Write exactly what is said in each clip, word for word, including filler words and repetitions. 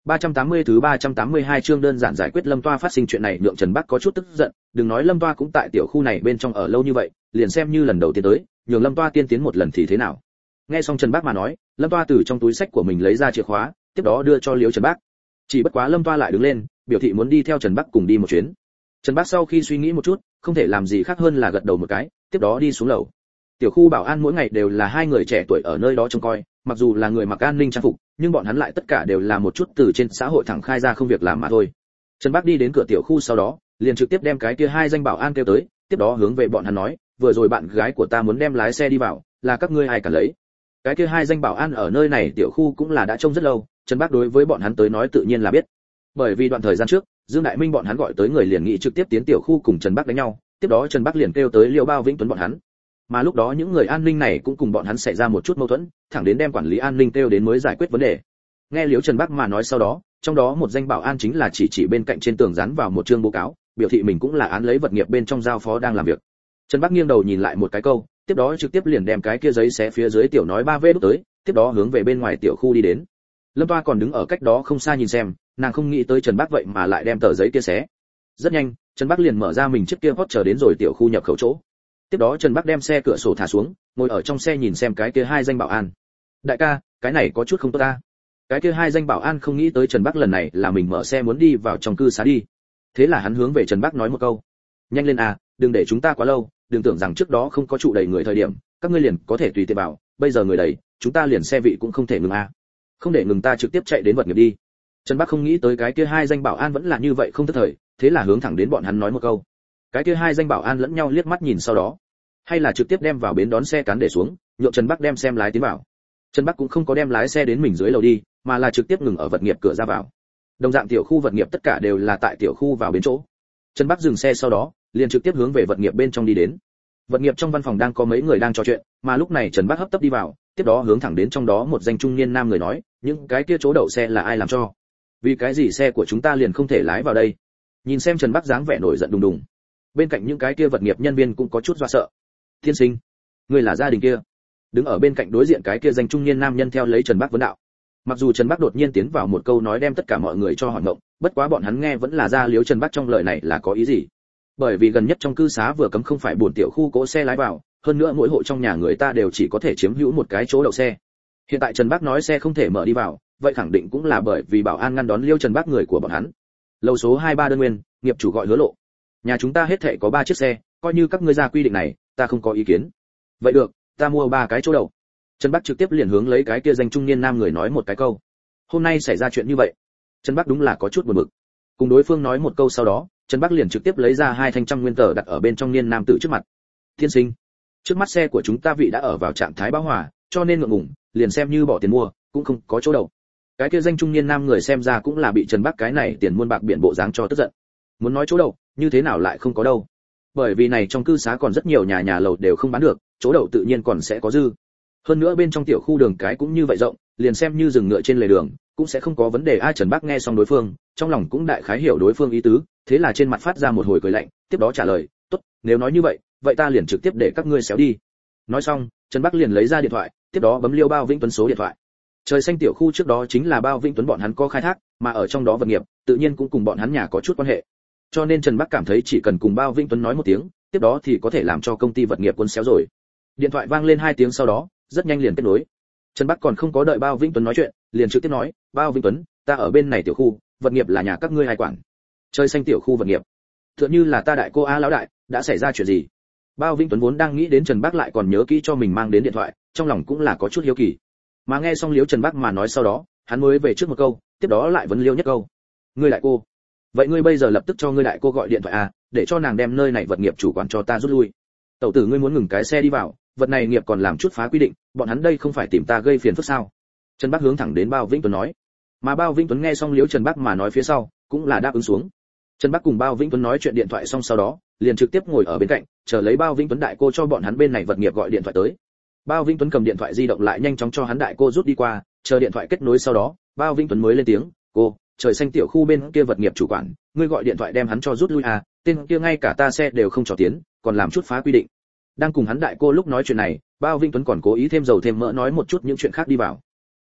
ba trăm tám mươi thứ ba trăm tám mươi hai chương đơn giản giải quyết Lâm Toa phát sinh chuyện này nhượng Trần Bắc có chút tức giận, đừng nói Lâm Toa cũng tại tiểu khu này bên trong ở lâu như vậy, liền xem như lần đầu tiên tới, nhường Lâm Toa tiên tiến một lần thì thế nào. Nghe xong Trần Bắc mà nói, Lâm Toa từ trong túi xách của mình lấy ra chìa khóa, tiếp đó đưa cho Liễu Trần Bắc. Chỉ bất quá Lâm Toa lại đứng lên, biểu thị muốn đi theo Trần Bắc cùng đi một chuyến. Trần Bắc sau khi suy nghĩ một chút, không thể làm gì khác hơn là gật đầu một cái, tiếp đó đi xuống lầu. Tiểu khu bảo an mỗi ngày đều là hai người trẻ tuổi ở nơi đó trông coi, mặc dù là người mặc an ninh trang phục, nhưng bọn hắn lại tất cả đều là một chút từ trên xã hội thẳng khai ra không việc làm mà thôi. Trần Bắc đi đến cửa tiểu khu sau đó, liền trực tiếp đem cái kia hai danh bảo an kêu tới, tiếp đó hướng về bọn hắn nói, vừa rồi bạn gái của ta muốn đem lái xe đi vào, là các ngươi ai cả lấy. Cái kia hai danh bảo an ở nơi này tiểu khu cũng là đã trông rất lâu, Trần Bắc đối với bọn hắn tới nói tự nhiên là biết. Bởi vì đoạn thời gian trước, Dương Đại Minh bọn hắn gọi tới người liền nghị trực tiếp tiến tiểu khu cùng Trần Bắc đánh nhau, tiếp đó Trần Bắc liền kêu tới Liêu Bao Vĩnh Tuấn bọn hắn. Mà lúc đó những người an ninh này cũng cùng bọn hắn xảy ra một chút mâu thuẫn, thẳng đến đem quản lý an ninh kêu đến mới giải quyết vấn đề. Nghe Liễu Trần Bắc mà nói sau đó, trong đó một danh bảo an chính là chỉ chỉ bên cạnh trên tường dán vào một chương báo cáo, biểu thị mình cũng là án lấy vật nghiệp bên trong giao phó đang làm việc. Trần Bắc nghiêng đầu nhìn lại một cái câu, tiếp đó trực tiếp liền đem cái kia giấy xé phía dưới tiểu nói ba vê đút tới, tiếp đó hướng về bên ngoài tiểu khu đi đến. Lâm Toa còn đứng ở cách đó không xa nhìn xem, nàng không nghĩ tới Trần Bắc vậy mà lại đem tờ giấy kia xé. Rất nhanh, Trần Bắc liền mở ra mình chiếc kia hot chờ đến rồi tiểu khu nhập khẩu chỗ. Tiếp đó Trần Bắc đem xe cửa sổ thả xuống, ngồi ở trong xe nhìn xem cái kia hai danh bảo an. Đại ca, cái này có chút không tốt ta. Cái kia hai danh bảo an không nghĩ tới Trần Bắc lần này là mình mở xe muốn đi vào trong cư xá đi. Thế là hắn hướng về Trần Bắc nói một câu: nhanh lên à, đừng để chúng ta quá lâu, đừng tưởng rằng trước đó không có trụ đầy người thời điểm, các ngươi liền có thể tùy tiện vào, bây giờ người đầy, chúng ta liền xe vị cũng không thể ngừng à. Không để ngừng ta trực tiếp chạy đến vật nghiệp đi. Trần Bắc không nghĩ tới cái kia hai danh bảo an vẫn là như vậy không tức thời, thế là hướng thẳng đến bọn hắn nói một câu. Cái kia hai danh bảo an lẫn nhau liếc mắt nhìn sau đó, hay là trực tiếp đem vào bến đón xe cán để xuống, nhượng Trần Bắc đem xem lái tiến vào. Trần Bắc cũng không có đem lái xe đến mình dưới lầu đi, mà là trực tiếp ngừng ở vật nghiệp cửa ra vào. Đồng dạng tiểu khu vật nghiệp tất cả đều là tại tiểu khu vào bến chỗ. Trần Bắc dừng xe sau đó, liền trực tiếp hướng về vật nghiệp bên trong đi đến. Vật nghiệp trong văn phòng đang có mấy người đang trò chuyện, mà lúc này Trần Bắc hấp tấp đi vào, tiếp đó hướng thẳng đến trong đó một danh trung niên nam người nói, những cái kia chỗ đậu xe là ai làm cho? Vì cái gì xe của chúng ta liền không thể lái vào đây? Nhìn xem Trần Bắc dáng vẻ nổi giận đùng đùng, bên cạnh những cái kia vật nghiệp nhân viên cũng có chút dọa sợ. Tiên sinh, ngươi là gia đình kia? Đứng ở bên cạnh đối diện cái kia danh trung niên nam nhân theo lấy Trần Bắc vấn đạo. Mặc dù Trần Bắc đột nhiên tiến vào một câu nói đem tất cả mọi người cho hỏi ngộng, bất quá bọn hắn nghe vẫn là ra Liễu Trần Bắc trong lời này là có ý gì. Bởi vì gần nhất trong cư xá vừa cấm không phải buồn tiểu khu cỗ xe lái vào, hơn nữa mỗi hộ trong nhà người ta đều chỉ có thể chiếm hữu một cái chỗ đậu xe. Hiện tại Trần Bắc nói xe không thể mở đi vào, vậy khẳng định cũng là bởi vì bảo an ngăn đón Liễu Trần Bắc người của bọn hắn. Lầu số hai ba đơn nguyên, nghiệp chủ gọi Hứa Lộ. Nhà chúng ta hết thảy có ba chiếc xe, coi như các ngươi ra quy định này, ta không có ý kiến. Vậy được, ta mua ba cái chỗ đậu. Trần Bắc trực tiếp liền hướng lấy cái kia danh trung niên nam người nói một cái câu. Hôm nay xảy ra chuyện như vậy, Trần Bắc đúng là có chút buồn bực. Cùng đối phương nói một câu sau đó, Trần Bắc liền trực tiếp lấy ra hai thanh trăm nguyên tờ đặt ở bên trong niên nam tử trước mặt. Tiên sinh, trước mắt xe của chúng ta vị đã ở vào trạng thái bão hòa, cho nên ngượng ngùng, liền xem như bỏ tiền mua, cũng không có chỗ đậu. Cái kia danh trung niên nam người xem ra cũng là bị Trần Bắc cái này tiền muôn bạc biển bộ dáng cho tức giận. Muốn nói chỗ đậu, như thế nào lại không có đâu? Bởi vì này trong cư xá còn rất nhiều nhà nhà lầu đều không bán được, chỗ đậu tự nhiên còn sẽ có dư. Hơn nữa bên trong tiểu khu đường cái cũng như vậy rộng, liền xem như dừng ngựa trên lề đường, cũng sẽ không có vấn đề. Ai Trần Bắc nghe xong đối phương, trong lòng cũng đại khái hiểu đối phương ý tứ, thế là trên mặt phát ra một hồi cười lạnh, tiếp đó trả lời, "Tốt, nếu nói như vậy, vậy ta liền trực tiếp để các ngươi xéo đi." Nói xong, Trần Bắc liền lấy ra điện thoại, tiếp đó bấm Liêu Bao Vĩnh Tuấn số điện thoại. Trời xanh tiểu khu trước đó chính là Bao Vĩnh Tuấn bọn hắn có khai thác, mà ở trong đó vật nghiệp, tự nhiên cũng cùng bọn hắn nhà có chút quan hệ. Cho nên Trần Bắc cảm thấy chỉ cần cùng Bao Vĩnh Tuấn nói một tiếng, tiếp đó thì có thể làm cho công ty vật nghiệp cuốn xéo rồi. Điện thoại vang lên hai tiếng sau đó, rất nhanh liền kết nối. Trần Bắc còn không có đợi Bao Vĩnh Tuấn nói chuyện, liền trực tiếp nói, "Bao Vĩnh Tuấn, ta ở bên này tiểu khu, vật nghiệp là nhà các ngươi ai quản?" Trời xanh tiểu khu vật nghiệp. Tựa như là ta đại cô a lão đại, đã xảy ra chuyện gì? Bao Vĩnh Tuấn vốn đang nghĩ đến Trần Bắc lại còn nhớ kỹ cho mình mang đến điện thoại, trong lòng cũng là có chút hiếu kỳ. Mà nghe xong Liễu Trần Bắc mà nói sau đó, hắn mới về trước một câu, tiếp đó lại vấn Liễu nhất câu. "Ngươi đại cô? Vậy ngươi bây giờ lập tức cho ngươi đại cô gọi điện thoại à, để cho nàng đem nơi này vật nghiệp chủ quản cho ta rút lui. Tẩu tử ngươi muốn ngừng cái xe đi vào, vật này nghiệp còn làm chút phá quy định, bọn hắn đây không phải tìm ta gây phiền phức sao?" Trần Bắc hướng thẳng đến Bao Vĩnh Tuấn nói. Mà Bao Vĩnh Tuấn nghe xong Liễu Trần Bắc mà nói phía sau, cũng là đáp ứng xuống. Trần Bắc cùng Bao Vĩnh Tuấn nói chuyện điện thoại xong sau đó, liền trực tiếp ngồi ở bên cạnh, chờ lấy Bao Vĩnh Tuấn đại cô cho bọn hắn bên này vật nghiệp gọi điện thoại tới. Bao Vĩnh Tuấn cầm điện thoại di động lại nhanh chóng cho hắn đại cô rút đi qua, chờ điện thoại kết nối sau đó, Bao Vĩnh Tuấn mới lên tiếng, "Cô, trời xanh tiểu khu bên kia vật nghiệp chủ quản, ngươi gọi điện thoại đem hắn cho rút lui à, tên kia ngay cả ta xe đều không cho tiến, còn làm chút phá quy định." Đang cùng hắn đại cô lúc nói chuyện này, Bao Vĩnh Tuấn còn cố ý thêm dầu thêm mỡ nói một chút những chuyện khác đi vào.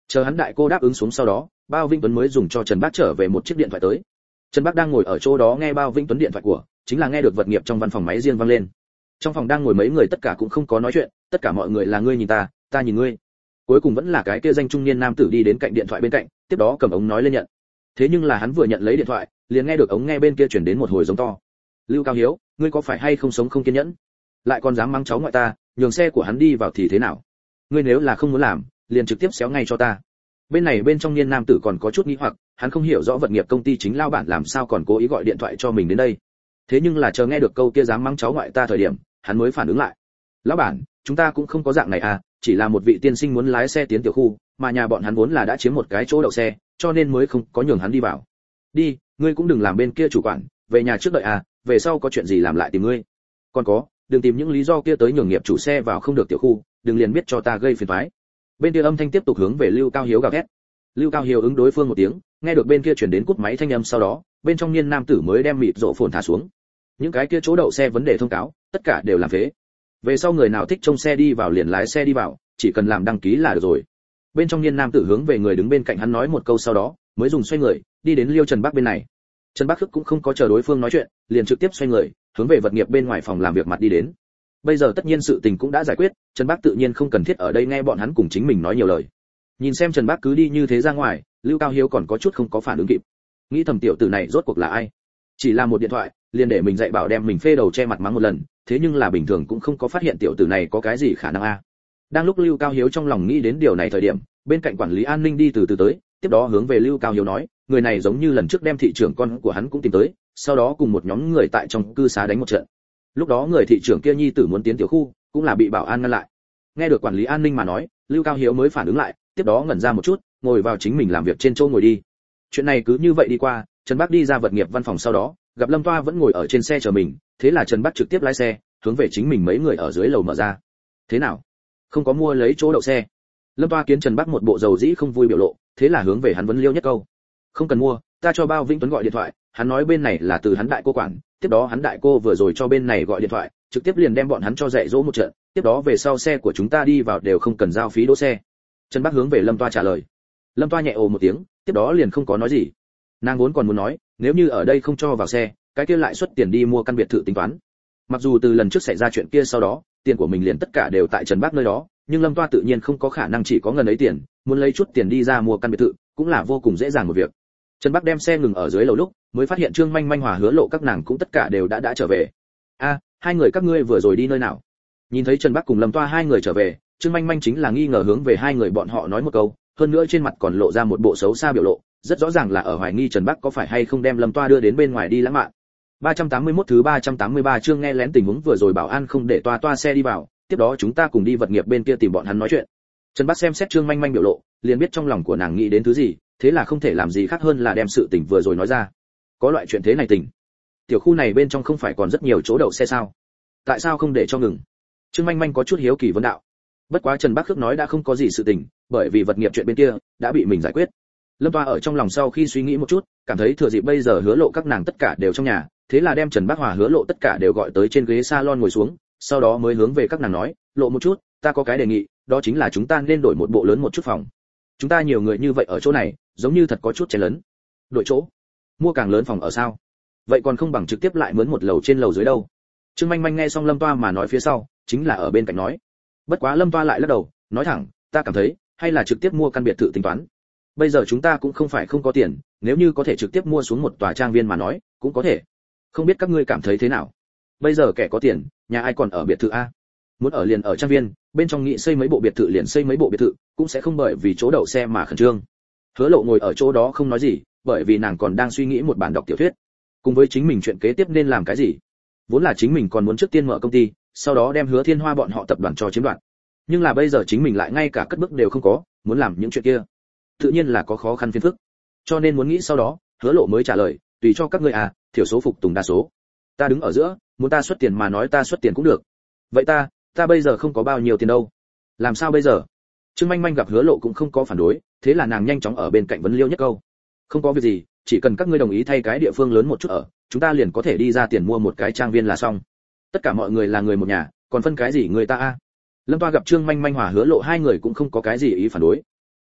Chờ hắn đại cô đáp ứng xuống sau đó, Bao Vĩnh Tuấn mới dùng cho Trần Bác trở về một chiếc điện thoại tới. Trần Bác đang ngồi ở chỗ đó nghe Bao Vĩnh Tuấn điện thoại của, chính là nghe được vật nghiệp trong văn phòng máy riêng vang lên. Trong phòng đang ngồi mấy người tất cả cũng không có nói chuyện, tất cả mọi người là ngươi nhìn ta, ta nhìn ngươi. Cuối cùng vẫn là cái kia danh trung niên nam tử đi đến cạnh điện thoại bên cạnh, tiếp đó cầm ống nói lên nhận. Thế nhưng là hắn vừa nhận lấy điện thoại, liền nghe được ống nghe bên kia truyền đến một hồi giống to. Lưu Cao Hiếu, ngươi có phải hay không sống không kiên nhẫn? Lại còn dám mắng cháu ngoại ta, nhường xe của hắn đi vào thì thế nào? Ngươi nếu là không muốn làm, liền trực tiếp xéo ngay cho ta. Bên này bên trong niên nam tử còn có chút nghi hoặc, hắn không hiểu rõ vật nghiệp công ty chính lao bản làm sao còn cố ý gọi điện thoại cho mình đến đây. Thế nhưng là chờ nghe được câu kia dám mắng cháu ngoại ta thời điểm, hắn mới phản ứng lại. Lão bản, chúng ta cũng không có dạng này à, chỉ là một vị tiên sinh muốn lái xe tiến tiểu khu, mà nhà bọn hắn vốn là đã chiếm một cái chỗ đậu xe, cho nên mới không có nhường hắn đi vào. Đi, ngươi cũng đừng làm bên kia chủ quản, về nhà trước đợi à, về sau có chuyện gì làm lại tìm ngươi. Còn có, đừng tìm những lý do kia tới nhường nghiệp chủ xe vào không được tiểu khu, đừng liền biết cho ta gây phiền toái. Bên kia âm thanh tiếp tục hướng về Lưu Cao Hiếu gào thét. Lưu Cao Hiếu ứng đối phương một tiếng, nghe được bên kia chuyển đến cút máy thanh âm sau đó, bên trong niên nam tử mới đem mịt rộ phồn thả xuống. Những cái kia chỗ đậu xe vấn đề thông cáo, tất cả đều làm phế. Về sau người nào thích trông xe đi vào liền lái xe đi vào, chỉ cần làm đăng ký là được rồi. Bên trong niên nam tử hướng về người đứng bên cạnh hắn nói một câu sau đó, mới dùng xoay người, đi đến Liêu Trần Bắc bên này. Trần Bắc Khức cũng không có chờ đối phương nói chuyện, liền trực tiếp xoay người, hướng về vật nghiệp bên ngoài phòng làm việc mặt đi đến. Bây giờ tất nhiên sự tình cũng đã giải quyết, Trần Bắc tự nhiên không cần thiết ở đây nghe bọn hắn cùng chính mình nói nhiều lời. Nhìn xem Trần Bắc cứ đi như thế ra ngoài, Lưu Cao Hiếu còn có chút không có phản ứng kịp. Nghĩ thầm tiểu tử này rốt cuộc là ai? Chỉ là một điện thoại, liền để mình dạy bảo đem mình phê đầu che mặt mắng một lần, thế nhưng là bình thường cũng không có phát hiện tiểu tử này có cái gì khả năng a. Đang lúc Lưu Cao Hiếu trong lòng nghĩ đến điều này thời điểm, bên cạnh quản lý an ninh đi từ từ tới, tiếp đó hướng về Lưu Cao Hiếu nói, người này giống như lần trước đem thị trưởng con của hắn cũng tìm tới, sau đó cùng một nhóm người tại trong cư xá đánh một trận. Lúc đó người thị trưởng kia nhi tử muốn tiến tiểu khu, cũng là bị bảo an ngăn lại. Nghe được quản lý an ninh mà nói, Lưu Cao Hiếu mới phản ứng lại, tiếp đó ngẩn ra một chút, ngồi vào chính mình làm việc trên chỗ ngồi đi. Chuyện này cứ như vậy đi qua, Trần Bắc đi ra vật nghiệp văn phòng sau đó, gặp Lâm Toa vẫn ngồi ở trên xe chờ mình, thế là Trần Bắc trực tiếp lái xe, hướng về chính mình mấy người ở dưới lầu mở ra. Thế nào? Không có mua lấy chỗ đậu xe? Lâm Toa kiến Trần Bắc một bộ dầu dĩ không vui biểu lộ, thế là hướng về hắn vấn liêu nhất câu. Không cần mua, ta cho Bao Vĩnh Tuấn gọi điện thoại, hắn nói bên này là từ hắn đại cô quản, tiếp đó hắn đại cô vừa rồi cho bên này gọi điện thoại, trực tiếp liền đem bọn hắn cho dạy dỗ một trận, tiếp đó về sau xe của chúng ta đi vào đều không cần giao phí đỗ xe. Trần Bắc hướng về Lâm Toa trả lời. Lâm Toa nhẹ ồ một tiếng, tiếp đó liền không có nói gì. Nàng vốn còn muốn nói, nếu như ở đây không cho vào xe, cái kia lại xuất tiền đi mua căn biệt thự tính toán. Mặc dù từ lần trước xảy ra chuyện kia sau đó, tiền của mình liền tất cả đều tại Trần Bắc nơi đó, nhưng Lâm Toa tự nhiên không có khả năng chỉ có ngần ấy tiền, muốn lấy chút tiền đi ra mua căn biệt thự, cũng là vô cùng dễ dàng một việc. Trần Bắc đem xe ngừng ở dưới lầu lúc, mới phát hiện Trương Manh Manh Hòa Hứa Lộ các nàng cũng tất cả đều đã đã trở về. A, hai người các ngươi vừa rồi đi nơi nào? Nhìn thấy Trần Bắc cùng Lâm Toa hai người trở về, Trương Manh Manh chính là nghi ngờ hướng về hai người bọn họ nói một câu, hơn nữa trên mặt còn lộ ra một bộ xấu xa biểu lộ, rất rõ ràng là ở hoài nghi Trần Bắc có phải hay không đem Lâm Toa đưa đến bên ngoài đi lãng mạn. ba trăm tám mươi mốt thứ ba trăm tám mươi ba chương nghe lén tình huống vừa rồi bảo an không để Toa Toa xe đi vào, tiếp đó chúng ta cùng đi vật nghiệp bên kia tìm bọn hắn nói chuyện. Trần Bắc xem xét Trương Manh Manh biểu lộ, liền biết trong lòng của nàng nghĩ đến thứ gì, thế là không thể làm gì khác hơn là đem sự tình vừa rồi nói ra. Có loại chuyện thế này tình. Tiểu khu này bên trong không phải còn rất nhiều chỗ đậu xe sao? Tại sao không để cho ngừng? Trương Manh Manh có chút hiếu kỳ vấn đạo. Bất quá Trần Bắc Khước nói đã không có gì sự tình, bởi vì vật nghiệp chuyện bên kia đã bị mình giải quyết. Lâm Toa ở trong lòng sau khi suy nghĩ một chút, cảm thấy thừa dịp bây giờ Hứa Lộ các nàng tất cả đều trong nhà, thế là đem Trần Bắc Hòa Hứa Lộ tất cả đều gọi tới trên ghế salon ngồi xuống, sau đó mới hướng về các nàng nói, lộ một chút, ta có cái đề nghị, đó chính là chúng ta nên đổi một bộ lớn một chút phòng. Chúng ta nhiều người như vậy ở chỗ này, giống như thật có chút chen lớn. Đổi chỗ, mua càng lớn phòng ở sao? Vậy còn không bằng trực tiếp lại mướn một lầu trên lầu dưới đâu. Trương Manh Manh nghe xong Lâm Toa mà nói phía sau, chính là ở bên cạnh nói. Bất quá Lâm Toa lại lắc đầu, nói thẳng, ta cảm thấy, hay là trực tiếp mua căn biệt thự tính toán. Bây giờ chúng ta cũng không phải không có tiền, nếu như có thể trực tiếp mua xuống một tòa trang viên mà nói, cũng có thể. Không biết các ngươi cảm thấy thế nào? Bây giờ kẻ có tiền, nhà ai còn ở biệt thự a? Muốn ở liền ở trang viên, bên trong nghị xây mấy bộ biệt thự liền xây mấy bộ biệt thự, cũng sẽ không bởi vì chỗ đậu xe mà khẩn trương. Hứa Lộ ngồi ở chỗ đó không nói gì, bởi vì nàng còn đang suy nghĩ một bản đọc tiểu thuyết, cùng với chính mình chuyện kế tiếp nên làm cái gì. Vốn là chính mình còn muốn trước tiên mở công ty, sau đó đem Hứa Thiên Hoa bọn họ tập đoàn cho chiếm đoạt. Nhưng là bây giờ chính mình lại ngay cả cất bước đều không có, muốn làm những chuyện kia, tự nhiên là có khó khăn phiền phức. Cho nên muốn nghĩ sau đó, Hứa Lộ mới trả lời, tùy cho các ngươi à, thiểu số phục tùng đa số. Ta đứng ở giữa, muốn ta xuất tiền mà nói ta xuất tiền cũng được. Vậy ta, ta bây giờ không có bao nhiêu tiền đâu. Làm sao bây giờ? Trương Manh Manh gặp Hứa Lộ cũng không có phản đối, thế là nàng nhanh chóng ở bên cạnh vấn liêu nhất câu. Không có việc gì, chỉ cần các ngươi đồng ý thay cái địa phương lớn một chút ở, chúng ta liền có thể đi ra tiền mua một cái trang viên là xong. Tất cả mọi người là người một nhà, còn phân cái gì người ta a? Lâm Toa gặp Trương Manh Manh Hòa Hứa Lộ hai người cũng không có cái gì ý phản đối.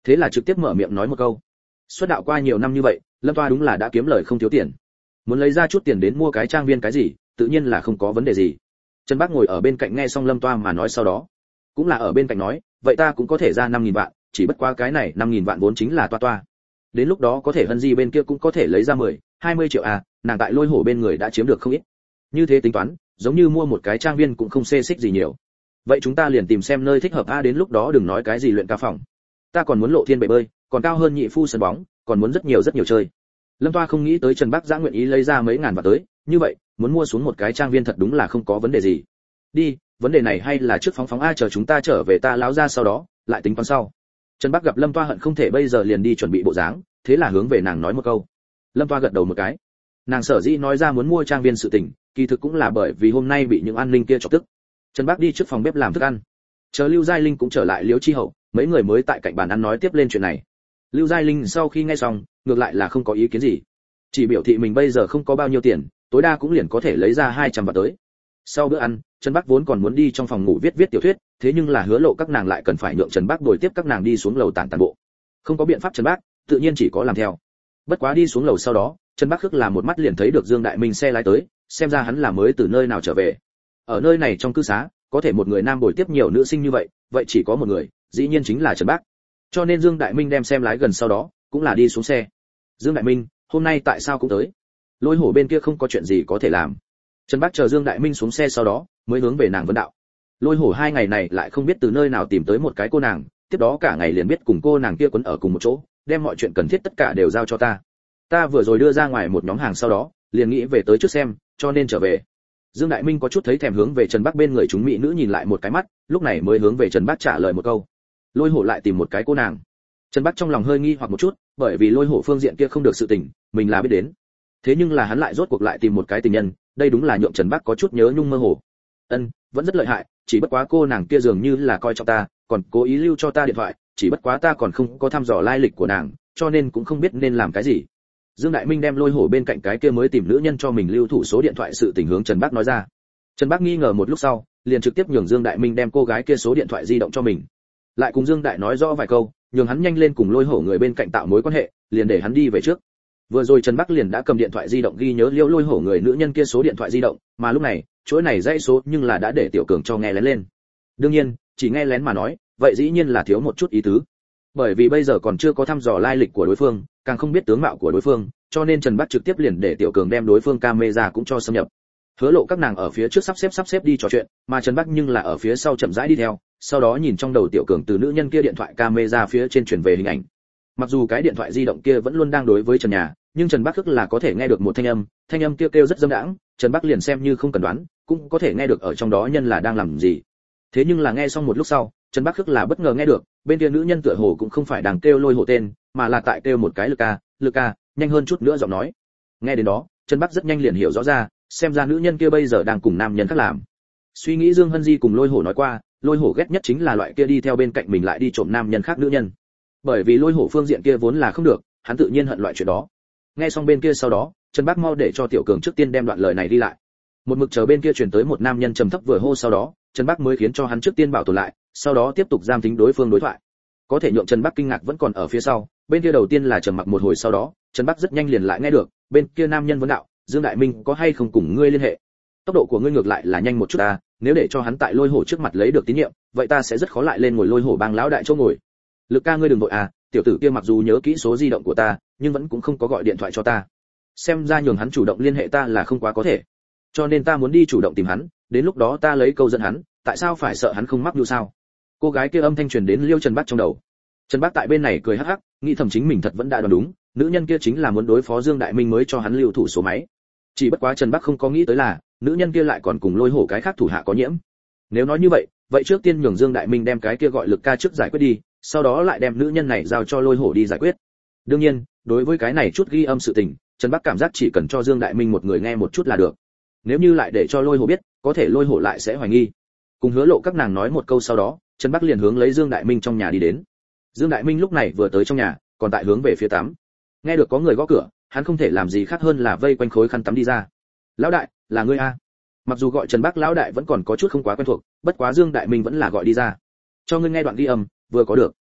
thế là trực tiếp mở miệng nói một câu. Xuất đạo qua nhiều năm như vậy, Lâm Toa đúng là đã kiếm lời không thiếu tiền, muốn lấy ra chút tiền đến mua cái trang viên cái gì, tự nhiên là không có vấn đề gì. Trần Bác ngồi ở bên cạnh nghe xong Lâm Toa mà nói sau đó, cũng là ở bên cạnh nói, vậy ta cũng có thể ra năm nghìn vạn, chỉ bất quá cái này năm nghìn vạn vốn chính là Toa Toa. Đến lúc đó có thể Hân Di bên kia cũng có thể lấy ra mười, hai mươi triệu à, nàng tại Lôi Hổ bên người đã chiếm được không ít. Như thế tính toán, giống như mua một cái trang viên cũng không xê xích gì nhiều. Vậy chúng ta liền tìm xem nơi thích hợp a, đến lúc đó đừng nói cái gì luyện ca phòng. Ta còn muốn lộ thiên bể bơi, còn cao hơn nhị phu sân bóng, còn muốn rất nhiều rất nhiều chơi. Lâm Toa không nghĩ tới Trần Bác Giã nguyện ý lấy ra mấy ngàn vạn tới, như vậy, muốn mua xuống một cái trang viên thật đúng là không có vấn đề gì. Đi, vấn đề này hay là trước phóng phóng a, chờ chúng ta trở về ta láo ra sau đó, lại tính toán sau. Trần Bác gặp Lâm Toa hận không thể bây giờ liền đi chuẩn bị bộ dáng, thế là hướng về nàng nói một câu. Lâm Toa gật đầu một cái. Nàng sở dĩ nói ra muốn mua trang viên sự tình, kỳ thực cũng là bởi vì hôm nay bị những an ninh kia chọc tức. Trần Bác đi trước phòng bếp làm thức ăn. Chờ Lưu Giai Linh cũng trở lại Liễu Chi Hậu, mấy người mới tại cạnh bàn ăn nói tiếp lên chuyện này. Lưu Giai Linh sau khi nghe xong, ngược lại là không có ý kiến gì, chỉ biểu thị mình bây giờ không có bao nhiêu tiền, tối đa cũng liền có thể lấy ra hai trăm vạn tới. Sau bữa ăn, Trần Bác vốn còn muốn đi trong phòng ngủ viết viết tiểu thuyết, thế nhưng là Hứa Lộ các nàng lại cần phải nhượng Trần Bác bồi tiếp các nàng đi xuống lầu tản tản bộ. Không có biện pháp Trần Bác, tự nhiên chỉ có làm theo. Bất quá đi xuống lầu sau đó, Trần Bác khước là một mắt liền thấy được Dương Đại Minh xe lái tới, xem ra hắn là mới từ nơi nào trở về. Ở nơi này trong cư xá, có thể một người nam bồi tiếp nhiều nữ sinh như vậy, vậy chỉ có một người, dĩ nhiên chính là Trần Bác. Cho nên Dương Đại Minh đem xem lái gần sau đó, cũng là đi xuống xe. Dương Đại Minh, hôm nay tại sao cũng tới? Lôi Hổ bên kia không có chuyện gì có thể làm. Trần Bác chờ Dương Đại Minh xuống xe sau đó, mới hướng về nàng vấn đạo. Lôi Hổ hai ngày này lại không biết từ nơi nào tìm tới một cái cô nàng, tiếp đó cả ngày liền biết cùng cô nàng kia quấn ở cùng một chỗ, đem mọi chuyện cần thiết tất cả đều giao cho ta. Ta vừa rồi đưa ra ngoài một nhóm hàng sau đó, liền nghĩ về tới trước xem, cho nên trở về. Dương Đại Minh có chút thấy thèm hướng về Trần Bác bên người chúng mỹ nữ nhìn lại một cái mắt, lúc này mới hướng về Trần Bác trả lời một câu. Lôi Hổ lại tìm một cái cô nàng. Trần Bác trong lòng hơi nghi hoặc một chút, bởi vì Lôi Hổ phương diện kia không được sự tình, mình là biết đến. Thế nhưng là hắn lại rốt cuộc lại tìm một cái tình nhân, đây đúng là nhượng Trần Bác có chút nhớ nhung mơ hồ. Ân, vẫn rất lợi hại, chỉ bất quá cô nàng kia dường như là coi trọng ta, còn cố ý lưu cho ta điện thoại, chỉ bất quá ta còn không có thăm dò lai lịch của nàng, cho nên cũng không biết nên làm cái gì. Dương Đại Minh đem Lôi Hổ bên cạnh cái kia mới tìm nữ nhân cho mình lưu thủ số điện thoại sự tình hướng Trần Bác nói ra. Trần Bác nghi ngờ một lúc sau, liền trực tiếp nhường Dương Đại Minh đem cô gái kia số điện thoại di động cho mình. Lại cùng Dương Đại nói rõ vài câu, nhường hắn nhanh lên cùng Lôi Hổ người bên cạnh tạo mối quan hệ, liền để hắn đi về trước. Vừa rồi Trần Bác liền đã cầm điện thoại di động ghi nhớ Liễu Lôi Hổ người nữ nhân kia số điện thoại di động, mà lúc này, chuỗi này dãy số nhưng là đã để Tiểu Cường cho nghe lén lên. Đương nhiên, chỉ nghe lén mà nói, vậy dĩ nhiên là thiếu một chút ý tứ. Bởi vì bây giờ còn chưa có thăm dò lai lịch của đối phương, càng không biết tướng mạo của đối phương, cho nên Trần Bác trực tiếp liền để Tiểu Cường đem đối phương camera cũng cho xâm nhập. Hứa Lộ các nàng ở phía trước sắp xếp sắp xếp đi trò chuyện, mà Trần Bác nhưng là ở phía sau chậm rãi đi theo, sau đó nhìn trong đầu Tiểu Cường từ nữ nhân kia điện thoại camera phía trên truyền về hình ảnh. Mặc dù cái điện thoại di động kia vẫn luôn đang đối với Trần nhà, nhưng Trần Bác tức là có thể nghe được một thanh âm, thanh âm kia kêu, kêu rất dâm đãng, Trần Bác liền xem như không cần đoán, cũng có thể nghe được ở trong đó nhân là đang làm gì. Thế nhưng là nghe xong một lúc sau, Trần Bác tức là bất ngờ nghe được, bên kia nữ nhân tựa hồ cũng không phải đang kêu Lôi Hổ tên, mà là tại kêu một cái Lực ca, Lực ca, nhanh hơn chút nữa giọng nói. Nghe đến đó, Trần Bác rất nhanh liền hiểu rõ ra, xem ra nữ nhân kia bây giờ đang cùng nam nhân khác làm. Suy nghĩ Dương Hân Di cùng Lôi Hổ nói qua, Lôi Hổ ghét nhất chính là loại kia đi theo bên cạnh mình lại đi trộm nam nhân khác nữ nhân. Bởi vì Lôi Hổ phương diện kia vốn là không được, hắn tự nhiên hận loại chuyện đó. Nghe xong bên kia sau đó, Trần Bác mau để cho Tiểu Cường trước tiên đem đoạn lời này đi lại. Một mực chờ bên kia truyền tới một nam nhân trầm thấp vừa hô sau đó, Trần Bác mới khiến cho hắn trước tiên bảo tồn lại, sau đó tiếp tục giam tính đối phương đối thoại. Có thể nhượng Trần Bác kinh ngạc vẫn còn ở phía sau, bên kia đầu tiên là trầm mặc một hồi sau đó, Trần Bác rất nhanh liền lại nghe được, bên kia nam nhân vấn đạo, Dương Đại Minh có hay không cùng ngươi liên hệ? Tốc độ của ngươi ngược lại là nhanh một chút ta, nếu để cho hắn tại Lôi Hổ trước mặt lấy được tín nhiệm, vậy ta sẽ rất khó lại lên ngồi Lôi Hổ bang lão đại chỗ ngồi. Lực ca ngươi đừng vội à, tiểu tử kia mặc dù nhớ kỹ số di động của ta, nhưng vẫn cũng không có gọi điện thoại cho ta. Xem ra nhường hắn chủ động liên hệ ta là không quá có thể. Cho nên ta muốn đi chủ động tìm hắn, đến lúc đó ta lấy câu dẫn hắn, tại sao phải sợ hắn không mắc mưu sao? Cô gái kia âm thanh truyền đến Liêu Trần Bác trong đầu. Trần Bác tại bên này cười hắc hắc, nghĩ thầm chính mình thật vẫn đã đoán đúng, nữ nhân kia chính là muốn đối phó Dương Đại Minh mới cho hắn lưu thủ số máy. Chỉ bất quá Trần Bác không có nghĩ tới là, nữ nhân kia lại còn cùng Lôi Hổ cái khác thủ hạ có nhiễm. Nếu nói như vậy, vậy trước tiên nhường Dương Đại Minh đem cái kia gọi Lực ca trước giải quyết đi, sau đó lại đem nữ nhân này giao cho Lôi Hổ đi giải quyết. Đương nhiên, đối với cái này chút ghi âm sự tình, Trần Bác cảm giác chỉ cần cho Dương Đại Minh một người nghe một chút là được. Nếu như lại để cho Lôi Hổ biết, có thể Lôi Hổ lại sẽ hoài nghi. Cùng Hứa Lộ các nàng nói một câu sau đó, Trần Bác liền hướng lấy Dương Đại Minh trong nhà đi đến. Dương Đại Minh lúc này vừa tới trong nhà, còn tại hướng về phía tắm. Nghe được có người gõ cửa, hắn không thể làm gì khác hơn là vây quanh khối khăn tắm đi ra. "Lão đại, là ngươi a?" Mặc dù gọi Trần Bác lão đại vẫn còn có chút không quá quen thuộc, bất quá Dương Đại Minh vẫn là gọi đi ra. "Cho ngươi nghe đoạn ghi âm, vừa có được."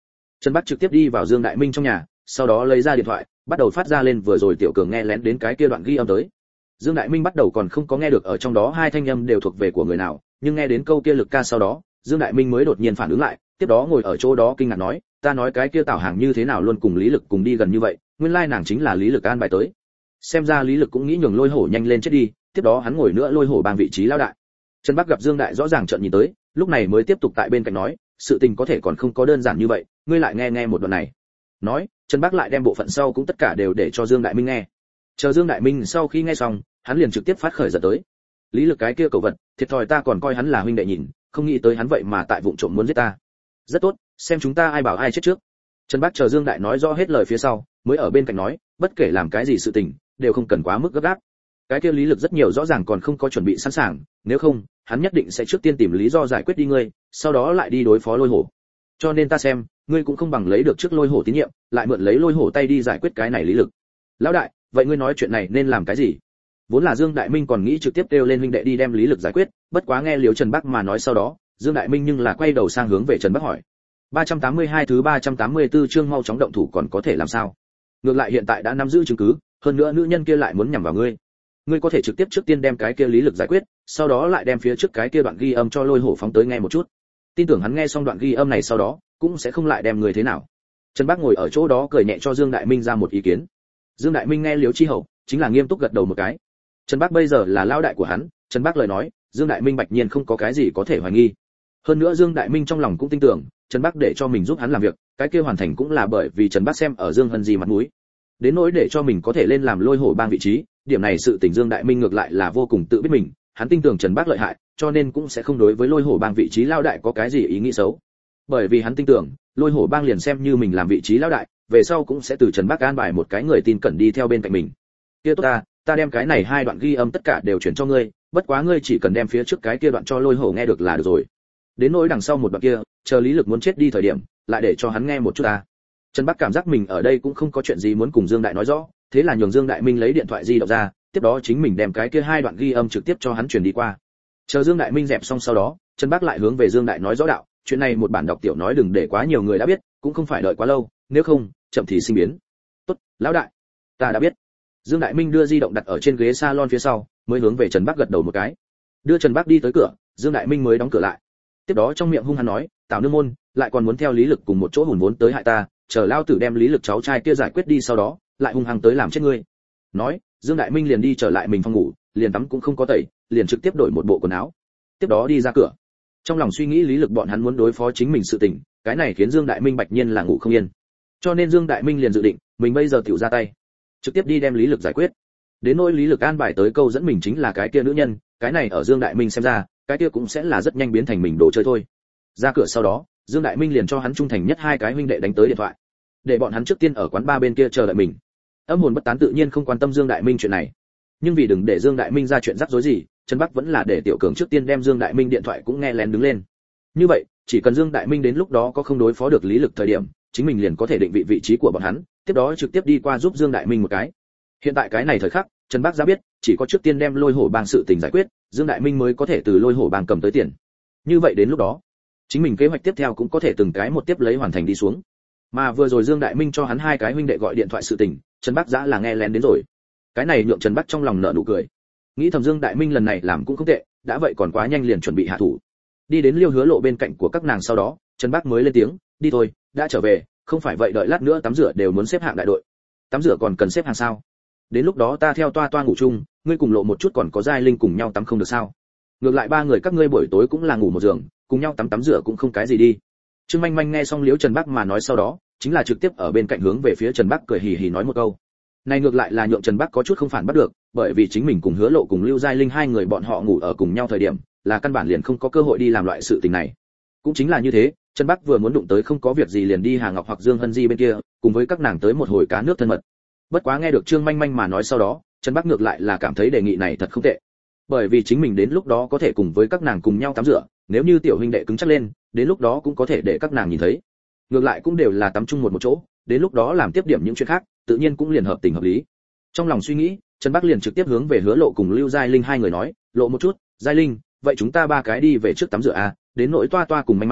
Trần Bắc trực tiếp đi vào Dương Đại Minh trong nhà, sau đó lấy ra điện thoại, bắt đầu phát ra lên vừa rồi Tiểu Cường nghe lén đến cái kia đoạn ghi âm tới. Dương Đại Minh bắt đầu còn không có nghe được ở trong đó hai thanh âm đều thuộc về của người nào, nhưng nghe đến câu kia lực ca sau đó, Dương Đại Minh mới đột nhiên phản ứng lại, tiếp đó ngồi ở chỗ đó kinh ngạc nói, ta nói cái kia Tảo Hàng như thế nào luôn cùng Lý Lực cùng đi gần như vậy, nguyên lai nàng chính là Lý Lực an bài tới. Xem ra Lý Lực cũng nghĩ nhường Lôi Hổ nhanh lên chết đi, tiếp đó hắn ngồi nữa Lôi Hổ bang vị trí lão đại. Trần Bắc gặp Dương Đại rõ ràng trợn nhìn tới, lúc này mới tiếp tục tại bên cạnh nói, sự tình có thể còn không có đơn giản như vậy, ngươi lại nghe nghe một đoạn này. Nói, Trần Bắc lại đem bộ phận sau cũng tất cả đều để cho Dương Đại Minh nghe. Chờ Dương Đại Minh sau khi nghe xong, hắn liền trực tiếp phát khởi giận tới. Lý Lực cái kia cẩu vật, thiệt thòi ta còn coi hắn là huynh đệ nhìn, không nghĩ tới hắn vậy mà tại vụng trộm muốn giết ta. Rất tốt, xem chúng ta ai bảo ai chết trước. Trần Bắc chờ Dương Đại nói rõ hết lời phía sau, mới ở bên cạnh nói, bất kể làm cái gì sự tình, đều không cần quá mức gấp gáp. Cái kia Lý Lực rất nhiều rõ ràng còn không có chuẩn bị sẵn sàng, nếu không, hắn nhất định sẽ trước tiên tìm lý do giải quyết đi ngươi, sau đó lại đi đối phó Lôi Hổ. Cho nên ta xem, ngươi cũng không bằng lấy được trước Lôi Hổ tín nhiệm, lại mượn lấy Lôi Hổ tay đi giải quyết cái này Lý Lực. Lão đại, vậy ngươi nói chuyện này nên làm cái gì? Vốn là Dương Đại Minh còn nghĩ trực tiếp kêu lên huynh đệ đi đem Lý Lực giải quyết, bất quá nghe Liễu Trần Bắc mà nói sau đó, Dương Đại Minh nhưng là quay đầu sang hướng về Trần Bắc hỏi. ba trăm tám mươi hai thứ ba trăm tám mươi tư chương mau chóng động thủ còn có thể làm sao? Ngược lại hiện tại đã nắm giữ chứng cứ, hơn nữa nữ nhân kia lại muốn nhằm vào ngươi. Ngươi có thể trực tiếp trước tiên đem cái kia Lý Lực giải quyết, sau đó lại đem phía trước cái kia đoạn ghi âm cho Lôi Hổ phóng tới nghe một chút. Tin tưởng hắn nghe xong đoạn ghi âm này sau đó, cũng sẽ không lại đem người thế nào. Trần Bắc ngồi ở chỗ đó cười nhẹ cho Dương Đại Minh ra một ý kiến. Dương Đại Minh nghe Liễu Chi Hậu, chính là nghiêm túc gật đầu một cái. Trần Bắc bây giờ là lão đại của hắn, Trần Bắc lời nói, Dương Đại Minh bạch nhiên không có cái gì có thể hoài nghi. Hơn nữa Dương Đại Minh trong lòng cũng tin tưởng, Trần Bắc để cho mình giúp hắn làm việc, cái kia hoàn thành cũng là bởi vì Trần Bắc xem ở Dương Hân Di mặt mũi. Đến nỗi để cho mình có thể lên làm Lôi Hổ bang vị trí, điểm này sự tình Dương Đại Minh ngược lại là vô cùng tự biết mình, hắn tin tưởng Trần Bắc lợi hại, cho nên cũng sẽ không đối với Lôi Hổ bang vị trí lão đại có cái gì ý nghĩ xấu. Bởi vì hắn tin tưởng, Lôi Hổ bang liền xem như mình làm vị trí lão đại, về sau cũng sẽ từ Trần Bắc an bài một cái người tin cẩn đi theo bên cạnh mình. Kia tốt ta, ta đem cái này hai đoạn ghi âm tất cả đều chuyển cho ngươi, bất quá ngươi chỉ cần đem phía trước cái kia đoạn cho Lôi Hổ nghe được là được rồi. Đến nỗi đằng sau một đoạn kia, chờ Lý Lực muốn chết đi thời điểm, lại để cho hắn nghe một chút ta. Trần Bắc cảm giác mình ở đây cũng không có chuyện gì muốn cùng Dương Đại nói rõ, thế là nhường Dương Đại Minh lấy điện thoại di động ra, tiếp đó chính mình đem cái kia hai đoạn ghi âm trực tiếp cho hắn truyền đi qua. Chờ Dương Đại Minh dẹp xong sau đó, Trần Bắc lại hướng về Dương Đại nói rõ đạo, chuyện này một bản đọc tiểu nói đừng để quá nhiều người đã biết, cũng không phải đợi quá lâu, nếu không, chậm thì sinh biến. Tốt, lão đại, ta đã biết. Dương Đại Minh đưa di động đặt ở trên ghế salon phía sau, mới hướng về Trần Bắc gật đầu một cái. Đưa Trần Bắc đi tới cửa, Dương Đại Minh mới đóng cửa lại. Tiếp đó trong miệng hung hăng nói, Tào nương môn, lại còn muốn theo Lý Lực cùng một chỗ hùn vốn tới hại ta, chờ lao tử đem Lý Lực cháu trai kia giải quyết đi sau đó, lại hung hăng tới làm chết ngươi. Nói, Dương Đại Minh liền đi trở lại mình phòng ngủ, liền tắm cũng không có tẩy, liền trực tiếp đổi một bộ quần áo. Tiếp đó đi ra cửa. Trong lòng suy nghĩ Lý Lực bọn hắn muốn đối phó chính mình sự tình, cái này khiến Dương Đại Minh bạch nhiên là ngủ không yên. Cho nên Dương Đại Minh liền dự định, mình bây giờ tiểu ra tay, trực tiếp đi đem Lý Lực giải quyết. Đến nỗi Lý Lực an bài tới câu dẫn mình chính là cái kia nữ nhân, cái này ở Dương Đại Minh xem ra, cái kia cũng sẽ là rất nhanh biến thành mình đồ chơi thôi. Ra cửa sau đó, Dương Đại Minh liền cho hắn trung thành nhất hai cái huynh đệ đánh tới điện thoại, để bọn hắn trước tiên ở quán bar bên kia chờ đợi mình. Âm hồn bất tán tự nhiên không quan tâm Dương Đại Minh chuyện này, nhưng vì đừng để Dương Đại Minh ra chuyện rắc rối gì, Trần Bắc vẫn là để Tiểu Cường trước tiên đem Dương Đại Minh điện thoại cũng nghe lén đứng lên. Như vậy, chỉ cần Dương Đại Minh đến lúc đó có không đối phó được Lý Lực thời điểm, chính mình liền có thể định vị vị trí của bọn hắn, tiếp đó trực tiếp đi qua giúp Dương Đại Minh một cái. Hiện tại cái này thời khắc, Trần Bắc ra biết, chỉ có trước tiên đem Lôi Hổ bang sự tình giải quyết, Dương Đại Minh mới có thể từ Lôi Hổ bang cầm tới tiền. Như vậy đến lúc đó, chính mình kế hoạch tiếp theo cũng có thể từng cái một tiếp lấy hoàn thành đi xuống. Mà vừa rồi Dương Đại Minh cho hắn hai cái huynh đệ gọi điện thoại sự tình, Trần Bắc dã là nghe lén đến rồi. Cái này nhượng Trần Bắc trong lòng nở nụ cười. Nghĩ thầm Dương Đại Minh lần này làm cũng không tệ, đã vậy còn quá nhanh liền chuẩn bị hạ thủ. Đi đến Liêu Hứa Lộ bên cạnh của các nàng sau đó, Trần Bắc mới lên tiếng, đi thôi, đã trở về, không phải vậy đợi lát nữa tắm rửa đều muốn xếp hạng đại đội. Tắm rửa còn cần xếp hàng sao? Đến lúc đó ta theo toa toa ngủ chung, ngươi cùng Lộ một chút còn có Giai Linh cùng nhau tắm không được sao? Ngược lại ba người các ngươi buổi tối cũng là ngủ một giường, cùng nhau tắm tắm rửa cũng không cái gì đi. Trương Manh Manh nghe xong Liễu Trần Bắc mà nói sau đó, chính là trực tiếp ở bên cạnh hướng về phía Trần Bắc cười hì hì nói một câu. Này ngược lại là nhượng Trần Bắc có chút không phản bắt được, bởi vì chính mình cùng Hứa Lộ cùng Lưu Giai Linh hai người bọn họ ngủ ở cùng nhau thời điểm, là căn bản liền không có cơ hội đi làm loại sự tình này. Cũng chính là như thế, Trần Bắc vừa muốn đụng tới không có việc gì liền đi Hà Ngọc hoặc Dương Hân Di bên kia, cùng với các nàng tới một hồi cá nước thân mật. Bất quá nghe được Trương Manh Manh mà nói sau đó, Trần Bắc ngược lại là cảm thấy đề nghị này thật không tệ. Bởi vì chính mình đến lúc đó có thể cùng với các nàng cùng nhau tắm rửa, nếu như tiểu huynh đệ cứng chắc lên, đến lúc đó cũng có thể để các nàng nhìn thấy. Ngược lại cũng đều là tắm chung một một chỗ, đến lúc đó làm tiếp điểm những chuyện khác, tự nhiên cũng liền hợp tình hợp lý. Trong lòng suy nghĩ, Trần Bắc liền trực tiếp hướng về Hứa Lộ cùng Lưu Giai Linh hai người nói, Lộ một chút, Giai Linh, vậy chúng ta ba cái đi về trước tắm rửa à, đến nỗi toa toa cùng Manh Manh,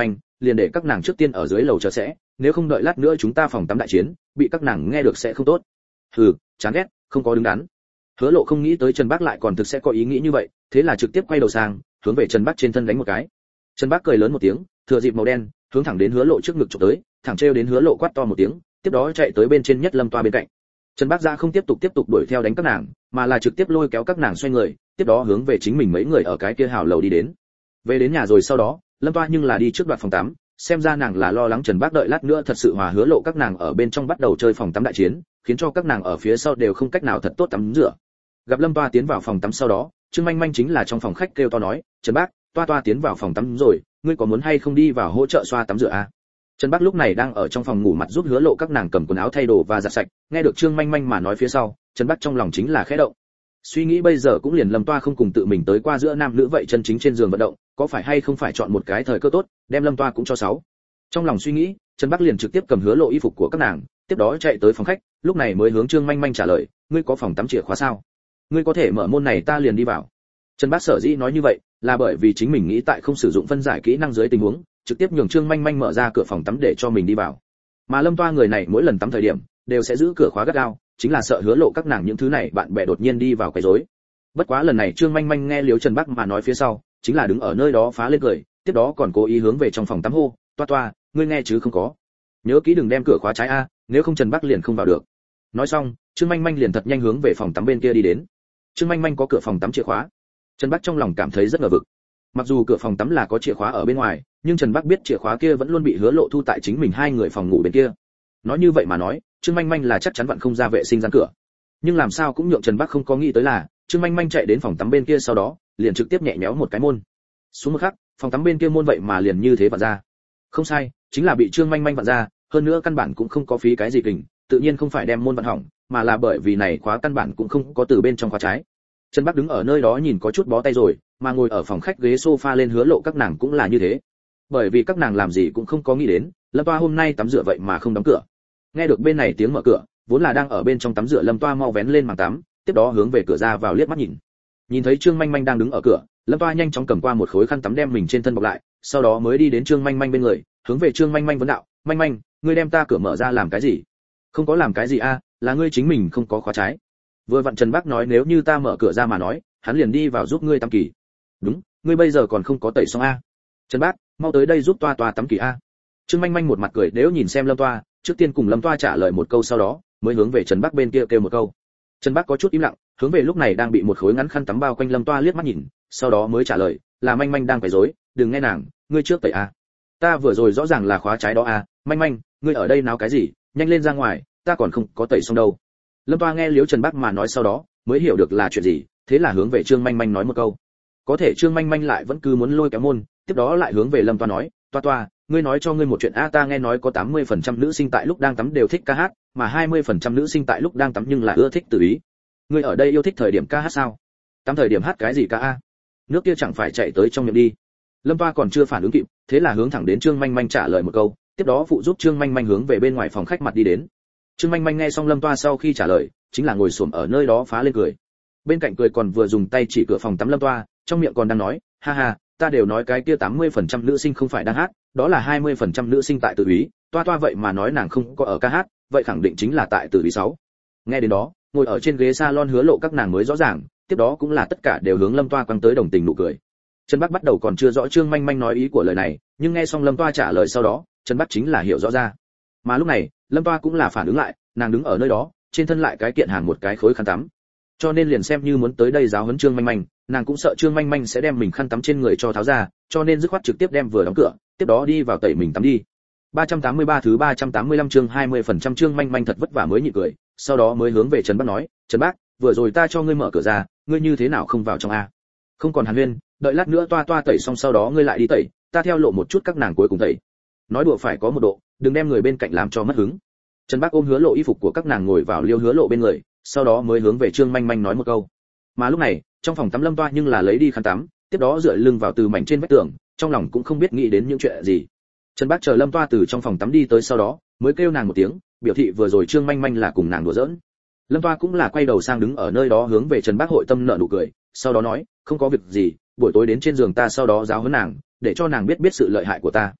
liền để các nàng trước tiên ở dưới lầu chờ sẽ, nếu không đợi lát nữa chúng ta phòng tắm đại chiến, bị các nàng nghe được sẽ không tốt. Hừ, chán ghét, không có đứng đắn. Hứa Lộ không nghĩ tới Trần Bác lại còn thực sẽ có ý nghĩ như vậy, thế là trực tiếp quay đầu sang, hướng về Trần Bác trên thân đánh một cái. Trần Bác cười lớn một tiếng, thừa dịp màu đen, hướng thẳng đến Hứa Lộ trước ngực chụp tới, thẳng treo đến Hứa Lộ quát to một tiếng, tiếp đó chạy tới bên trên nhất Lâm Toa bên cạnh. Trần Bác Giã không tiếp tục tiếp tục đuổi theo đánh các nàng, mà là trực tiếp lôi kéo các nàng xoay người, tiếp đó hướng về chính mình mấy người ở cái kia hào lầu đi đến. Về đến nhà rồi sau đó, Lâm Toa nhưng là đi trước đoạt phòng tắm, xem ra nàng là lo lắng Trần Bác đợi lát nữa thật sự hòa Hứa Lộ các nàng ở bên trong bắt đầu chơi phòng tắm đại chiến, khiến cho các nàng ở phía sau đều không cách nào thật tốt tắm rửa. Gặp Lâm Toa tiến vào phòng tắm sau đó, Trương Manh Manh chính là trong phòng khách kêu to nói, "Trần Bác, Toa Toa tiến vào phòng tắm rồi, ngươi có muốn hay không đi vào hỗ trợ xoa tắm rửa a?" Trần Bác lúc này đang ở trong phòng ngủ mặt giúp Hứa Lộ các nàng cầm quần áo thay đồ và giặt sạch, nghe được Trương Manh Manh mà nói phía sau, Trần Bác trong lòng chính là khẽ động. Suy nghĩ bây giờ cũng liền Lâm Toa không cùng tự mình tới qua giữa nam nữ vậy chân chính trên giường vận động, có phải hay không phải chọn một cái thời cơ tốt, đem Lâm Toa cũng cho sáu. Trong lòng suy nghĩ, Trần Bác liền trực tiếp cầm Hứa Lộ y phục của các nàng, tiếp đó chạy tới phòng khách, lúc này mới hướng Trương Manh Manh trả lời, "Ngươi có phòng tắm chìa khóa sao? Ngươi có thể mở môn này ta liền đi vào." Trần Bác sở dĩ nói như vậy, là bởi vì chính mình nghĩ tại không sử dụng phân giải kỹ năng dưới tình huống, trực tiếp nhường Trương Manh Manh mở ra cửa phòng tắm để cho mình đi vào. Mà Lâm Toa người này mỗi lần tắm thời điểm, đều sẽ giữ cửa khóa gắt gao, chính là sợ Hứa Lộ các nàng những thứ này bạn bè đột nhiên đi vào quấy rối. Bất quá lần này Trương Manh Manh nghe Liễu Trần Bác mà nói phía sau, chính là đứng ở nơi đó phá lên cười, tiếp đó còn cố ý hướng về trong phòng tắm hô, "Toa Toa, ngươi nghe chứ không có? Nhớ kỹ đừng đem cửa khóa trái a, nếu không Trần Bác liền không vào được." Nói xong, Trương Manh Manh liền thật nhanh hướng về phòng tắm bên kia đi đến. Trương Manh Manh có cửa phòng tắm chìa khóa. Trần Bác trong lòng cảm thấy rất ngờ vực. Mặc dù cửa phòng tắm là có chìa khóa ở bên ngoài, nhưng Trần Bác biết chìa khóa kia vẫn luôn bị Hứa Lộ thu tại chính mình hai người phòng ngủ bên kia. Nói như vậy mà nói, Trương Manh Manh là chắc chắn vẫn không ra vệ sinh gian cửa. Nhưng làm sao cũng nhượng Trần Bác không có nghĩ tới là, Trương Manh Manh chạy đến phòng tắm bên kia sau đó, liền trực tiếp nhẹ nhẽo một cái môn. Xuống một khắc, phòng tắm bên kia môn vậy mà liền như thế vặn ra. Không sai, chính là bị Trương Manh Manh vặn ra, hơn nữa căn bản cũng không có phí cái gì kình, tự nhiên không phải đem môn vặn hỏng, mà là bởi vì này khóa căn bản cũng không có từ bên trong khóa trái. Trần Bác đứng ở nơi đó nhìn có chút bó tay rồi, mà ngồi ở phòng khách ghế sofa lên Hứa Lộ các nàng cũng là như thế. Bởi vì các nàng làm gì cũng không có nghĩ đến, Lâm Toa hôm nay tắm rửa vậy mà không đóng cửa. Nghe được bên này tiếng mở cửa, vốn là đang ở bên trong tắm rửa Lâm Toa mau vén lên màn tắm, tiếp đó hướng về cửa ra vào liếc mắt nhìn. Nhìn thấy Trương Manh Manh đang đứng ở cửa, Lâm Toa nhanh chóng cầm qua một khối khăn tắm đem mình trên thân bọc lại, sau đó mới đi đến Trương Manh Manh bên người, hướng về Trương Manh Manh vấn đạo, "Manh Manh, ngươi đem ta cửa mở ra làm cái gì?" "Không có làm cái gì a, là ngươi chính mình không có khóa trái." Vừa vặn Trần Bác nói nếu như ta mở cửa ra mà nói, hắn liền đi vào giúp ngươi tắm kỳ. "Đúng, ngươi bây giờ còn không có tẩy xong a." "Trần Bác, mau tới đây giúp Toa Toa tắm kỳ a." Trương Manh Manh một mặt cười nếu nhìn xem Lâm Toa, trước tiên cùng Lâm Toa trả lời một câu sau đó, mới hướng về Trần Bác bên kia kêu, kêu một câu. Trần Bác có chút im lặng, hướng về lúc này đang bị một khối ngắn khăn tắm bao quanh Lâm Toa liếc mắt nhìn, sau đó mới trả lời, "Là Manh Manh đang quấy rối, đừng nghe nàng, ngươi trước tẩy a." "Ta vừa rồi rõ ràng là khóa trái đó a, Manh Manh, ngươi ở đây náo cái gì, nhanh lên ra ngoài, ta còn không có tẩy xong đâu." Lâm Toa nghe Liễu Trần Bác mà nói sau đó, mới hiểu được là chuyện gì, thế là hướng về Trương Manh Manh nói một câu. Có thể Trương Manh Manh lại vẫn cứ muốn lôi kéo môn, tiếp đó lại hướng về Lâm Toa nói, "Toa Toa, ngươi nói cho ngươi một chuyện a, ta nghe nói có tám mươi phần trăm nữ sinh tại lúc đang tắm đều thích ca hát, mà hai mươi phần trăm nữ sinh tại lúc đang tắm nhưng là ưa thích tự ý. Ngươi ở đây yêu thích thời điểm ca hát sao? Tắm thời điểm hát cái gì ca a? Nước kia chẳng phải chạy tới trong miệng đi." Lâm Toa còn chưa phản ứng kịp, thế là hướng thẳng đến Trương Manh Manh trả lời một câu, tiếp đó phụ giúp Trương Manh Manh hướng về bên ngoài phòng khách mặt đi đến. Trương Manh Manh nghe xong Lâm Toa sau khi trả lời, chính là ngồi xổm ở nơi đó phá lên cười. Bên cạnh cười còn vừa dùng tay chỉ cửa phòng tắm Lâm Toa, trong miệng còn đang nói, "Ha ha, ta đều nói cái kia tám mươi phần trăm nữ sinh không phải đang hát, đó là hai mươi phần trăm nữ sinh tại tự ý, Toa Toa vậy mà nói nàng không có ở ca hát, vậy khẳng định chính là tại tự ý sáu." Nghe đến đó, ngồi ở trên ghế salon Hứa Lộ các nàng mới rõ ràng, tiếp đó cũng là tất cả đều hướng Lâm Toa quăng tới đồng tình nụ cười. Trần Bác bắt đầu còn chưa rõ Trương Manh Manh nói ý của lời này, nhưng nghe xong Lâm Toa trả lời sau đó, Trần Bác chính là hiểu rõ ra. Mà lúc này, Lâm Toa cũng là phản ứng lại, nàng đứng ở nơi đó, trên thân lại cái kiện hàng một cái khối khăn tắm. Cho nên liền xem như muốn tới đây giáo huấn Trương Manh Manh, nàng cũng sợ Trương Manh Manh sẽ đem mình khăn tắm trên người cho tháo ra, cho nên dứt khoát trực tiếp đem vừa đóng cửa, tiếp đó đi vào tẩy mình tắm đi. ba trăm tám mươi ba thứ ba trăm tám mươi lăm chương hai mươi phần trăm Trương Manh Manh thật vất vả mới nhịn cười, sau đó mới hướng về Trần Bác nói, "Trần Bác, vừa rồi ta cho ngươi mở cửa ra, ngươi như thế nào không vào trong a? Không còn hàn huyên, đợi lát nữa Toa Toa tẩy xong sau đó ngươi lại đi tẩy, ta theo lộ một chút các nàng cuối cùng tẩy." Nói đùa phải có một độ, đừng đem người bên cạnh làm cho mất hứng. Trần Bác ôm Hứa Lộ y phục của các nàng ngồi vào Liêu Hứa Lộ bên người, sau đó mới hướng về Trương Manh Manh nói một câu. Mà lúc này, trong phòng tắm Lâm Toa nhưng là lấy đi khăn tắm, tiếp đó dựa lưng vào từ mảnh trên vách tường, trong lòng cũng không biết nghĩ đến những chuyện gì. Trần Bác chờ Lâm Toa từ trong phòng tắm đi tới sau đó, mới kêu nàng một tiếng, biểu thị vừa rồi Trương Manh Manh là cùng nàng đùa giỡn. Lâm Toa cũng là quay đầu sang đứng ở nơi đó hướng về Trần Bác hội tâm nở nụ cười, sau đó nói, "Không có việc gì, buổi tối đến trên giường ta sau đó giáo huấn nàng, để cho nàng biết biết sự lợi hại của ta."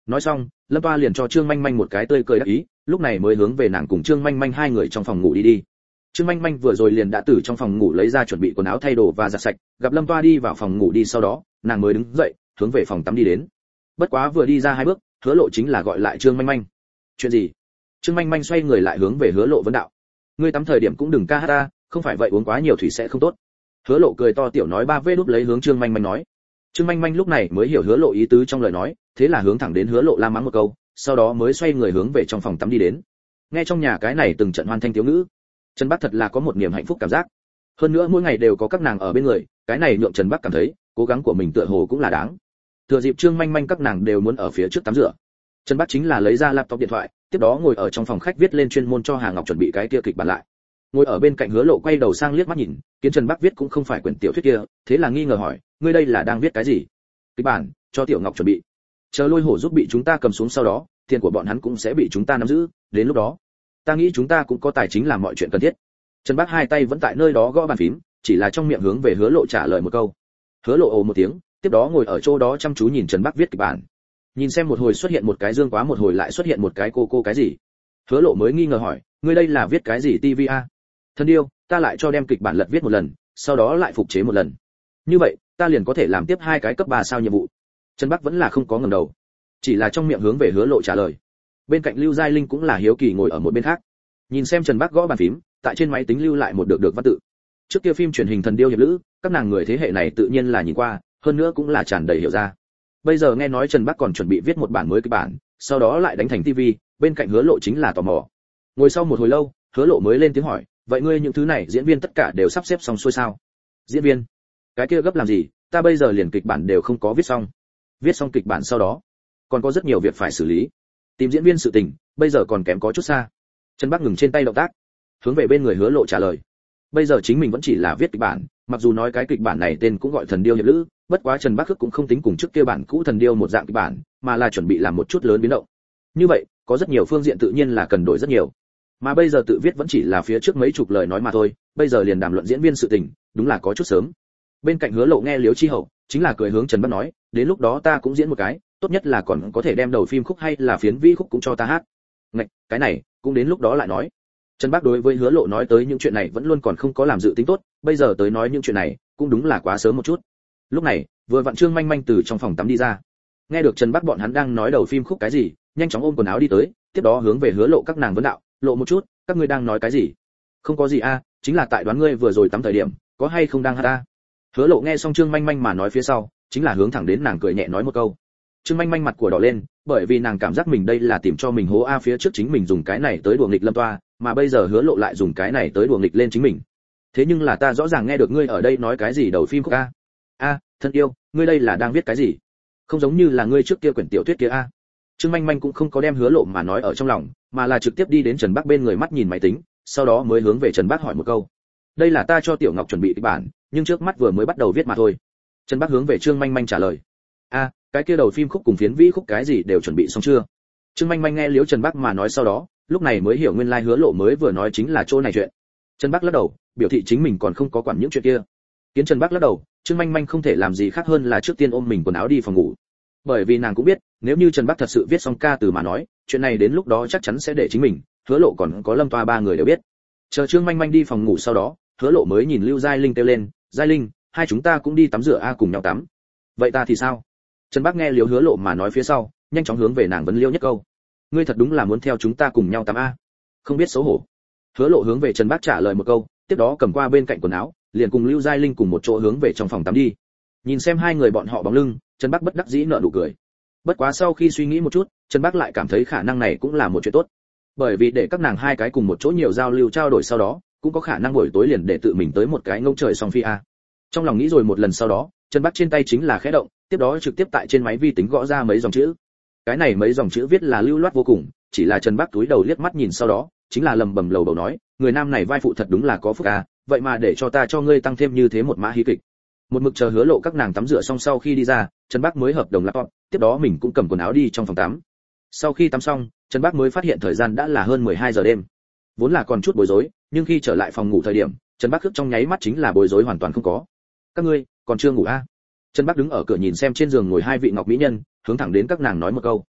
Nói xong, Lâm Toa liền cho Trương Manh Manh một cái tươi cười đắc ý, lúc này mới hướng về nàng cùng Trương Manh Manh hai người trong phòng ngủ đi đi. Trương Manh Manh vừa rồi liền đã từ trong phòng ngủ lấy ra chuẩn bị quần áo thay đồ và giặt sạch, gặp Lâm Toa đi vào phòng ngủ đi sau đó, nàng mới đứng dậy, hướng về phòng tắm đi đến. Bất quá vừa đi ra hai bước, Hứa Lộ chính là gọi lại Trương Manh Manh. Chuyện gì? Trương Manh Manh xoay người lại hướng về Hứa Lộ vấn đạo. Ngươi tắm thời điểm cũng đừng ca hát ta, không phải vậy uống quá nhiều thủy sẽ không tốt. Hứa Lộ cười to tiểu nói ba vê đút lấy hướng Trương Manh Manh nói. Trương Manh Manh lúc này mới hiểu Hứa Lộ ý tứ trong lời nói, thế là hướng thẳng đến Hứa Lộ la mắng một câu, sau đó mới xoay người hướng về trong phòng tắm đi đến. Nghe trong nhà cái này từng trận hoan thanh thiếu ngữ, Trần Bắc thật là có một niềm hạnh phúc cảm giác. Hơn nữa mỗi ngày đều có các nàng ở bên người, cái này nhượng Trần Bắc cảm thấy, cố gắng của mình tựa hồ cũng là đáng. Thừa dịp Trương Manh Manh các nàng đều muốn ở phía trước tắm rửa, Trần Bắc chính là lấy ra laptop điện thoại, tiếp đó ngồi ở trong phòng khách viết lên chuyên môn cho Hà Ngọc chuẩn bị cái kia kịch bản lại. Ngồi ở bên cạnh Hứa Lộ quay đầu sang liếc mắt nhìn, kiến Trần Bắc viết cũng không phải quyển tiểu thuyết kia, thế là nghi ngờ hỏi, ngươi đây là đang viết cái gì? Kịch bản, cho Tiểu Ngọc chuẩn bị. Chờ Lôi Hổ giúp bị chúng ta cầm xuống sau đó, tiền của bọn hắn cũng sẽ bị chúng ta nắm giữ, đến lúc đó, ta nghĩ chúng ta cũng có tài chính làm mọi chuyện cần thiết. Trần Bắc hai tay vẫn tại nơi đó gõ bàn phím, chỉ là trong miệng hướng về Hứa Lộ trả lời một câu. Hứa Lộ ồ một tiếng, tiếp đó ngồi ở chỗ đó chăm chú nhìn Trần Bắc viết kịch bản. Nhìn xem một hồi xuất hiện một cái Dương Quá, một hồi lại xuất hiện một cái cô cô cái gì. Hứa Lộ mới nghi ngờ hỏi, ngươi đây là viết cái gì ti vi a? Thân yêu, ta lại cho đem kịch bản lật viết một lần, sau đó lại phục chế một lần. Như vậy, ta liền có thể làm tiếp hai cái cấp ba sao nhiệm vụ. Trần Bắc vẫn là không có ngẩng đầu, chỉ là trong miệng hướng về Hứa Lộ trả lời. Bên cạnh Lưu Giai Linh cũng là hiếu kỳ ngồi ở một bên khác, nhìn xem Trần Bắc gõ bàn phím, tại trên máy tính lưu lại một được được văn tự. Trước kia phim truyền hình Thần Điêu hiệp lữ, các nàng người thế hệ này tự nhiên là nhìn qua, hơn nữa cũng là tràn đầy hiểu ra. Bây giờ nghe nói Trần Bắc còn chuẩn bị viết một bản mới kịch bản, sau đó lại đánh thành ti vi, bên cạnh Hứa Lộ chính là tò mò. Ngồi sau một hồi lâu, Hứa Lộ mới lên tiếng hỏi, vậy ngươi những thứ này diễn viên tất cả đều sắp xếp xong xuôi sao? Diễn viên? Cái kia gấp làm gì, ta bây giờ liền kịch bản đều không có viết xong. Viết xong kịch bản sau đó, còn có rất nhiều việc phải xử lý. Tìm diễn viên sự tình, bây giờ còn kém có chút xa. Trần Bắc ngừng trên tay động tác, hướng về bên người Hứa Lộ trả lời. Bây giờ chính mình vẫn chỉ là viết kịch bản, mặc dù nói cái kịch bản này tên cũng gọi Thần Điêu hiệp lữ, bất quá Trần Bắc cũng không tính cùng trước kia bản cũ Thần Điêu một dạng kịch bản, mà là chuẩn bị làm một chút lớn biến động. Như vậy, có rất nhiều phương diện tự nhiên là cần đổi rất nhiều. Mà bây giờ tự viết vẫn chỉ là phía trước mấy chục lời nói mà thôi, bây giờ liền đàm luận diễn viên sự tình, đúng là có chút sớm. Bên cạnh Hứa Lộ nghe Liễu Chi Hậu, chính là cười hướng Trần Bắc nói, đến lúc đó ta cũng diễn một cái, tốt nhất là còn có thể đem đầu phim khúc hay là phiến vĩ khúc cũng cho ta hát. Ngạch, cái này, cũng đến lúc đó lại nói. Trần Bắc đối với Hứa Lộ nói tới những chuyện này vẫn luôn còn không có làm dự tính tốt, bây giờ tới nói những chuyện này, cũng đúng là quá sớm một chút. Lúc này, vừa vặn Trương Manh Manh từ trong phòng tắm đi ra. Nghe được Trần Bắc bọn hắn đang nói đầu phim khúc cái gì, nhanh chóng ôm quần áo đi tới, tiếp đó hướng về Hứa Lộ các nàng vấn đạo, Lộ một chút, các ngươi đang nói cái gì? Không có gì a, chính là tại đoán ngươi vừa rồi tắm thời điểm, có hay không đang hát a? Hứa Lộ nghe xong Trương Manh Manh mà nói phía sau, chính là hướng thẳng đến nàng cười nhẹ nói một câu. Trương Manh Manh mặt của đỏ lên, bởi vì nàng cảm giác mình đây là tìm cho mình hố a, phía trước chính mình dùng cái này tới đùa nghịch Lâm Toa, mà bây giờ Hứa Lộ lại dùng cái này tới đùa nghịch lên chính mình. Thế nhưng là ta rõ ràng nghe được ngươi ở đây nói cái gì đầu phim khúc a. A, thân yêu, ngươi đây là đang viết cái gì? Không giống như là ngươi trước kia quyển tiểu thuyết kia a. Trương Manh Manh cũng không có đem Hứa Lộ mà nói ở trong lòng, mà là trực tiếp đi đến Trần Bắc bên người mắt nhìn máy tính, sau đó mới hướng về Trần Bắc hỏi một câu. Đây là ta cho Tiểu Ngọc chuẩn bị kịch bản, nhưng trước mắt vừa mới bắt đầu viết mà thôi. Trần Bắc hướng về Trương Manh Manh trả lời. A, cái kia đầu phim khúc cùng phiến vĩ khúc cái gì đều chuẩn bị xong chưa? Trương Manh Manh nghe Liễu Trần Bắc mà nói sau đó, lúc này mới hiểu nguyên lai like Hứa Lộ mới vừa nói chính là chỗ này chuyện. Trần Bắc lắc đầu, biểu thị chính mình còn không có quản những chuyện kia. Kiến Trần Bắc lắc đầu, Trương Manh Manh không thể làm gì khác hơn là trước tiên ôm mình quần áo đi phòng ngủ. Bởi vì nàng cũng biết, nếu như Trần Bắc thật sự viết xong ca từ mà nói, chuyện này đến lúc đó chắc chắn sẽ để chính mình, Hứa Lộ còn có Lâm Toa ba người đều biết. Chờ Trương Manh Manh đi phòng ngủ sau đó, Hứa Lộ mới nhìn Lưu Giai Linh kêu lên, "Giai Linh, hai chúng ta cũng đi tắm rửa a, cùng nhau tắm." "Vậy ta thì sao?" Trần Bắc nghe Liễu Hứa Lộ mà nói phía sau, nhanh chóng hướng về nàng vấn Liễu nhất câu. "Ngươi thật đúng là muốn theo chúng ta cùng nhau tắm a? Không biết xấu hổ." Hứa Lộ hướng về Trần Bắc trả lời một câu, tiếp đó cầm qua bên cạnh quần áo, liền cùng Lưu Giai Linh cùng một chỗ hướng về trong phòng tắm đi. Nhìn xem hai người bọn họ bóng lưng, Trần Bắc bất đắc dĩ nở nụ cười. Bất quá sau khi suy nghĩ một chút, Trần Bắc lại cảm thấy khả năng này cũng là một chuyện tốt. Bởi vì để các nàng hai cái cùng một chỗ nhiều giao lưu trao đổi sau đó, cũng có khả năng buổi tối liền để tự mình tới một cái ngông trời song phi a. Trong lòng nghĩ rồi một lần sau đó, Trần Bắc trên tay chính là khẽ động, tiếp đó trực tiếp tại trên máy vi tính gõ ra mấy dòng chữ. Cái này mấy dòng chữ viết là lưu loát vô cùng, chỉ là Trần Bắc túi đầu liếc mắt nhìn sau đó, chính là lầm bầm lầu bầu nói, người nam này vai phụ thật đúng là có phúc a, vậy mà để cho ta cho ngươi tăng thêm như thế một mã hí kịch. Một mực chờ Hứa Lộ các nàng tắm rửa xong sau khi đi ra, Trần Bắc mới hợp đồng laptop, tiếp đó mình cũng cầm quần áo đi trong phòng tắm. Sau khi tắm xong, Trần Bắc mới phát hiện thời gian đã là hơn mười hai giờ đêm. Vốn là còn chút bối rối, nhưng khi trở lại phòng ngủ thời điểm, Trần Bắc khước trong nháy mắt chính là bối rối hoàn toàn không có. "Các ngươi còn chưa ngủ a?" Trần Bắc đứng ở cửa nhìn xem trên giường ngồi hai vị ngọc mỹ nhân, hướng thẳng đến các nàng nói một câu.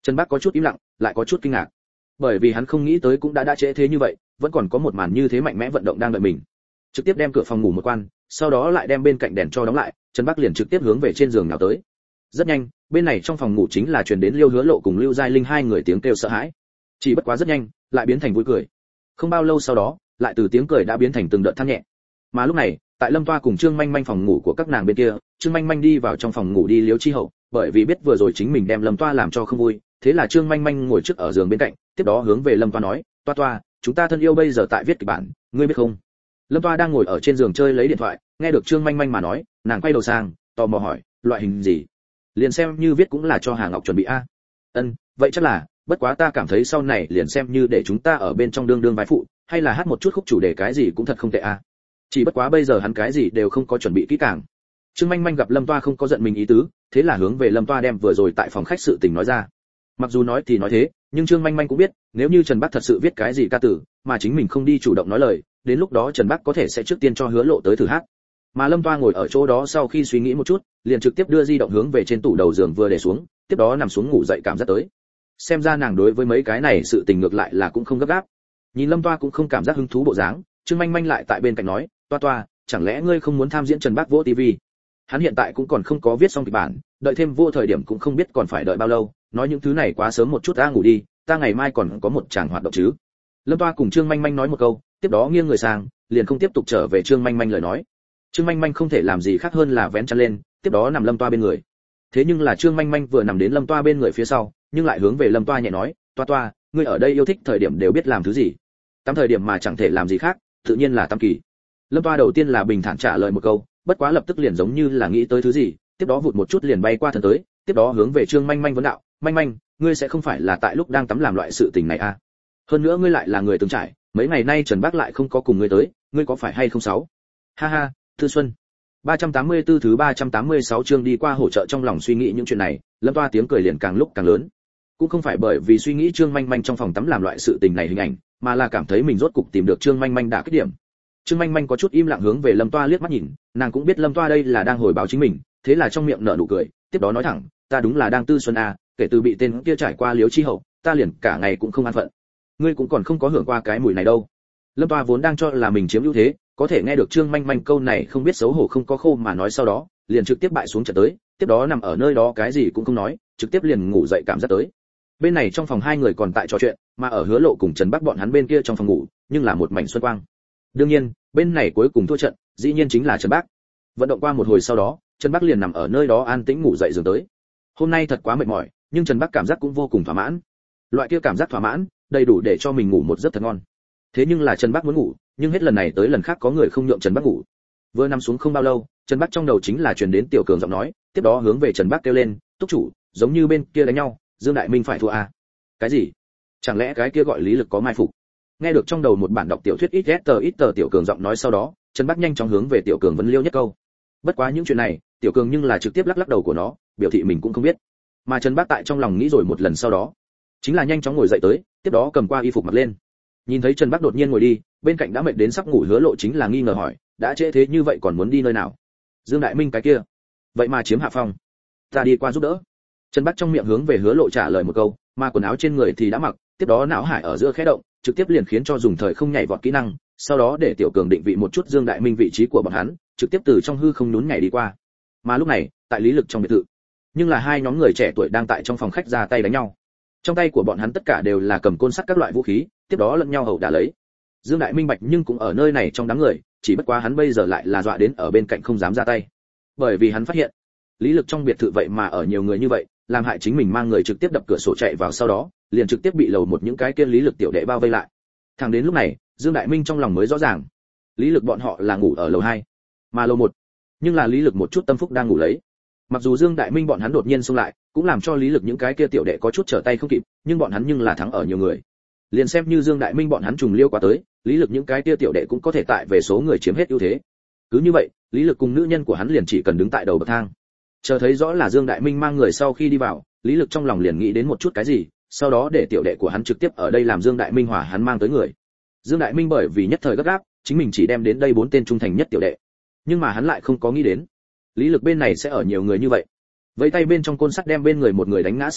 Trần Bắc có chút im lặng, lại có chút kinh ngạc, bởi vì hắn không nghĩ tới cũng đã đã trễ thế như vậy, vẫn còn có một màn như thế mạnh mẽ vận động đang đợi mình. Trực tiếp đem cửa phòng ngủ một quan, sau đó lại đem bên cạnh đèn cho đóng lại, Trần Bắc liền trực tiếp hướng về trên giường nào tới. Rất nhanh, bên này trong phòng ngủ chính là truyền đến Liêu Hứa Lộ cùng Lưu Giai Linh hai người tiếng kêu sợ hãi. Chỉ bất quá rất nhanh, lại biến thành vui cười. Không bao lâu sau đó, lại từ tiếng cười đã biến thành từng đợt than nhẹ. Mà lúc này, tại Lâm Toa cùng Trương Manh Manh phòng ngủ của các nàng bên kia, Trương Manh Manh đi vào trong phòng ngủ đi liếu chi hậu, bởi vì biết vừa rồi chính mình đem Lâm Toa làm cho không vui, thế là Trương Manh Manh ngồi trước ở giường bên cạnh, tiếp đó hướng về Lâm Toa nói, "Toa Toa, chúng ta thân yêu bây giờ tại viết kịch bản, ngươi biết không?" Lâm Toa đang ngồi ở trên giường chơi lấy điện thoại, nghe được Trương Manh Manh mà nói, nàng quay đầu sang, tò mò hỏi, "Loại hình gì?" Liền xem như viết cũng là cho Hà Ngọc chuẩn bị a. Ân, vậy chắc là, bất quá ta cảm thấy sau này liền xem như để chúng ta ở bên trong đương đương vai phụ, hay là hát một chút khúc chủ đề cái gì cũng thật không tệ a. Chỉ bất quá bây giờ hắn cái gì đều không có chuẩn bị kỹ càng. Trương Manh Manh gặp Lâm Toa không có giận mình ý tứ, thế là hướng về Lâm Toa đem vừa rồi tại phòng khách sự tình nói ra. Mặc dù nói thì nói thế, nhưng Trương Manh Manh cũng biết, nếu như Trần Bắc thật sự viết cái gì ca tử, mà chính mình không đi chủ động nói lời, đến lúc đó Trần Bắc có thể sẽ trước tiên cho Hứa Lộ tới thử hát. Mà Lâm Toa ngồi ở chỗ đó sau khi suy nghĩ một chút, liền trực tiếp đưa di động hướng về trên tủ đầu giường vừa để xuống, tiếp đó nằm xuống ngủ dậy cảm giác tới. Xem ra nàng đối với mấy cái này sự tình ngược lại là cũng không gấp gáp. Nhìn Lâm Toa cũng không cảm giác hứng thú bộ dáng, Trương Manh Manh lại tại bên cạnh nói, "Toa Toa, chẳng lẽ ngươi không muốn tham diễn Trần Bắc Vô ti vi? Hắn hiện tại cũng còn không có viết xong kịch bản, đợi thêm vô thời điểm cũng không biết còn phải đợi bao lâu, nói những thứ này quá sớm một chút, ta ngủ đi, ta ngày mai còn có một tràng hoạt động chứ." Lâm Toa cùng Trương Manh Manh nói một câu, tiếp đó nghiêng người sang, liền không tiếp tục trở về Trương Manh Manh lời nói. Trương Manh Manh không thể làm gì khác hơn là vén chăn lên, tiếp đó nằm Lâm Toa bên người. Thế nhưng là Trương Manh Manh vừa nằm đến Lâm Toa bên người phía sau, nhưng lại hướng về Lâm Toa nhẹ nói, "Toa Toa, ngươi ở đây yêu thích thời điểm đều biết làm thứ gì? Tắm thời điểm mà chẳng thể làm gì khác, tự nhiên là tắm kỳ." Lâm Toa đầu tiên là bình thản trả lời một câu, bất quá lập tức liền giống như là nghĩ tới thứ gì, tiếp đó vụt một chút liền bay qua thân tới, tiếp đó hướng về Trương Manh Manh vấn đạo, "Manh Manh, ngươi sẽ không phải là tại lúc đang tắm làm loại sự tình này à? Hơn nữa ngươi lại là người từng trải, mấy ngày nay Trần Bác lại không có cùng ngươi tới, ngươi có phải hay không sáu?" Ha ha, Thư Xuân. ba trăm tám mươi tư thứ ba trăm tám mươi sáu chương đi qua hỗ trợ trong lòng suy nghĩ những chuyện này, Lâm Toa tiếng cười liền càng lúc càng lớn. Cũng không phải bởi vì suy nghĩ Trương Manh Manh trong phòng tắm làm loại sự tình này hình ảnh, mà là cảm thấy mình rốt cục tìm được Trương Manh Manh đã kích điểm. Trương Manh Manh có chút im lặng hướng về Lâm Toa liếc mắt nhìn, nàng cũng biết Lâm Toa đây là đang hồi báo chính mình, thế là trong miệng nở nụ cười, tiếp đó nói thẳng, "Ta đúng là đang tư xuân à, kể từ bị tên kia trải qua liếu chi hậu, ta liền cả ngày cũng không an phận. Ngươi cũng còn không có hưởng qua cái mùi này đâu." Lâm Toa vốn đang cho là mình chiếm ưu thế, có thể nghe được Trương Manh Manh câu này không biết xấu hổ không có khô mà nói sau đó, liền trực tiếp bại xuống trận tới, tiếp đó nằm ở nơi đó cái gì cũng không nói, trực tiếp liền ngủ dậy cảm giác tới. Bên này trong phòng hai người còn tại trò chuyện, mà ở Hứa Lộ cùng Trần Bắc bọn hắn bên kia trong phòng ngủ, nhưng là một mảnh xuân quang. Đương nhiên, bên này cuối cùng thua trận, dĩ nhiên chính là Trần Bắc. Vận động qua một hồi sau đó, Trần Bắc liền nằm ở nơi đó an tĩnh ngủ dậy giường tới. Hôm nay thật quá mệt mỏi, nhưng Trần Bắc cảm giác cũng vô cùng thỏa mãn. Loại kia cảm giác thỏa mãn, đầy đủ để cho mình ngủ một giấc thật ngon. Thế nhưng là Trần Bắc muốn ngủ, nhưng hết lần này tới lần khác có người không nhượng Trần Bắc ngủ. Vừa nằm xuống không bao lâu, Trần Bắc trong đầu chính là truyền đến Tiểu Cường giọng nói, tiếp đó hướng về Trần Bắc kêu lên, "Túc chủ, giống như bên kia đánh nhau, Dương Đại Minh phải thua à?" "Cái gì? Chẳng lẽ cái kia gọi Lý Lực có mai phục?" Nghe được trong đầu một bản đọc tiểu thuyết ít tờ ít tờ Tiểu Cường giọng nói sau đó, Trần Bắc nhanh chóng hướng về Tiểu Cường vấn liêu nhất câu. Bất quá những chuyện này, Tiểu Cường nhưng là trực tiếp lắc lắc đầu của nó, biểu thị mình cũng không biết. Mà Trần Bắc tại trong lòng nghĩ rồi một lần sau đó, chính là nhanh chóng ngồi dậy tới, tiếp đó cầm qua y phục mặc lên. Nhìn thấy Trần Bắc đột nhiên ngồi đi, bên cạnh đã mệt đến sắp ngủ Hứa Lộ chính là nghi ngờ hỏi, "Đã trễ thế như vậy còn muốn đi nơi nào?" "Dương Đại Minh cái kia, vậy mà chiếm hạ phong, ta đi qua giúp đỡ." Trần Bắc trong miệng hướng về Hứa Lộ trả lời một câu, mà quần áo trên người thì đã mặc, tiếp đó não hải ở giữa khẽ động, trực tiếp liền khiến cho dùng thời không nhảy vọt kỹ năng, sau đó để Tiểu Cường định vị một chút Dương Đại Minh vị trí của bọn hắn, trực tiếp từ trong hư không nhún nhảy đi qua. Mà lúc này, tại Lý Lực trong biệt thự, nhưng là hai nhóm người trẻ tuổi đang tại trong phòng khách ra tay đánh nhau. Trong tay của bọn hắn tất cả đều là cầm côn sắt các loại vũ khí, tiếp đó lẫn nhau hầu đả lấy. Dương Đại Minh bạch nhưng cũng ở nơi này trong đám người, chỉ bất quá hắn bây giờ lại là dọa đến ở bên cạnh không dám ra tay. Bởi vì hắn phát hiện, Lý Lực trong biệt thự vậy mà ở nhiều người như vậy, làm hại chính mình mang người trực tiếp đập cửa sổ chạy vào sau đó, liền trực tiếp bị lầu một những cái kia Lý Lực tiểu đệ bao vây lại. Thẳng đến lúc này, Dương Đại Minh trong lòng mới rõ ràng, Lý Lực bọn họ là ngủ ở lầu hai, mà lầu một, nhưng là Lý Lực một chút tâm phúc đang ngủ lấy. Mặc dù Dương Đại Minh bọn hắn đột nhiên xông lại, cũng làm cho Lý Lực những cái kia tiểu đệ có chút trở tay không kịp, nhưng bọn hắn nhưng là thắng ở nhiều người. Liền xem như Dương Đại Minh bọn hắn trùng liêu qua tới, Lý Lực những cái kia tiểu đệ cũng có thể tại về số người chiếm hết ưu thế. Cứ như vậy, Lý Lực cùng nữ nhân của hắn liền chỉ cần đứng tại đầu bậc thang. Chờ thấy rõ là Dương Đại Minh mang người sau khi đi vào, Lý Lực trong lòng liền nghĩ đến một chút cái gì, sau đó để tiểu đệ của hắn trực tiếp ở đây làm Dương Đại Minh hỏa hắn mang tới người. Dương Đại Minh bởi vì nhất thời gấp gáp, chính mình chỉ đem đến đây bốn tên trung thành nhất tiểu đệ. Nhưng mà hắn lại không có nghĩ đến, Lý Lực bên này sẽ ở nhiều người như vậy. Vẫy tay bên trong côn sắt đem bên người một người đánh ngã sau đó,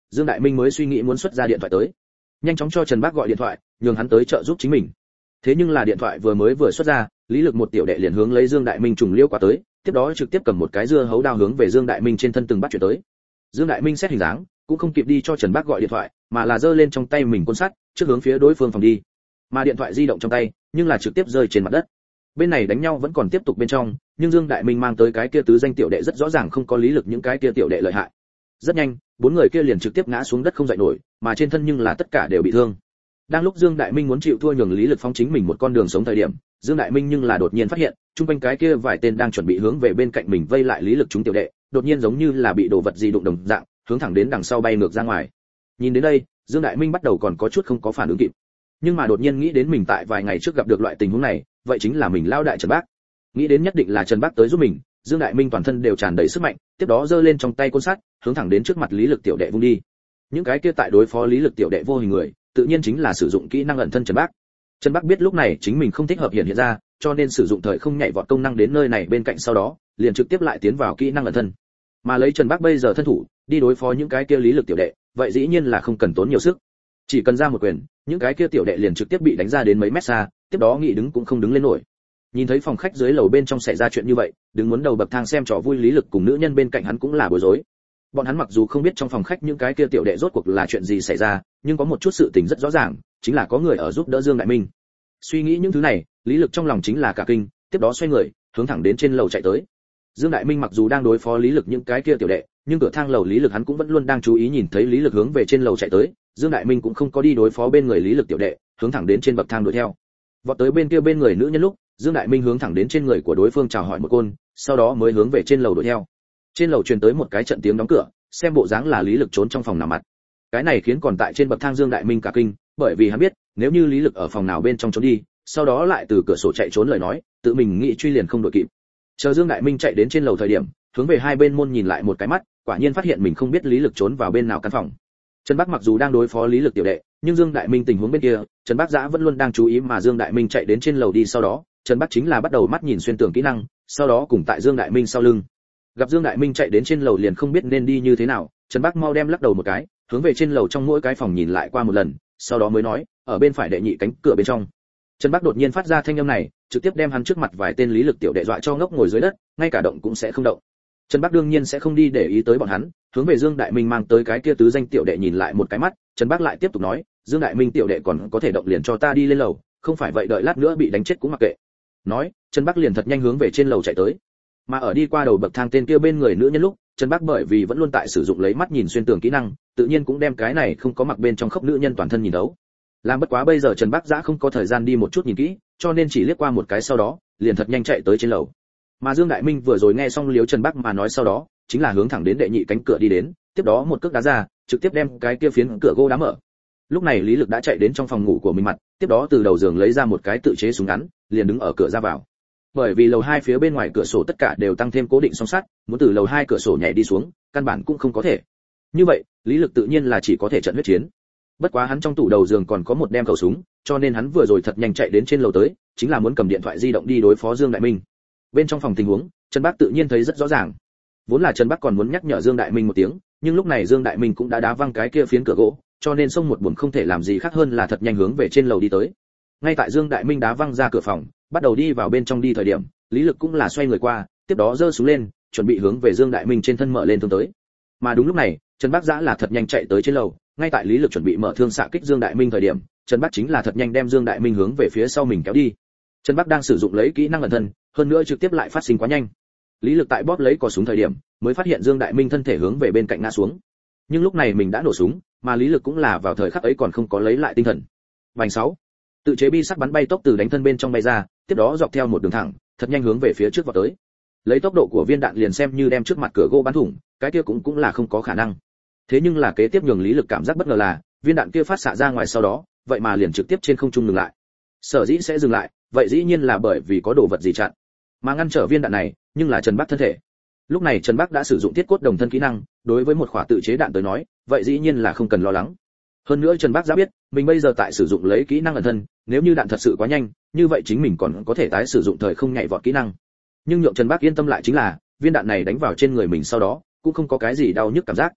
Dương Đại Minh mới suy nghĩ muốn xuất ra điện thoại tới, nhanh chóng cho Trần Bác gọi điện thoại, nhường hắn tới trợ giúp chính mình. Thế nhưng là điện thoại vừa mới vừa xuất ra, Lý Lực một tiểu đệ liền hướng lấy Dương Đại Minh trùng liêu qua tới, tiếp đó trực tiếp cầm một cái dưa hấu đao hướng về Dương Đại Minh trên thân từng bắt chuyển tới. Dương Đại Minh xét hình dáng, cũng không kịp đi cho Trần Bác gọi điện thoại, mà là giơ lên trong tay mình côn sắt, trước hướng phía đối phương phòng đi. Mà điện thoại di động trong tay, nhưng là trực tiếp rơi trên mặt đất. Bên này đánh nhau vẫn còn tiếp tục bên trong, nhưng Dương Đại Minh mang tới cái kia tứ danh tiểu đệ rất rõ ràng không có Lý Lực những cái kia tiểu đệ lợi hại. Rất nhanh, bốn người kia liền trực tiếp ngã xuống đất không dậy nổi, mà trên thân nhưng là tất cả đều bị thương. Đang lúc Dương Đại Minh muốn chịu thua nhường Lý Lực phóng chính mình một con đường sống thời điểm, Dương Đại Minh nhưng là đột nhiên phát hiện, trung quanh cái kia vài tên đang chuẩn bị hướng về bên cạnh mình vây lại Lý Lực chúng tiểu đệ, đột nhiên giống như là bị đồ vật gì đụng đồng dạng, hướng thẳng đến đằng sau bay ngược ra ngoài. Nhìn đến đây, Dương Đại Minh bắt đầu còn có chút không có phản ứng kịp. Nhưng mà đột nhiên nghĩ đến mình tại vài ngày trước gặp được loại tình huống này, vậy chính là mình lao đại Trần Bác. Nghĩ đến nhất định là Trần Bác tới giúp mình, Dương Đại Minh toàn thân đều tràn đầy sức mạnh, tiếp đó giơ lên trong tay côn sắt, hướng thẳng đến trước mặt Lý Lực tiểu đệ vung đi. Những cái kia tại đối phó Lý Lực tiểu đệ vô hình người, tự nhiên chính là sử dụng kỹ năng ẩn thân Trần Bác. Trần Bác biết lúc này chính mình không thích hợp hiện hiện ra, cho nên sử dụng thời không nhảy vọt công năng đến nơi này bên cạnh sau đó, liền trực tiếp lại tiến vào kỹ năng ẩn thân. Mà lấy Trần Bác bây giờ thân thủ, đi đối phó những cái kia Lý Lực tiểu đệ, vậy dĩ nhiên là không cần tốn nhiều sức. Chỉ cần ra một quyền, những cái kia tiểu đệ liền trực tiếp bị đánh ra đến mấy mét xa, tiếp đó nghĩ đứng cũng không đứng lên nổi. Nhìn thấy phòng khách dưới lầu bên trong xảy ra chuyện như vậy, đứng muốn đầu bậc thang xem trò vui Lý Lực cùng nữ nhân bên cạnh hắn cũng là bối rối. Bọn hắn mặc dù không biết trong phòng khách những cái kia tiểu đệ rốt cuộc là chuyện gì xảy ra, nhưng có một chút sự tình rất rõ ràng, chính là có người ở giúp đỡ Dương Đại Minh. Suy nghĩ những thứ này, Lý Lực trong lòng chính là cả kinh, tiếp đó xoay người, hướng thẳng đến trên lầu chạy tới. Dương Đại Minh mặc dù đang đối phó Lý Lực những cái kia tiểu đệ, nhưng cửa thang lầu Lý Lực hắn cũng vẫn luôn đang chú ý, nhìn thấy Lý Lực hướng về trên lầu chạy tới, Dương Đại Minh cũng không có đi đối phó bên người Lý Lực tiểu đệ, hướng thẳng đến trên bậc thang đuổi theo. Vọt tới bên kia bên người nữ nhân lúc, Dương Đại Minh hướng thẳng đến trên người của đối phương chào hỏi một côn, sau đó mới hướng về trên lầu đuổi theo. Trên lầu truyền tới một cái trận tiếng đóng cửa, xem bộ dáng là Lý Lực trốn trong phòng nằm mặt. Cái này khiến còn tại trên bậc thang Dương Đại Minh cả kinh, bởi vì hắn biết, nếu như Lý Lực ở phòng nào bên trong trốn đi, sau đó lại từ cửa sổ chạy trốn lời nói, tự mình nghĩ truy liền không đội kịp. Chờ Dương Đại Minh chạy đến trên lầu thời điểm, hướng về hai bên môn nhìn lại một cái mắt, quả nhiên phát hiện mình không biết Lý Lực trốn vào bên nào căn phòng. Trần Bác mặc dù đang đối phó Lý Lực tiểu đệ, nhưng Dương Đại Minh tình huống bên kia, Trần Bác Dã vẫn luôn đang chú ý, mà Dương Đại Minh chạy đến trên lầu đi sau đó, Trần Bác chính là bắt đầu mắt nhìn xuyên tường kỹ năng, sau đó cùng tại Dương Đại Minh sau lưng. Gặp Dương Đại Minh chạy đến trên lầu liền không biết nên đi như thế nào, Trần Bác mau đem lắc đầu một cái, hướng về trên lầu trong mỗi cái phòng nhìn lại qua một lần, sau đó mới nói, ở bên phải đệ nhị cánh cửa bên trong. Trần Bác đột nhiên phát ra thanh âm này, trực tiếp đem hắn trước mặt vài tên Lý Lực tiểu đệ dọa cho ngốc ngồi dưới đất, ngay cả động cũng sẽ không động. Trần Bác đương nhiên sẽ không đi để ý tới bọn hắn, hướng về Dương Đại Minh mang tới cái kia tứ danh tiểu đệ nhìn lại một cái mắt, Trần Bác lại tiếp tục nói, Dương Đại Minh tiểu đệ còn có thể động liền cho ta đi lên lầu, không phải vậy đợi lát nữa bị đánh chết cũng mặc kệ. Nói, Trần Bác liền thật nhanh hướng về trên lầu chạy tới. Mà ở đi qua đầu bậc thang tên kia bên người nữ nhân lúc, Trần Bác bởi vì vẫn luôn tại sử dụng lấy mắt nhìn xuyên tường kỹ năng, tự nhiên cũng đem cái này không có mặc bên trong khốc nữ nhân toàn thân nhìn đấu. Làm bất quá bây giờ Trần Bác Dã không có thời gian đi một chút nhìn kỹ, cho nên chỉ liếc qua một cái sau đó, liền thật nhanh chạy tới trên lầu. Mà Dương Đại Minh vừa rồi nghe xong Liễu Trần Bác mà nói sau đó, chính là hướng thẳng đến đệ nhị cánh cửa đi đến, tiếp đó một cước đá ra, trực tiếp đem cái kia phiến cửa gỗ đá mở. Lúc này Lý Lực đã chạy đến trong phòng ngủ của mình mặt, tiếp đó từ đầu giường lấy ra một cái tự chế súng ngắn, liền đứng ở cửa ra vào. Bởi vì lầu hai phía bên ngoài cửa sổ tất cả đều tăng thêm cố định song sắt, muốn từ lầu hai cửa sổ nhảy đi xuống, căn bản cũng không có thể. Như vậy, Lý Lực tự nhiên là chỉ có thể trận huyết chiến. Bất quá hắn trong tủ đầu giường còn có một đem khẩu súng, cho nên hắn vừa rồi thật nhanh chạy đến trên lầu tới, chính là muốn cầm điện thoại di động đi đối phó Dương Đại Minh. Bên trong phòng tình huống, Trần Bác tự nhiên thấy rất rõ ràng. Vốn là Trần Bác còn muốn nhắc nhở Dương Đại Minh một tiếng, nhưng lúc này Dương Đại Minh cũng đã đá văng cái kia phiến cửa gỗ, cho nên xông một buồn không thể làm gì khác hơn là thật nhanh hướng về trên lầu đi tới. Ngay tại Dương Đại Minh đá văng ra cửa phòng, bắt đầu đi vào bên trong đi thời điểm, Lý Lực cũng là xoay người qua, tiếp đó giơ súng lên, chuẩn bị hướng về Dương Đại Minh trên thân mở lên thương tới. Mà đúng lúc này, Trần Bác Dã là thật nhanh chạy tới trên lầu, ngay tại Lý Lực chuẩn bị mở thương xạ kích Dương Đại Minh thời điểm, Trần Bác chính là thật nhanh đem Dương Đại Minh hướng về phía sau mình kéo đi. Trần Bác đang sử dụng lấy kỹ năng ẩn thân, hơn nữa trực tiếp lại phát sinh quá nhanh. Lý Lực tại bóp lấy cò súng thời điểm, mới phát hiện Dương Đại Minh thân thể hướng về bên cạnh ngã xuống. Nhưng lúc này mình đã nổ súng, mà Lý Lực cũng là vào thời khắc ấy còn không có lấy lại tinh thần. Bành sáu, tự chế bi sắt bắn bay tốc từ đánh thân bên trong bay ra, tiếp đó dọc theo một đường thẳng, thật nhanh hướng về phía trước vọt tới. Lấy tốc độ của viên đạn liền xem như đem trước mặt cửa gỗ bắn thủng, cái kia cũng cũng là không có khả năng. Thế nhưng là kế tiếp nhường Lý Lực cảm giác bất ngờ là, viên đạn kia phát xạ ra ngoài sau đó, vậy mà liền trực tiếp trên không trung ngừng lại. Sở dĩ sẽ dừng lại, vậy dĩ nhiên là bởi vì có đồ vật gì chặn. Mà ngăn trở viên đạn này, nhưng là Trần Bác thân thể. Lúc này Trần Bác đã sử dụng thiết cốt đồng thân kỹ năng, đối với một khỏa tự chế đạn tới nói, vậy dĩ nhiên là không cần lo lắng. Hơn nữa Trần Bác đã biết, mình bây giờ tại sử dụng lấy kỹ năng ẩn thân, nếu như đạn thật sự quá nhanh, như vậy chính mình còn có thể tái sử dụng thời không nhảy vọt kỹ năng. Nhưng nhượng Trần Bác yên tâm lại chính là, viên đạn này đánh vào trên người mình sau đó, cũng không có cái gì đau nhức cảm giác.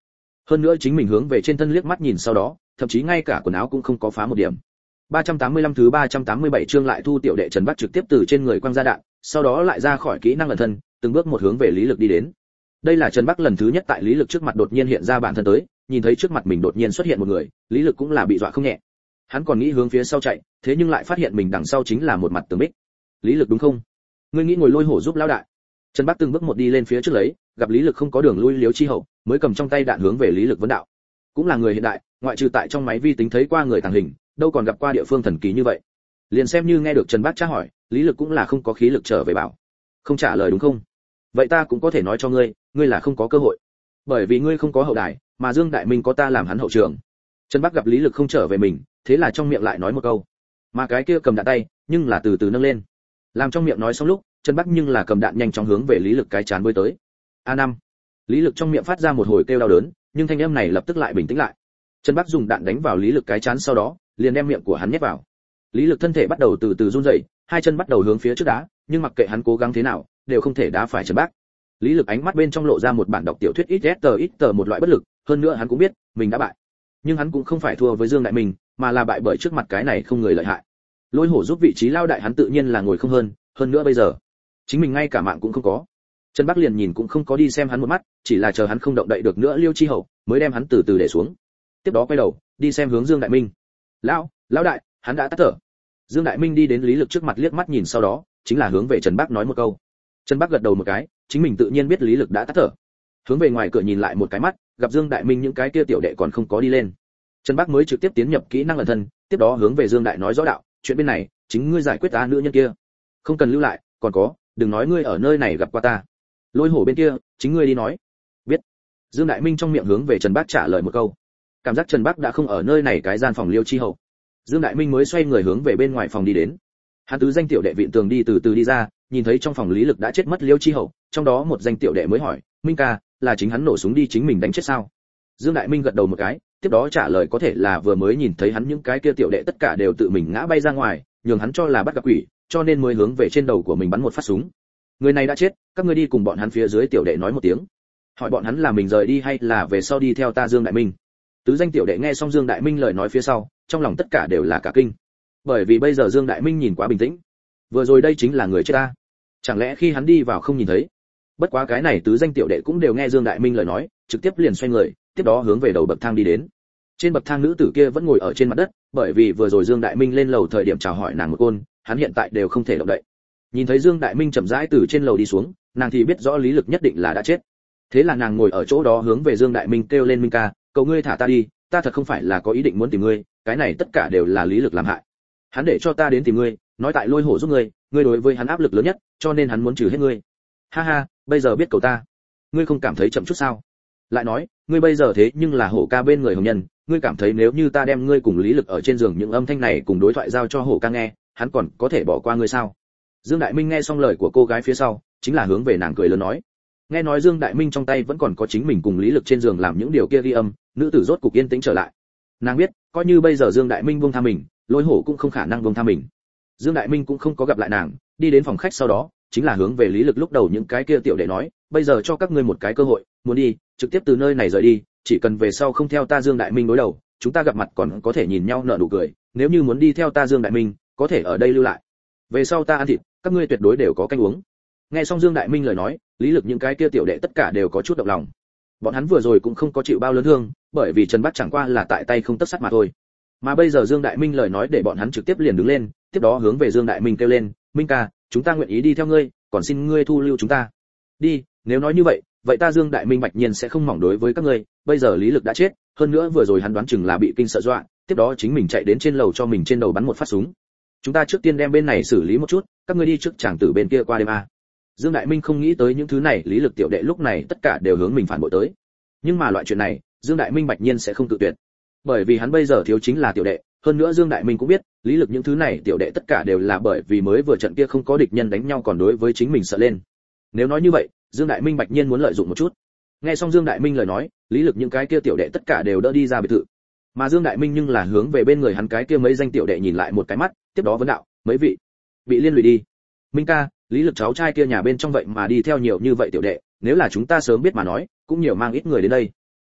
hơn nữa chính mình hướng về trên thân liếc mắt nhìn sau đó thậm chí ngay cả quần áo cũng không có phá một điểm. ba trăm tám mươi lăm thứ ba trăm tám mươi bảy chương lại thu tiểu đệ Trần Bắc trực tiếp từ trên người quăng ra đạn, sau đó lại ra khỏi kỹ năng ẩn thân, từng bước một hướng về Lý Lực đi đến. Đây là Trần Bắc lần thứ nhất tại Lý Lực trước mặt đột nhiên hiện ra bản thân tới, nhìn thấy trước mặt mình đột nhiên xuất hiện một người, Lý Lực cũng là bị dọa không nhẹ. Hắn còn nghĩ hướng phía sau chạy, thế nhưng lại phát hiện mình đằng sau chính là một mặt tường bích. Lý Lực đúng không? Ngươi nghĩ ngồi lôi hổ giúp lão đại? Trần Bắc từng bước một đi lên phía trước lấy, gặp Lý Lực không có đường lui liếu chi hậu, mới cầm trong tay đạn hướng về Lý Lực vấn đạo. Cũng là người hiện đại, ngoại trừ tại trong máy vi tính thấy qua người tàng hình, đâu còn gặp qua địa phương thần kỳ như vậy. Liền xem như nghe được Trần Bắc tra hỏi, Lý Lực cũng là không có khí lực trở về bảo. Không trả lời đúng không? Vậy ta cũng có thể nói cho ngươi, ngươi là không có cơ hội. Bởi vì ngươi không có hậu đài, mà Dương Đại Minh có ta làm hắn hậu trường. Trần Bắc gặp Lý Lực không trở về mình, thế là trong miệng lại nói một câu. Mà cái kia cầm đạn tay, nhưng là từ từ nâng lên. Làm trong miệng nói xong lúc, Trần Bắc nhưng là cầm đạn nhanh chóng hướng về Lý Lực cái chán bơi tới. a năm. Lý Lực trong miệng phát ra một hồi kêu đau đớn, nhưng thanh âm này lập tức lại bình tĩnh lại. Trần Bắc dùng đạn đánh vào Lý Lực cái chán sau đó, liền đem miệng của hắn nhét vào. Lý Lực thân thể bắt đầu từ từ run rẩy, hai chân bắt đầu hướng phía trước đá, nhưng mặc kệ hắn cố gắng thế nào, đều không thể đá phải Trần Bắc. Lý Lực ánh mắt bên trong lộ ra một bản đọc tiểu thuyết ít tờ ít tờ một loại bất lực, hơn nữa hắn cũng biết, mình đã bại. Nhưng hắn cũng không phải thua với Dương Đại Minh, mà là bại bởi trước mặt cái này không người lợi hại. Lôi hổ giúp vị trí lao đại hắn tự nhiên là ngồi không hơn, hơn nữa bây giờ, chính mình ngay cả mạng cũng không có. Trần Bắc liền nhìn cũng không có đi xem hắn một mắt, chỉ là chờ hắn không động đậy được nữa Liêu Chi Hậu, mới đem hắn từ từ để xuống. Tiếp đó quay đầu, đi xem hướng Dương Đại Minh. "Lão, lão đại, hắn đã tắt thở." Dương Đại Minh đi đến Lý Lực trước mặt liếc mắt nhìn sau đó, chính là hướng về Trần Bắc nói một câu. Trần Bắc gật đầu một cái, chính mình tự nhiên biết Lý Lực đã tắt thở. Hướng về ngoài cửa nhìn lại một cái mắt, gặp Dương Đại Minh những cái kia tiểu đệ còn không có đi lên. Trần Bắc mới trực tiếp tiến nhập kỹ năng ẩn thân, tiếp đó hướng về Dương Đại nói rõ đạo, "Chuyện bên này, chính ngươi giải quyết ta nữ nhân kia. Không cần lưu lại, còn có, đừng nói ngươi ở nơi này gặp qua ta. Lôi hổ bên kia, chính ngươi đi nói." "Biết." Dương Đại Minh trong miệng hướng về Trần Bắc trả lời một câu. Cảm giác Trần Bắc đã không ở nơi này cái gian phòng Liêu Chi Hậu. Dương Đại Minh mới xoay người hướng về bên ngoài phòng đi đến. Hắn tứ danh tiểu đệ vịn tường đi từ từ đi ra, nhìn thấy trong phòng Lý Lực đã chết mất Liêu Chi Hậu, trong đó một danh tiểu đệ mới hỏi, "Minh ca, là chính hắn nổ súng đi chính mình đánh chết sao?" Dương Đại Minh gật đầu một cái, tiếp đó trả lời có thể là vừa mới nhìn thấy hắn những cái kia tiểu đệ tất cả đều tự mình ngã bay ra ngoài, nhường hắn cho là bắt gặp quỷ, cho nên mới hướng về trên đầu của mình bắn một phát súng. Người này đã chết, các ngươi đi cùng bọn hắn phía dưới tiểu đệ nói một tiếng. Hỏi bọn hắn là mình rời đi hay là về sau đi theo ta Dương Đại Minh. Tứ danh tiểu đệ nghe xong Dương Đại Minh lời nói phía sau, trong lòng tất cả đều là cả kinh. Bởi vì bây giờ Dương Đại Minh nhìn quá bình tĩnh. Vừa rồi đây chính là người chết ta. Chẳng lẽ khi hắn đi vào không nhìn thấy? Bất quá cái này tứ danh tiểu đệ cũng đều nghe Dương Đại Minh lời nói, trực tiếp liền xoay người, tiếp đó hướng về đầu bậc thang đi đến. Trên bậc thang nữ tử kia vẫn ngồi ở trên mặt đất, bởi vì vừa rồi Dương Đại Minh lên lầu thời điểm chào hỏi nàng một côn, hắn hiện tại đều không thể động đậy. Nhìn thấy Dương Đại Minh chậm rãi từ trên lầu đi xuống, nàng thì biết rõ Lý Lực nhất định là đã chết. Thế là nàng ngồi ở chỗ đó hướng về Dương Đại Minh kêu lên, "Minh ca, cầu ngươi thả ta đi, ta thật không phải là có ý định muốn tìm ngươi, cái này tất cả đều là Lý Lực làm hại. Hắn để cho ta đến tìm ngươi, nói tại Lôi Hổ giúp ngươi, ngươi đối với hắn áp lực lớn nhất, cho nên hắn muốn trừ hết ngươi. Ha ha, bây giờ biết cầu ta, ngươi không cảm thấy chậm chút sao? Lại nói, ngươi bây giờ thế nhưng là Hổ ca bên người hồng nhân, ngươi cảm thấy nếu như ta đem ngươi cùng Lý Lực ở trên giường những âm thanh này cùng đối thoại giao cho Hổ ca nghe, hắn còn có thể bỏ qua ngươi sao?" Dương Đại Minh nghe xong lời của cô gái phía sau, chính là hướng về nàng cười lớn nói. Nghe nói Dương Đại Minh trong tay vẫn còn có chính mình cùng Lý Lực trên giường làm những điều kia ghi âm, nữ tử rốt cục yên tĩnh trở lại. Nàng biết, coi như bây giờ Dương Đại Minh buông tha mình, Lôi Hổ cũng không khả năng buông tha mình. Dương Đại Minh cũng không có gặp lại nàng, đi đến phòng khách sau đó, chính là hướng về Lý Lực lúc đầu những cái kia tiểu đệ nói, "Bây giờ cho các ngươi một cái cơ hội, muốn đi, trực tiếp từ nơi này rời đi, chỉ cần về sau không theo ta Dương Đại Minh đối đầu, chúng ta gặp mặt còn có thể nhìn nhau nở nụ cười, nếu như muốn đi theo ta Dương Đại Minh, có thể ở đây lưu lại. Về sau ta ăn thịt, các ngươi tuyệt đối đều có canh uống." Nghe xong Dương Đại Minh lời nói, Lý Lực những cái kia tiểu đệ tất cả đều có chút động lòng. Bọn hắn vừa rồi cũng không có chịu bao lớn thương, bởi vì Trần Bắc chẳng qua là tại tay không tấc sắt mà thôi. Mà bây giờ Dương Đại Minh lời nói để bọn hắn trực tiếp liền đứng lên, tiếp đó hướng về Dương Đại Minh kêu lên, "Minh ca, chúng ta nguyện ý đi theo ngươi, còn xin ngươi thu lưu chúng ta." "Đi, nếu nói như vậy, vậy ta Dương Đại Minh bạch nhiên sẽ không mỏng đối với các ngươi, bây giờ Lý Lực đã chết, hơn nữa vừa rồi hắn đoán chừng là bị kinh sợ dọa, tiếp đó chính mình chạy đến trên lầu cho mình trên đầu bắn một phát súng. Chúng ta trước tiên đem bên này xử lý một chút, các ngươi đi trước chàng tử bên kia qua đêm a." Dương Đại Minh không nghĩ tới những thứ này, Lý Lực tiểu đệ lúc này tất cả đều hướng mình phản bội tới. Nhưng mà loại chuyện này, Dương Đại Minh bạch nhiên sẽ không tự tuyệt. Bởi vì hắn bây giờ thiếu chính là tiểu đệ, hơn nữa Dương Đại Minh cũng biết, Lý Lực những thứ này tiểu đệ tất cả đều là bởi vì mới vừa trận kia không có địch nhân đánh nhau còn đối với chính mình sợ lên. Nếu nói như vậy, Dương Đại Minh bạch nhiên muốn lợi dụng một chút. Nghe xong Dương Đại Minh lời nói, Lý Lực những cái kia tiểu đệ tất cả đều đỡ đi ra biệt thự. Mà Dương Đại Minh nhưng là hướng về bên người hắn cái kia mấy danh tiểu đệ nhìn lại một cái mắt, tiếp đó vấn đạo, "Mấy vị bị liên lụy đi." "Minh ca, Lý Lực cháu trai kia nhà bên trong vậy mà đi theo nhiều như vậy tiểu đệ, nếu là chúng ta sớm biết mà nói, cũng nhiều mang ít người đến đây."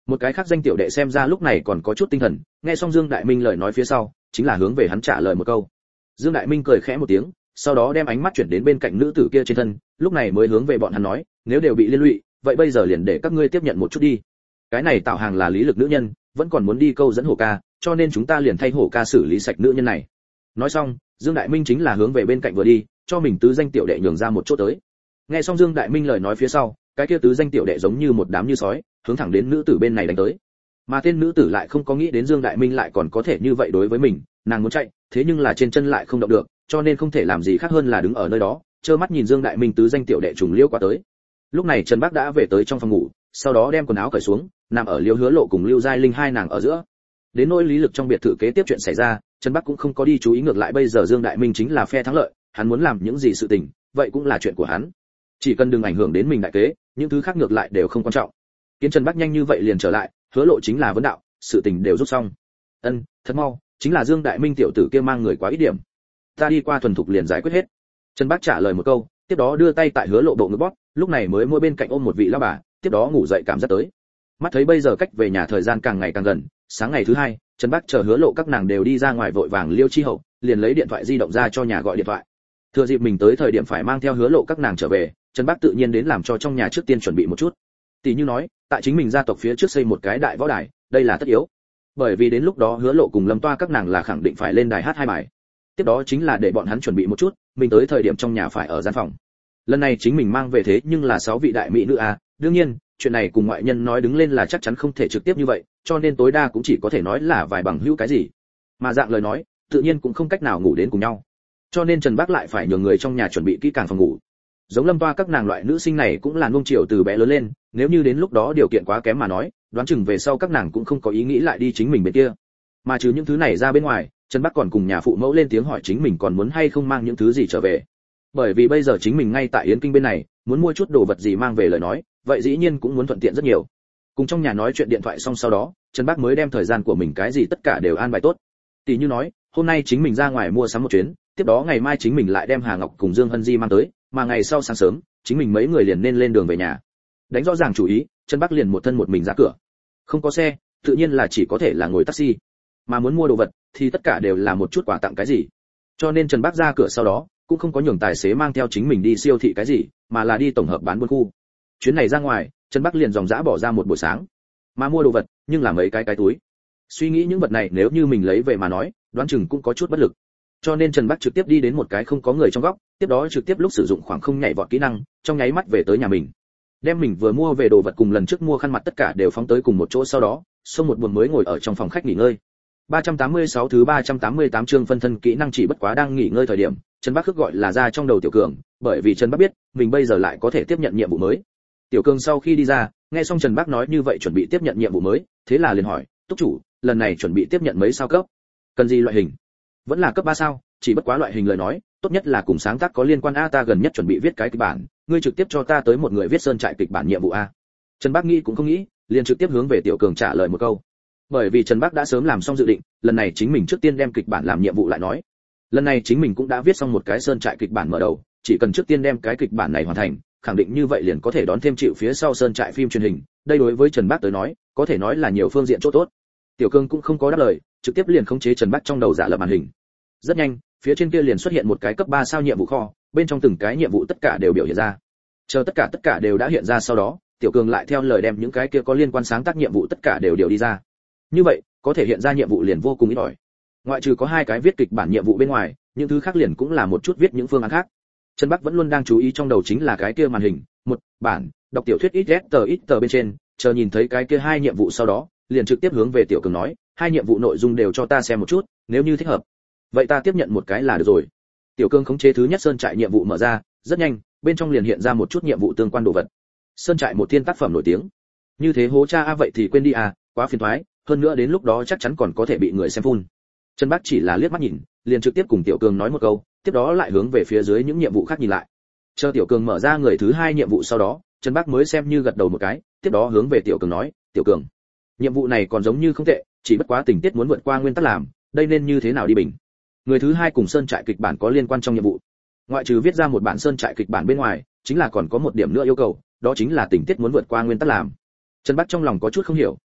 Một cái khác danh tiểu đệ xem ra lúc này còn có chút tinh thần, nghe xong Dương Đại Minh lời nói phía sau, chính là hướng về hắn trả lời một câu. Dương Đại Minh cười khẽ một tiếng, sau đó đem ánh mắt chuyển đến bên cạnh nữ tử kia trên thân, lúc này mới hướng về bọn hắn nói, nếu đều bị liên lụy, vậy bây giờ liền để các ngươi tiếp nhận một chút đi. Cái này Tạo Hàng là lý lực nữ nhân, vẫn còn muốn đi câu dẫn Hổ ca, cho nên chúng ta liền thay Hổ ca xử lý sạch nữ nhân này. Nói xong, Dương Đại Minh chính là hướng về bên cạnh vừa đi, cho mình tứ danh tiểu đệ nhường ra một chỗ tới. Nghe xong Dương Đại Minh lời nói phía sau, cái kia tứ danh tiểu đệ giống như một đám như sói, hướng thẳng đến nữ tử bên này đánh tới. Mà tên nữ tử lại không có nghĩ đến Dương Đại Minh lại còn có thể như vậy đối với mình, nàng muốn chạy, thế nhưng là trên chân lại không động được, cho nên không thể làm gì khác hơn là đứng ở nơi đó, trơ mắt nhìn Dương Đại Minh tứ danh tiểu đệ trùng liêu qua tới. Lúc này Trần Bác đã về tới trong phòng ngủ, sau đó đem quần áo cởi xuống, nằm ở Liêu Hứa Lộ cùng Lưu Giai Linh hai nàng ở giữa. Đến nỗi lý lực trong biệt thự kế tiếp chuyện xảy ra, Trần Bác cũng không có đi chú ý, ngược lại bây giờ Dương Đại Minh chính là phe thắng lợi, hắn muốn làm những gì sự tình, vậy cũng là chuyện của hắn. Chỉ cần đừng ảnh hưởng đến mình đại kế, những thứ khác ngược lại đều không quan trọng. Kiến Trần Bác nhanh như vậy liền trở lại, Hứa Lộ chính là vấn đạo, sự tình đều rút xong. Ân, thật mau, chính là Dương Đại Minh tiểu tử kia mang người quá ít điểm. Ta đi qua thuần thục liền giải quyết hết. Trần Bác trả lời một câu, tiếp đó đưa tay tại Hứa Lộ bộ ngực bóp, lúc này mới môi bên cạnh ôm một vị lão bà, tiếp đó ngủ dậy cảm giác tới. Mắt thấy bây giờ cách về nhà thời gian càng ngày càng gần, sáng ngày thứ hai, Trần Bác chờ Hứa Lộ các nàng đều đi ra ngoài vội vàng Liêu Chi Hậu, liền lấy điện thoại di động ra cho nhà gọi điện thoại. Thừa dịp mình tới thời điểm phải mang theo Hứa Lộ các nàng trở về, Trần Bác tự nhiên đến làm cho trong nhà trước tiên chuẩn bị một chút. Tỷ như nói, tại chính mình gia tộc phía trước xây một cái đại võ đài, đây là tất yếu. Bởi vì đến lúc đó Hứa Lộ cùng Lâm Toa các nàng là khẳng định phải lên đài hát hai bài. Tiếp đó chính là để bọn hắn chuẩn bị một chút, mình tới thời điểm trong nhà phải ở gian phòng. Lần này chính mình mang về thế nhưng là sáu vị đại mỹ nữ à, đương nhiên, chuyện này cùng ngoại nhân nói đứng lên là chắc chắn không thể trực tiếp như vậy, cho nên tối đa cũng chỉ có thể nói là vài bằng hữu cái gì. Mà dạng lời nói, tự nhiên cũng không cách nào ngủ đến cùng nhau. Cho nên Trần Bác lại phải nhờ người trong nhà chuẩn bị kỹ càng phòng ngủ. Giống Lâm Toa các nàng loại nữ sinh này cũng là nuông chiều từ bé lớn lên, nếu như đến lúc đó điều kiện quá kém mà nói, đoán chừng về sau các nàng cũng không có ý nghĩ lại đi chính mình bên kia. Mà trừ những thứ này ra bên ngoài, Trần Bác còn cùng nhà phụ mẫu lên tiếng hỏi chính mình còn muốn hay không mang những thứ gì trở về. Bởi vì bây giờ chính mình ngay tại Yến Kinh bên này, muốn mua chút đồ vật gì mang về lời nói, vậy dĩ nhiên cũng muốn thuận tiện rất nhiều. Cùng trong nhà nói chuyện điện thoại xong sau đó, Trần Bác mới đem thời gian của mình cái gì tất cả đều an bài tốt. Tỷ như nói, hôm nay chính mình ra ngoài mua sắm một chuyến, tiếp đó ngày mai chính mình lại đem Hà Ngọc cùng Dương Hân Di mang tới, mà ngày sau sáng sớm, chính mình mấy người liền nên lên đường về nhà. Đánh rõ ràng chủ ý, Trần Bác liền một thân một mình ra cửa. Không có xe, tự nhiên là chỉ có thể là ngồi taxi. Mà muốn mua đồ vật thì tất cả đều là một chút quà tặng cái gì. Cho nên Trần Bác ra cửa sau đó, cũng không có nhường tài xế mang theo chính mình đi siêu thị cái gì, mà là đi tổng hợp bán buôn khu. Chuyến này ra ngoài, Trần Bác liền dòng dã bỏ ra một buổi sáng, mà mua đồ vật, nhưng là mấy cái cái túi. Suy nghĩ những vật này nếu như mình lấy về mà nói, đoán chừng cũng có chút bất lực. Cho nên Trần Bác trực tiếp đi đến một cái không có người trong góc, tiếp đó trực tiếp lúc sử dụng khoảng không nhảy vọt kỹ năng, trong nháy mắt về tới nhà mình. Đem mình vừa mua về đồ vật cùng lần trước mua khăn mặt tất cả đều phóng tới cùng một chỗ, sau đó, xông một buồng mới ngồi ở trong phòng khách nghỉ ngơi. ba trăm tám mươi sáu thứ ba trăm tám mươi tám chương phân thân kỹ năng chỉ bất quá đang nghỉ ngơi thời điểm, Trần Bác khước gọi là ra trong đầu Tiểu Cường, bởi vì Trần Bác biết, mình bây giờ lại có thể tiếp nhận nhiệm vụ mới. Tiểu Cường sau khi đi ra, nghe xong Trần Bác nói như vậy chuẩn bị tiếp nhận nhiệm vụ mới, thế là liền hỏi, "Túc chủ, lần này chuẩn bị tiếp nhận mấy sao cấp? Cần gì loại hình?" "Vẫn là cấp ba sao, chỉ bất quá loại hình lời nói, tốt nhất là cùng sáng tác có liên quan a, ta gần nhất chuẩn bị viết cái kịch bản, ngươi trực tiếp cho ta tới một người viết sơn trại kịch bản nhiệm vụ a." Trần Bác nghĩ cũng không nghĩ, liền trực tiếp hướng về Tiểu Cường trả lời một câu. Bởi vì Trần Bác đã sớm làm xong dự định, lần này chính mình trước tiên đem kịch bản làm nhiệm vụ lại nói. Lần này chính mình cũng đã viết xong một cái sơn trại kịch bản mở đầu, chỉ cần trước tiên đem cái kịch bản này hoàn thành, khẳng định như vậy liền có thể đón thêm chịu phía sau sơn trại phim truyền hình, đây đối với Trần Bác tới nói, có thể nói là nhiều phương diện chỗ tốt. Tiểu Cường cũng không có đáp lời, trực tiếp liền khống chế Trần Bác trong đầu giả lập màn hình. Rất nhanh, phía trên kia liền xuất hiện một cái cấp ba sao nhiệm vụ kho, bên trong từng cái nhiệm vụ tất cả đều biểu hiện ra. Chờ tất cả tất cả đều đã hiện ra sau đó, Tiểu Cường lại theo lời đem những cái kia có liên quan sáng tác nhiệm vụ tất cả đều điều đi ra. Như vậy, có thể hiện ra nhiệm vụ liền vô cùng ít ỏi. Ngoại trừ có hai cái viết kịch bản nhiệm vụ bên ngoài, những thứ khác liền cũng là một chút viết những phương án khác. Trần Bác vẫn luôn đang chú ý trong đầu chính là cái kia màn hình, một bản, đọc tiểu thuyết ít tờ ít tờ bên trên, chờ nhìn thấy cái kia hai nhiệm vụ sau đó, liền trực tiếp hướng về Tiểu Cường nói, hai nhiệm vụ nội dung đều cho ta xem một chút, nếu như thích hợp, vậy ta tiếp nhận một cái là được rồi. Tiểu Cường khống chế thứ nhất sơn trại nhiệm vụ mở ra, rất nhanh, bên trong liền hiện ra một chút nhiệm vụ tương quan đồ vật. Sơn trại một thiên tác phẩm nổi tiếng. Như thế hố cha a, vậy thì quên đi à, quá phiền toái, hơn nữa đến lúc đó chắc chắn còn có thể bị người xem phun. Trần Bác chỉ là liếc mắt nhìn, liền trực tiếp cùng Tiểu Cường nói một câu, tiếp đó lại hướng về phía dưới những nhiệm vụ khác nhìn lại. Chờ Tiểu Cường mở ra người thứ hai nhiệm vụ sau đó, Trần Bác mới xem như gật đầu một cái, tiếp đó hướng về Tiểu Cường nói, "Tiểu Cường, nhiệm vụ này còn giống như không tệ, chỉ bất quá tình tiết muốn vượt qua nguyên tắc làm, đây nên như thế nào đi bình?" Người thứ hai cùng sơn trại kịch bản có liên quan trong nhiệm vụ. Ngoại trừ viết ra một bản sơn trại kịch bản bên ngoài, chính là còn có một điểm nữa yêu cầu, đó chính là tình tiết muốn vượt qua nguyên tắc làm. Trần Bác trong lòng có chút không hiểu,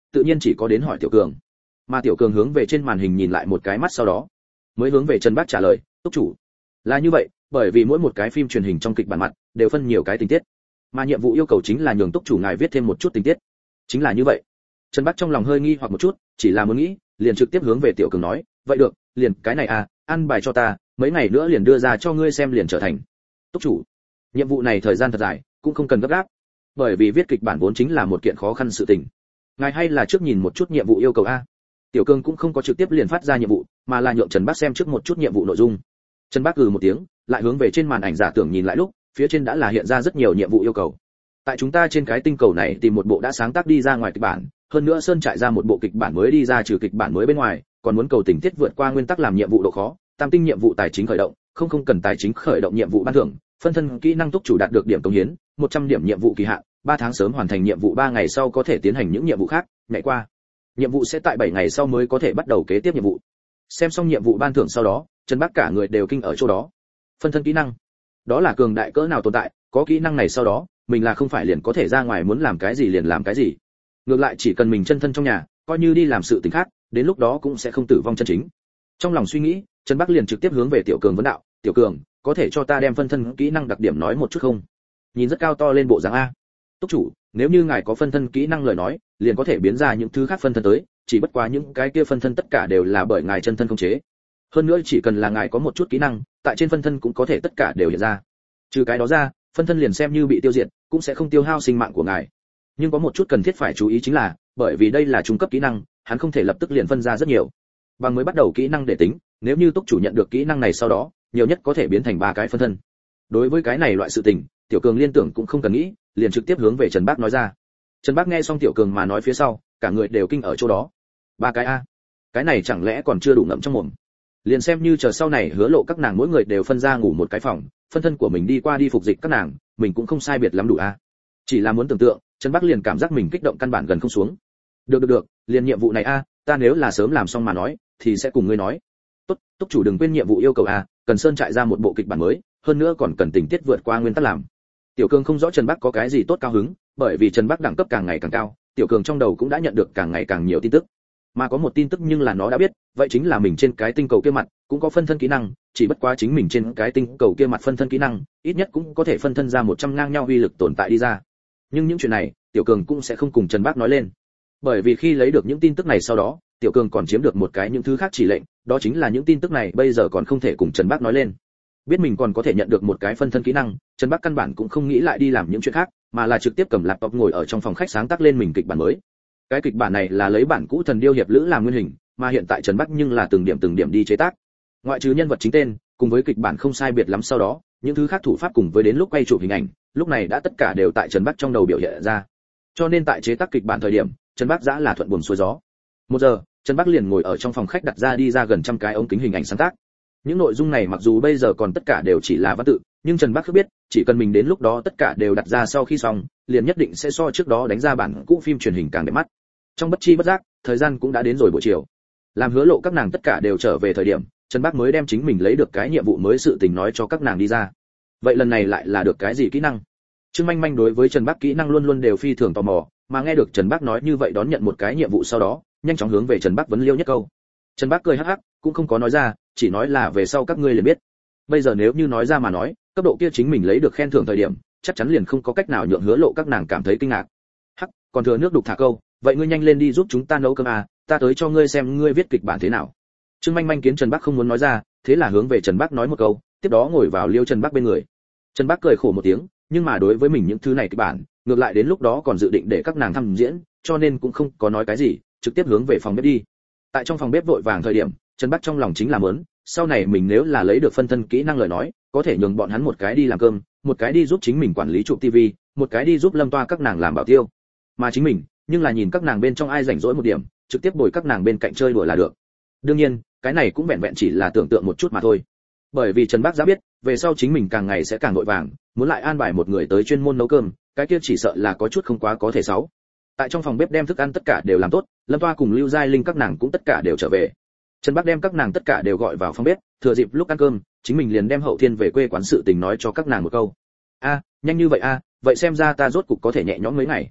tự nhiên chỉ có đến hỏi Tiểu Cường. Mà Tiểu Cường hướng về trên màn hình nhìn lại một cái mắt sau đó, mới hướng về Trần Bác trả lời, "Túc chủ, là như vậy, bởi vì mỗi một cái phim truyền hình trong kịch bản mặt đều phân nhiều cái tình tiết, mà nhiệm vụ yêu cầu chính là nhường Túc chủ ngài viết thêm một chút tình tiết." Chính là như vậy. Trần Bác trong lòng hơi nghi hoặc một chút, chỉ là muốn nghĩ, liền trực tiếp hướng về Tiểu Cường nói, "Vậy được, liền cái này à, ăn bài cho ta, mấy ngày nữa liền đưa ra cho ngươi xem liền trở thành." "Túc chủ, nhiệm vụ này thời gian thật dài, cũng không cần gấp gáp, bởi vì viết kịch bản vốn chính là một kiện khó khăn sự tình. Ngài hay là trước nhìn một chút nhiệm vụ yêu cầu a." Tiểu Cường cũng không có trực tiếp liền phát ra nhiệm vụ, mà là nhượng Trần Bác xem trước một chút nhiệm vụ nội dung. Trần Bác ừ một tiếng, lại hướng về trên màn ảnh giả tưởng nhìn lại lúc, phía trên đã là hiện ra rất nhiều nhiệm vụ yêu cầu. Tại chúng ta trên cái tinh cầu này tìm một bộ đã sáng tác đi ra ngoài kịch bản, hơn nữa Sơn trại ra một bộ kịch bản mới đi ra, trừ kịch bản mới bên ngoài, còn muốn cầu tình tiết vượt qua nguyên tắc làm nhiệm vụ độ khó, tam tinh nhiệm vụ tài chính khởi động, không không cần tài chính khởi động nhiệm vụ ban thưởng, phân thân kỹ năng Túc chủ đạt được điểm công hiến, một trăm điểm nhiệm vụ kỳ hạn, ba tháng sớm hoàn thành nhiệm vụ, ba ngày sau có thể tiến hành những nhiệm vụ khác, nhảy qua. Nhiệm vụ sẽ tại bảy ngày sau mới có thể bắt đầu kế tiếp nhiệm vụ. Xem xong nhiệm vụ ban thưởng sau đó, Trần Bác cả người đều kinh ở chỗ đó. Phân thân kỹ năng, đó là cường đại cỡ nào tồn tại, có kỹ năng này sau đó, mình là không phải liền có thể ra ngoài muốn làm cái gì liền làm cái gì. Ngược lại chỉ cần mình chân thân trong nhà, coi như đi làm sự tình khác, đến lúc đó cũng sẽ không tử vong chân chính. Trong lòng suy nghĩ, Trần Bác liền trực tiếp hướng về Tiểu Cường vấn đạo, "Tiểu Cường, có thể cho ta đem phân thân kỹ năng đặc điểm nói một chút không?" Nhìn rất cao to lên bộ dáng a. "Túc chủ, nếu như ngài có phân thân kỹ năng lời nói, liền có thể biến ra những thứ khác phân thân tới, chỉ bất quá những cái kia phân thân tất cả đều là bởi ngài chân thân khống chế. Hơn nữa chỉ cần là ngài có một chút kỹ năng, tại trên phân thân cũng có thể tất cả đều hiện ra. Trừ cái đó ra, phân thân liền xem như bị tiêu diệt, cũng sẽ không tiêu hao sinh mạng của ngài. Nhưng có một chút cần thiết phải chú ý chính là, bởi vì đây là trung cấp kỹ năng, hắn không thể lập tức liền phân ra rất nhiều. Bằng mới bắt đầu kỹ năng để tính, nếu như Túc chủ nhận được kỹ năng này sau đó, nhiều nhất có thể biến thành ba cái phân thân." Đối với cái này loại sự tình, Tiểu Cường liên tưởng cũng không cần nghĩ, liền trực tiếp hướng về Trần Bác nói ra. Trần Bác nghe xong Tiểu Cường mà nói phía sau, cả người đều kinh ở chỗ đó. Ba cái a, cái này chẳng lẽ còn chưa đủ ngậm trong mồm? Liền xem như chờ sau này Hứa Lộ các nàng mỗi người đều phân ra ngủ một cái phòng, phân thân của mình đi qua đi phục dịch các nàng, mình cũng không sai biệt lắm đủ a. Chỉ là muốn tưởng tượng, Trần Bác liền cảm giác mình kích động căn bản gần không xuống. Được được được, liền nhiệm vụ này a, ta nếu là sớm làm xong mà nói, thì sẽ cùng ngươi nói. Tốt, Túc chủ đừng quên nhiệm vụ yêu cầu a, cần Sơn trại ra một bộ kịch bản mới, hơn nữa còn cần tình tiết vượt qua nguyên tắc làm. Tiểu Cường không rõ Trần Bác có cái gì tốt cao hứng, bởi vì Trần Bác đẳng cấp càng ngày càng cao, Tiểu Cường trong đầu cũng đã nhận được càng ngày càng nhiều tin tức. Mà có một tin tức nhưng là nó đã biết, vậy chính là mình trên cái tinh cầu kia mặt cũng có phân thân kỹ năng, chỉ bất quá chính mình trên cái tinh cầu kia mặt phân thân kỹ năng, ít nhất cũng có thể phân thân ra một trăm ngang nhau uy lực tồn tại đi ra. Nhưng những chuyện này, Tiểu Cường cũng sẽ không cùng Trần Bác nói lên. Bởi vì khi lấy được những tin tức này sau đó, Tiểu Cường còn chiếm được một cái những thứ khác chỉ lệnh, đó chính là những tin tức này bây giờ còn không thể cùng Trần Bác nói lên. Biết mình còn có thể nhận được một cái phân thân kỹ năng, Trần Bác căn bản cũng không nghĩ lại đi làm những chuyện khác, mà là trực tiếp cầm laptop ngồi ở trong phòng khách sáng tác lên mình kịch bản mới. Cái kịch bản này là lấy bản cũ Thần Điêu hiệp lữ làm nguyên hình, mà hiện tại Trần Bác nhưng là từng điểm từng điểm đi chế tác. Ngoại trừ nhân vật chính tên, cùng với kịch bản không sai biệt lắm sau đó, những thứ khác thủ pháp cùng với đến lúc quay chụp hình ảnh, lúc này đã tất cả đều tại Trần Bác trong đầu biểu hiện ra. Cho nên tại chế tác kịch bản thời điểm, Trần Bác dã là thuận buồm xuôi gió. Một giờ, Trần Bác liền ngồi ở trong phòng khách đặt ra đi ra gần trăm cái ống kính hình ảnh sáng tác. Những nội dung này mặc dù bây giờ còn tất cả đều chỉ là văn tự, nhưng Trần Bác cứ biết, chỉ cần mình đến lúc đó tất cả đều đặt ra sau khi xong, liền nhất định sẽ so trước đó đánh ra bản cũ phim truyền hình càng đẹp mắt. Trong bất chi bất giác, thời gian cũng đã đến rồi buổi chiều. Làm Hứa Lộ các nàng tất cả đều trở về thời điểm, Trần Bác mới đem chính mình lấy được cái nhiệm vụ mới sự tình nói cho các nàng đi ra. Vậy lần này lại là được cái gì kỹ năng? Trương Manh Manh đối với Trần Bác kỹ năng luôn luôn đều phi thường tò mò, mà nghe được Trần Bác nói như vậy đón nhận một cái nhiệm vụ sau đó, nhanh chóng hướng về Trần Bác vấn liêu nhất câu. Trần Bác cười hắc hắc, cũng không có nói ra, chỉ nói là về sau các ngươi liền biết. Bây giờ nếu như nói ra mà nói, cấp độ kia chính mình lấy được khen thưởng thời điểm, chắc chắn liền không có cách nào nhượng Hứa Lộ các nàng cảm thấy kinh ngạc. Hắc, còn thừa nước đục thả câu, vậy ngươi nhanh lên đi giúp chúng ta nấu cơm à, ta tới cho ngươi xem ngươi viết kịch bản thế nào. Trương Manh Manh kiến Trần Bác không muốn nói ra, thế là hướng về Trần Bác nói một câu, tiếp đó ngồi vào liêu Trần Bác bên người. Trần Bác cười khổ một tiếng, nhưng mà đối với mình những thứ này kịch bản, ngược lại đến lúc đó còn dự định để các nàng thăm diễn, cho nên cũng không có nói cái gì, trực tiếp hướng về phòng bếp đi. Tại trong phòng bếp vội vàng thời điểm, Trần Bác trong lòng chính là muốn, sau này mình nếu là lấy được phân thân kỹ năng lời nói, có thể nhường bọn hắn một cái đi làm cơm, một cái đi giúp chính mình quản lý chụp tivi, một cái đi giúp Lâm Toa các nàng làm bảo tiêu. Mà chính mình, nhưng là nhìn các nàng bên trong ai rảnh rỗi một điểm, trực tiếp bồi các nàng bên cạnh chơi đùa là được. Đương nhiên, cái này cũng vẹn vẹn chỉ là tưởng tượng một chút mà thôi. Bởi vì Trần Bác đã biết, về sau chính mình càng ngày sẽ càng vội vàng, muốn lại an bài một người tới chuyên môn nấu cơm, cái kia chỉ sợ là có chút không quá có thể xấu. Tại trong phòng bếp đem thức ăn tất cả đều làm tốt, Lâm Toa cùng Lưu Giai Linh các nàng cũng tất cả đều trở về. Trần Bác đem các nàng tất cả đều gọi vào phòng bếp, thừa dịp lúc ăn cơm, chính mình liền đem Hậu Thiên về quê quán sự tình nói cho các nàng một câu. A, nhanh như vậy a, vậy xem ra ta rốt cục có thể nhẹ nhõm mấy ngày.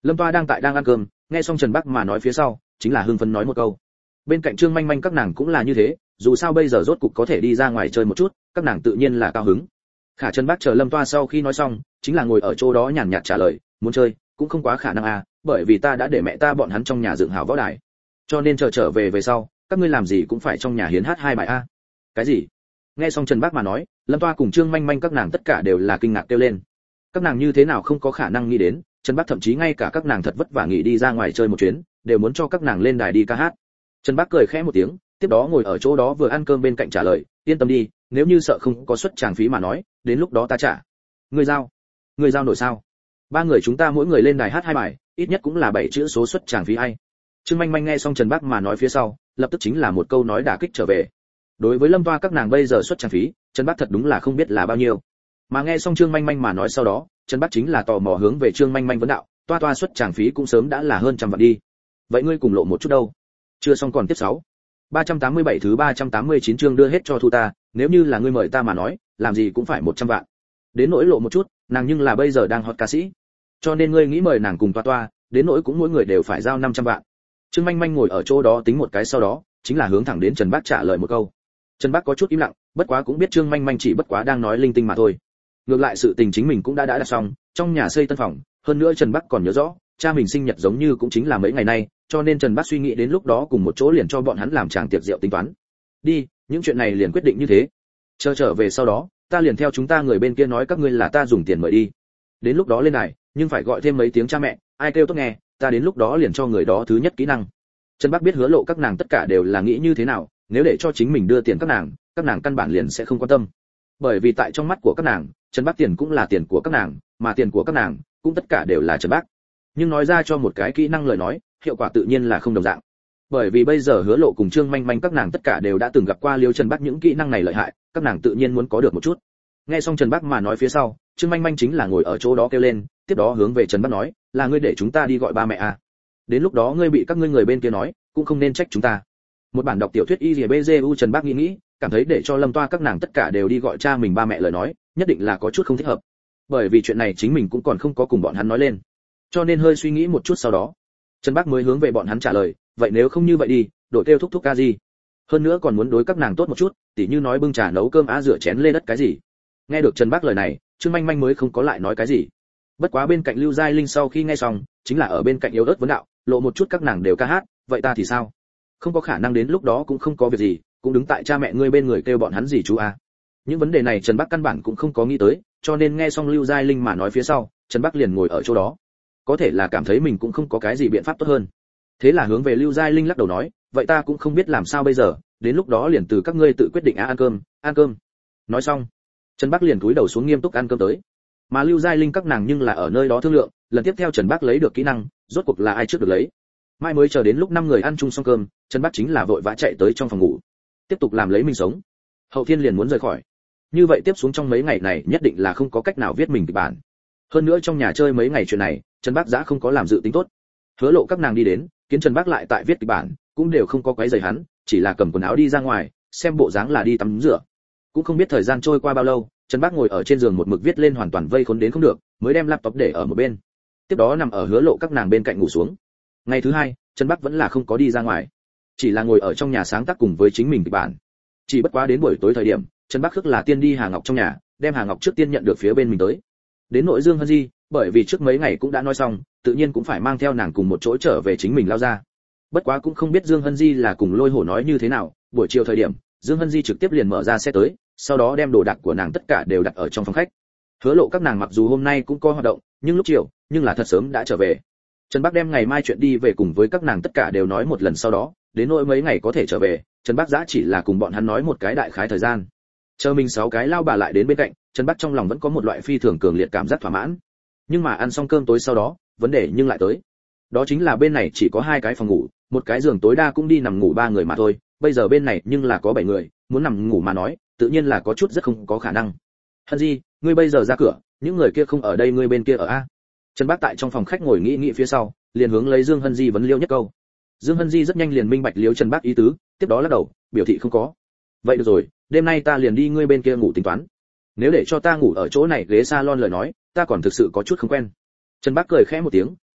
Lâm Toa đang tại đang ăn cơm, nghe xong Trần Bắc mà nói phía sau, chính là hưng phấn nói một câu. Bên cạnh Trương Manh Manh các nàng cũng là như thế, dù sao bây giờ rốt cục có thể đi ra ngoài chơi một chút, các nàng tự nhiên là cao hứng. Khả Trần Bắc chờ Lâm Toa sau khi nói xong, chính là ngồi ở chỗ đó nhàn nhạt trả lời, muốn chơi, cũng không quá khả năng à, bởi vì ta đã để mẹ ta bọn hắn trong nhà dựng hảo võ đài. Cho nên chờ trở về về sau, các ngươi làm gì cũng phải trong nhà hiến hát hai bài a. Cái gì? Nghe xong Trần Bắc mà nói, Lâm Toa cùng Trương Manh Manh các nàng tất cả đều là kinh ngạc kêu lên. Các nàng như thế nào không có khả năng nghĩ đến, Trần Bắc thậm chí ngay cả các nàng thật vất vả nghỉ đi ra ngoài chơi một chuyến, đều muốn cho các nàng lên đài đi ca hát. Trần Bắc cười khẽ một tiếng, tiếp đó ngồi ở chỗ đó vừa ăn cơm bên cạnh trả lời, yên tâm đi, nếu như sợ không có suất tràng phí mà nói, đến lúc đó ta trả. Ngươi giao? Ngươi giao nổi sao? Ba người chúng ta mỗi người lên đài hát hai bài, ít nhất cũng là bảy chữ số suất tràng phí hay. Trương Manh Manh nghe xong Trần Bắc mà nói phía sau, lập tức chính là một câu nói đả kích trở về. Đối với Lâm Toa các nàng bây giờ suất tràng phí, Trần Bắc thật đúng là không biết là bao nhiêu. Mà nghe xong Trương Manh Manh mà nói sau đó, Trần Bắc chính là tò mò hướng về Trương Manh Manh vấn đạo, toa toa suất tràng phí cũng sớm đã là hơn trăm vạn đi. Vậy ngươi cùng lộ một chút đâu? Chưa xong còn tiếp sáu. ba trăm tám mươi bảy thứ ba trăm tám mươi chín chương đưa hết cho thu ta, nếu như là ngươi mời ta mà nói, làm gì cũng phải một trăm vạn. Đến nỗi lộ một chút, nàng nhưng là bây giờ đang hot ca sĩ. Cho nên ngươi nghĩ mời nàng cùng toa toa, đến nỗi cũng mỗi người đều phải giao năm trăm vạn. Trương Manh Manh ngồi ở chỗ đó tính một cái sau đó, chính là hướng thẳng đến Trần Bắc trả lời một câu. Trần Bắc có chút im lặng, bất quá cũng biết Trương Manh Manh chỉ bất quá đang nói linh tinh mà thôi. Ngược lại sự tình chính mình cũng đã đã đặt xong, trong nhà xây tân phòng, hơn nữa Trần Bắc còn nhớ rõ, cha mình sinh nhật giống như cũng chính là mấy ngày nay, cho nên Trần Bắc suy nghĩ đến lúc đó cùng một chỗ liền cho bọn hắn làm tràng tiệc rượu tính toán. Đi, những chuyện này liền quyết định như thế. Chờ trở về sau đó, ta liền theo chúng ta người bên kia nói các ngươi là ta dùng tiền mời đi. Đến lúc đó lên này, nhưng phải gọi thêm mấy tiếng cha mẹ, ai kêu tốt nghe, ta đến lúc đó liền cho người đó thứ nhất kỹ năng. Trần Bắc biết Hứa Lộ các nàng tất cả đều là nghĩ như thế nào, nếu để cho chính mình đưa tiền các nàng, các nàng căn bản liền sẽ không quan tâm. Bởi vì tại trong mắt của các nàng, Trần Bắc tiền cũng là tiền của các nàng, mà tiền của các nàng cũng tất cả đều là Trần Bắc. Nhưng nói ra cho một cái kỹ năng lời nói, hiệu quả tự nhiên là không đồng dạng. Bởi vì bây giờ Hứa Lộ cùng Trương Manh Manh các nàng tất cả đều đã từng gặp qua Liêu Trần Bắc những kỹ năng này lợi hại, các nàng tự nhiên muốn có được một chút. Nghe xong Trần Bắc mà nói phía sau, Trương Manh Manh chính là ngồi ở chỗ đó kêu lên, tiếp đó hướng về Trần Bắc nói, là ngươi để chúng ta đi gọi ba mẹ à? Đến lúc đó ngươi bị các ngươi người bên kia nói, cũng không nên trách chúng ta. Một bản đọc tiểu thuyết i giê bê giê u Trần Bắc nghĩ nghĩ, cảm thấy để cho Lâm Toa các nàng tất cả đều đi gọi cha mình ba mẹ lời nói, nhất định là có chút không thích hợp. Bởi vì chuyện này chính mình cũng còn không có cùng bọn hắn nói lên. Cho nên hơi suy nghĩ một chút sau đó, Trần Bắc mới hướng về bọn hắn trả lời, vậy nếu không như vậy đi, đổi kêu thúc thúc ca gì. Hơn nữa còn muốn đối các nàng tốt một chút, tỉ như nói bưng trà nấu cơm á rửa chén lê đất cái gì. Nghe được Trần Bắc lời này, Trương Manh Manh mới không có lại nói cái gì. Bất quá bên cạnh Lưu Giai Linh sau khi nghe xong, chính là ở bên cạnh yếu ớt vấn đạo, lộ một chút các nàng đều ca hát, vậy ta thì sao? Không có khả năng đến lúc đó cũng không có việc gì, cũng đứng tại cha mẹ ngươi bên người kêu bọn hắn gì chú à. Những vấn đề này Trần Bắc căn bản cũng không có nghĩ tới, cho nên nghe xong Lưu Giai Linh mà nói phía sau, Trần Bắc liền ngồi ở chỗ đó. Có thể là cảm thấy mình cũng không có cái gì biện pháp tốt hơn. Thế là hướng về Lưu Giai Linh lắc đầu nói, vậy ta cũng không biết làm sao bây giờ, đến lúc đó liền từ các ngươi tự quyết định á, ăn cơm, ăn cơm. Nói xong, Trần Bắc liền cúi đầu xuống nghiêm túc ăn cơm tới. Mà Lưu Giai Linh các nàng nhưng là ở nơi đó thương lượng, lần tiếp theo Trần Bắc lấy được kỹ năng, rốt cuộc là ai trước được lấy. Mai mới chờ đến lúc năm người ăn chung xong cơm, Trần Bắc chính là vội vã chạy tới trong phòng ngủ, tiếp tục làm lấy mình sống. Hậu Thiên liền muốn rời khỏi. Như vậy tiếp xuống trong mấy ngày này nhất định là không có cách nào viết mình kịch bản. Hơn nữa trong nhà chơi mấy ngày chuyện này, Trần Bắc đã không có làm dự tính tốt. Hứa Lộ các nàng đi đến, kiến Trần Bắc lại tại viết kịch bản, cũng đều không có quấy rầy hắn, chỉ là cầm quần áo đi ra ngoài, xem bộ dáng là đi tắm rửa. Cũng không biết thời gian trôi qua bao lâu, Trần Bắc ngồi ở trên giường một mực viết lên hoàn toàn vây khốn đến không được, mới đem laptop để ở một bên. Tiếp đó nằm ở Hứa Lộ các nàng bên cạnh ngủ xuống. Ngày thứ hai, Trần Bắc vẫn là không có đi ra ngoài, chỉ là ngồi ở trong nhà sáng tác cùng với chính mình kịch bản. Chỉ bất quá đến buổi tối thời điểm, Trần Bắc khước là tiên đi Hà Ngọc trong nhà, đem Hà Ngọc trước tiên nhận được phía bên mình tới. Đến nội Dương Hân Di, bởi vì trước mấy ngày cũng đã nói xong, tự nhiên cũng phải mang theo nàng cùng một chỗ trở về chính mình lao ra. Bất quá cũng không biết Dương Hân Di là cùng Lôi Hổ nói như thế nào, buổi chiều thời điểm, Dương Hân Di trực tiếp liền mở ra xe tới, sau đó đem đồ đạc của nàng tất cả đều đặt ở trong phòng khách. Hứa Lộ các nàng mặc dù hôm nay cũng có hoạt động, nhưng lúc chiều, nhưng là thật sớm đã trở về. Trần Bắc đem ngày mai chuyện đi về cùng với các nàng tất cả đều nói một lần sau đó, đến nỗi mấy ngày có thể trở về, Trần Bắc giã chỉ là cùng bọn hắn nói một cái đại khái thời gian. Chờ mình sáu cái lao bà lại đến bên cạnh, Trần Bắc trong lòng vẫn có một loại phi thường cường liệt cảm giác thỏa mãn. Nhưng mà ăn xong cơm tối sau đó, vấn đề nhưng lại tới. Đó chính là bên này chỉ có hai cái phòng ngủ, một cái giường tối đa cũng đi nằm ngủ ba người mà thôi, bây giờ bên này nhưng là có bảy người, muốn nằm ngủ mà nói, tự nhiên là có chút rất không có khả năng. Hân Di, ngươi bây giờ ra cửa, những người kia không ở đây ngươi bên kia ở a? Trần Bắc tại trong phòng khách ngồi nghĩ nghĩ phía sau, liền hướng lấy Dương Hân Di vấn liêu nhất câu. Dương Hân Di rất nhanh liền minh bạch liếu Trần Bắc ý tứ, tiếp đó lắc đầu, biểu thị không có. Vậy được rồi, đêm nay ta liền đi ngươi bên kia ngủ tính toán. Nếu để cho ta ngủ ở chỗ này ghế salon lời nói, ta còn thực sự có chút không quen. Trần Bắc cười khẽ một tiếng,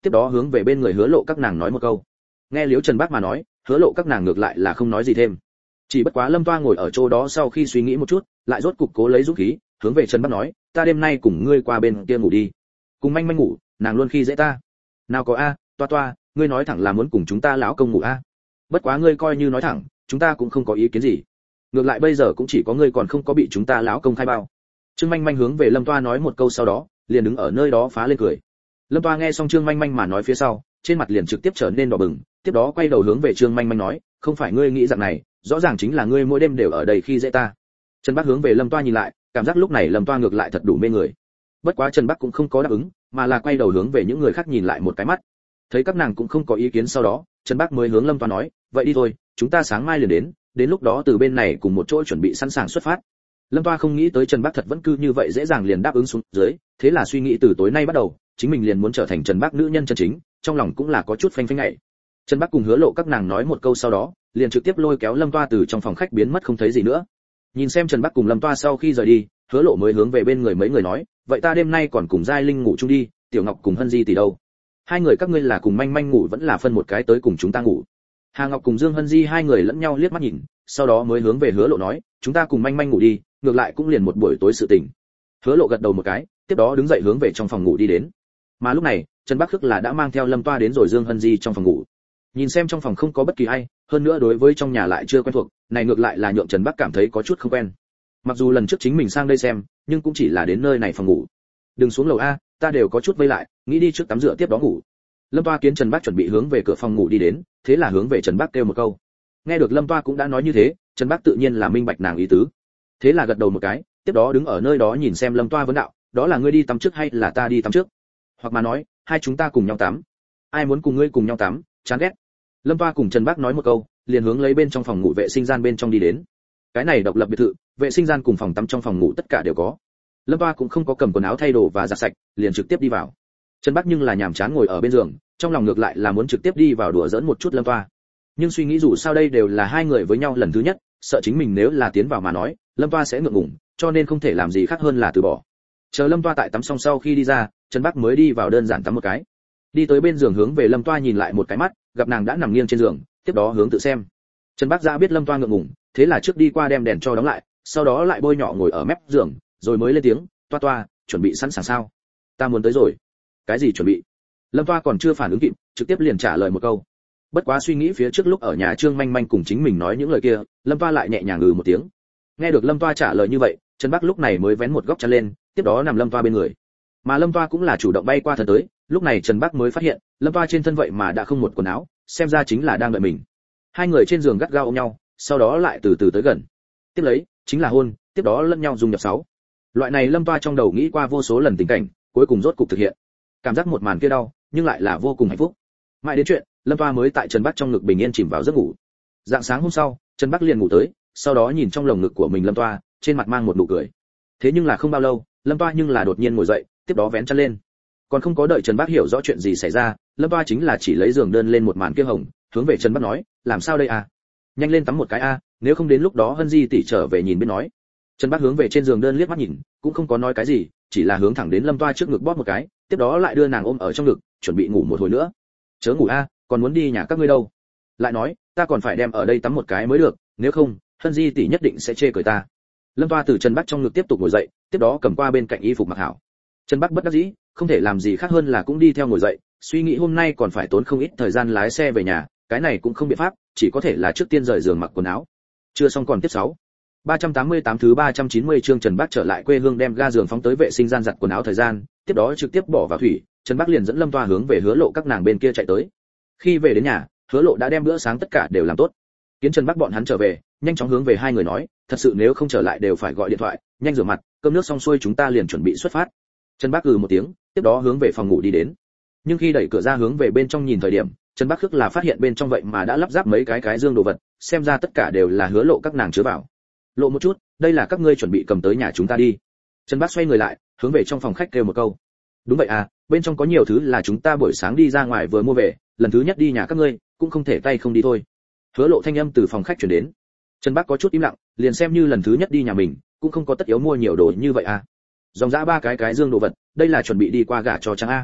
tiếp đó hướng về bên người Hứa Lộ các nàng nói một câu. Nghe Liễu Trần Bác mà nói, Hứa Lộ các nàng ngược lại là không nói gì thêm. Chỉ bất quá Lâm Toa ngồi ở chỗ đó sau khi suy nghĩ một chút, lại rốt cục cố lấy dũng khí, hướng về Trần Bác nói, ta đêm nay cùng ngươi qua bên kia ngủ đi. Cùng Manh Manh ngủ, nàng luôn khi dễ ta. Nào có a, Toa Toa, ngươi nói thẳng là muốn cùng chúng ta lão công ngủ a. Bất quá ngươi coi như nói thẳng, chúng ta cũng không có ý kiến gì. Ngược lại bây giờ cũng chỉ có ngươi còn không có bị chúng ta lão công khai bao. Trương Manh Manh hướng về Lâm Toa nói một câu sau đó, liền đứng ở nơi đó phá lên cười. Lâm Toa nghe xong Trương Manh Manh mà nói phía sau, trên mặt liền trực tiếp trở nên đỏ bừng, tiếp đó quay đầu hướng về Trương Manh Manh nói, không phải ngươi nghĩ rằng này, rõ ràng chính là ngươi mỗi đêm đều ở đây khi dễ ta. Trần Bắc hướng về Lâm Toa nhìn lại, cảm giác lúc này Lâm Toa ngược lại thật đủ mê người. Bất quá Trần Bắc cũng không có đáp ứng, mà là quay đầu hướng về những người khác nhìn lại một cái mắt. Thấy các nàng cũng không có ý kiến sau đó, Trần Bắc mới hướng Lâm Toa nói, vậy đi thôi, chúng ta sáng mai liền đến, đến lúc đó từ bên này cùng một chỗ chuẩn bị sẵn sàng xuất phát. Lâm Toa không nghĩ tới Trần Bắc thật vẫn cứ như vậy dễ dàng liền đáp ứng xuống dưới, thế là suy nghĩ từ tối nay bắt đầu, chính mình liền muốn trở thành Trần Bắc nữ nhân chân chính, trong lòng cũng là có chút phanh phanh ngại. Trần Bắc cùng Hứa Lộ các nàng nói một câu sau đó, liền trực tiếp lôi kéo Lâm Toa từ trong phòng khách biến mất không thấy gì nữa. Nhìn xem Trần Bắc cùng Lâm Toa sau khi rời đi, Hứa Lộ mới hướng về bên người mấy người nói, vậy ta đêm nay còn cùng Giai Linh ngủ chung đi, Tiểu Ngọc cùng Hân Di tỷ đâu? Hai người các ngươi là cùng Manh Manh ngủ vẫn là phân một cái tới cùng chúng ta ngủ? Hà Ngọc cùng Dương Hân Di hai người lẫn nhau liếc mắt nhìn, sau đó mới hướng về Hứa Lộ nói, chúng ta cùng Manh Manh ngủ đi, ngược lại cũng liền một buổi tối sự tình. Hứa Lộ gật đầu một cái, tiếp đó đứng dậy hướng về trong phòng ngủ đi đến. Mà lúc này, Trần Bắc Khước là đã mang theo Lâm Toa đến rồi Dương Hân Di trong phòng ngủ. Nhìn xem trong phòng không có bất kỳ ai, hơn nữa đối với trong nhà lại chưa quen thuộc, này ngược lại là nhượng Trần Bắc cảm thấy có chút không quen. Mặc dù lần trước chính mình sang đây xem, nhưng cũng chỉ là đến nơi này phòng ngủ. Đừng xuống lầu a, ta đều có chút vây lại, nghĩ đi trước tắm rửa tiếp đó ngủ. Lâm Toa kiến Trần Bắc chuẩn bị hướng về cửa phòng ngủ đi đến, thế là hướng về Trần Bắc kêu một câu. Nghe được Lâm Toa cũng đã nói như thế, Trần Bắc tự nhiên là minh bạch nàng ý tứ. Thế là gật đầu một cái, tiếp đó đứng ở nơi đó nhìn xem Lâm Toa vấn đạo, đó là ngươi đi tắm trước hay là ta đi tắm trước? Hoặc mà nói, hai chúng ta cùng nhau tắm. Ai muốn cùng ngươi cùng nhau tắm, chán ghét. Lâm Toa cùng Trần Bắc nói một câu, liền hướng lấy bên trong phòng ngủ vệ sinh gian bên trong đi đến. Cái này độc lập biệt thự, vệ sinh gian cùng phòng tắm trong phòng ngủ tất cả đều có. Lâm Toa cũng không có cầm quần áo thay đồ và giặt sạch, liền trực tiếp đi vào. Trần Bắc nhưng là nhàm chán ngồi ở bên giường, trong lòng ngược lại là muốn trực tiếp đi vào đùa giỡn một chút Lâm Toa. Nhưng suy nghĩ dù sao đây đều là hai người với nhau lần thứ nhất, sợ chính mình nếu là tiến vào mà nói, Lâm Toa sẽ ngượng ngùng, cho nên không thể làm gì khác hơn là từ bỏ. Chờ Lâm Toa tại tắm xong sau khi đi ra, Trần Bắc mới đi vào đơn giản tắm một cái. Đi tới bên giường hướng về Lâm Toa nhìn lại một cái mắt, gặp nàng đã nằm nghiêng trên giường, tiếp đó hướng tự xem. Trần Bắc ra biết Lâm Toa ngượng ngùng, thế là trước đi qua đem đèn cho đóng lại, sau đó lại bôi nhọ ngồi ở mép giường, rồi mới lên tiếng, "Toa Toa, chuẩn bị sẵn sàng sao?" "Ta muốn tới rồi." "Cái gì chuẩn bị?" Lâm Toa còn chưa phản ứng kịp, trực tiếp liền trả lời một câu. Bất quá suy nghĩ phía trước lúc ở nhà Trương Manh Manh cùng chính mình nói những lời kia, Lâm Toa lại nhẹ nhàng ngừ một tiếng. Nghe được Lâm Toa trả lời như vậy, Trần Bắc lúc này mới vén một góc chăn lên, tiếp đó nằm Lâm Toa bên người. Mà Lâm Toa cũng là chủ động bay qua thân tới, lúc này Trần Bắc mới phát hiện, Lâm Toa trên thân vậy mà đã không một quần áo, xem ra chính là đang đợi mình. Hai người trên giường gắt gao ôm nhau, sau đó lại từ từ tới gần. Tiếp lấy, chính là hôn, tiếp đó lẫn nhau dùng nhập sáu. Loại này Lâm Toa trong đầu nghĩ qua vô số lần tình cảnh, cuối cùng rốt cục thực hiện. Cảm giác một màn kia đau, nhưng lại là vô cùng hạnh phúc. Mãi đến chuyện, Lâm Toa mới tại Trần Bắc trong ngực bình yên chìm vào giấc ngủ. Dạng sáng hôm sau, Trần Bắc liền ngủ tới, sau đó nhìn trong lồng ngực của mình Lâm Toa, trên mặt mang một nụ cười. Thế nhưng là không bao lâu, Lâm Toa nhưng là đột nhiên ngồi dậy, tiếp đó vén chăn lên. Còn không có đợi Trần Bắc hiểu rõ chuyện gì xảy ra, Lâm Toa chính là chỉ lấy giường đơn lên một màn kia hồng, hướng về Trần Bắc nói, làm sao đây à? Nhanh lên tắm một cái a, nếu không đến lúc đó Hân Di tỷ trở về nhìn biết nói. Trần Bắc hướng về trên giường đơn liếc mắt nhìn, cũng không có nói cái gì, chỉ là hướng thẳng đến Lâm Toa trước ngực bóp một cái, tiếp đó lại đưa nàng ôm ở trong ngực, chuẩn bị ngủ một hồi nữa. Chớ ngủ a, còn muốn đi nhà các ngươi đâu? Lại nói, ta còn phải đem ở đây tắm một cái mới được, nếu không, Hân Di tỷ nhất định sẽ chê cười ta. Lâm Toa từ Trần Bắc trong ngực tiếp tục ngồi dậy, tiếp đó cầm qua bên cạnh y phục mặc hảo. Trần Bắc bất đắc dĩ, không thể làm gì khác hơn là cũng đi theo ngồi dậy, suy nghĩ hôm nay còn phải tốn không ít thời gian lái xe về nhà, cái này cũng không biện pháp, chỉ có thể là trước tiên rời giường mặc quần áo. Chưa xong còn tiếp sáu. ba trăm tám mươi tám thứ ba trăm chín mươi chương Trần Bắc trở lại quê hương đem ga giường phóng tới vệ sinh gian giặt quần áo thời gian, tiếp đó trực tiếp bỏ vào thủy, Trần Bắc liền dẫn Lâm Toa hướng về Hứa Lộ các nàng bên kia chạy tới. Khi về đến nhà, Hứa Lộ đã đem bữa sáng tất cả đều làm tốt. Kiến Trần Bắc bọn hắn trở về, nhanh chóng hướng về hai người nói, thật sự nếu không trở lại đều phải gọi điện thoại, nhanh rửa mặt, cơm nước xong xuôi chúng ta liền chuẩn bị xuất phát. Trần Bắc ừ một tiếng, tiếp đó hướng về phòng ngủ đi đến. Nhưng khi đẩy cửa ra hướng về bên trong nhìn thời điểm, Trần Bắc Khước là phát hiện bên trong vậy mà đã lắp ráp mấy cái cái dương đồ vật, xem ra tất cả đều là Hứa Lộ các nàng chứa vào. Lộ một chút, đây là các ngươi chuẩn bị cầm tới nhà chúng ta đi. Trần Bắc xoay người lại, hướng về trong phòng khách kêu một câu. Đúng vậy à, bên trong có nhiều thứ là chúng ta buổi sáng đi ra ngoài vừa mua về, lần thứ nhất đi nhà các ngươi, cũng không thể tay không đi thôi. Hứa Lộ thanh âm từ phòng khách truyền đến. Trần Bắc có chút im lặng, liền xem như lần thứ nhất đi nhà mình, cũng không có tất yếu mua nhiều đồ như vậy à. Dòng dã ba cái cái dương đồ vật, đây là chuẩn bị đi qua gả cho Trang a.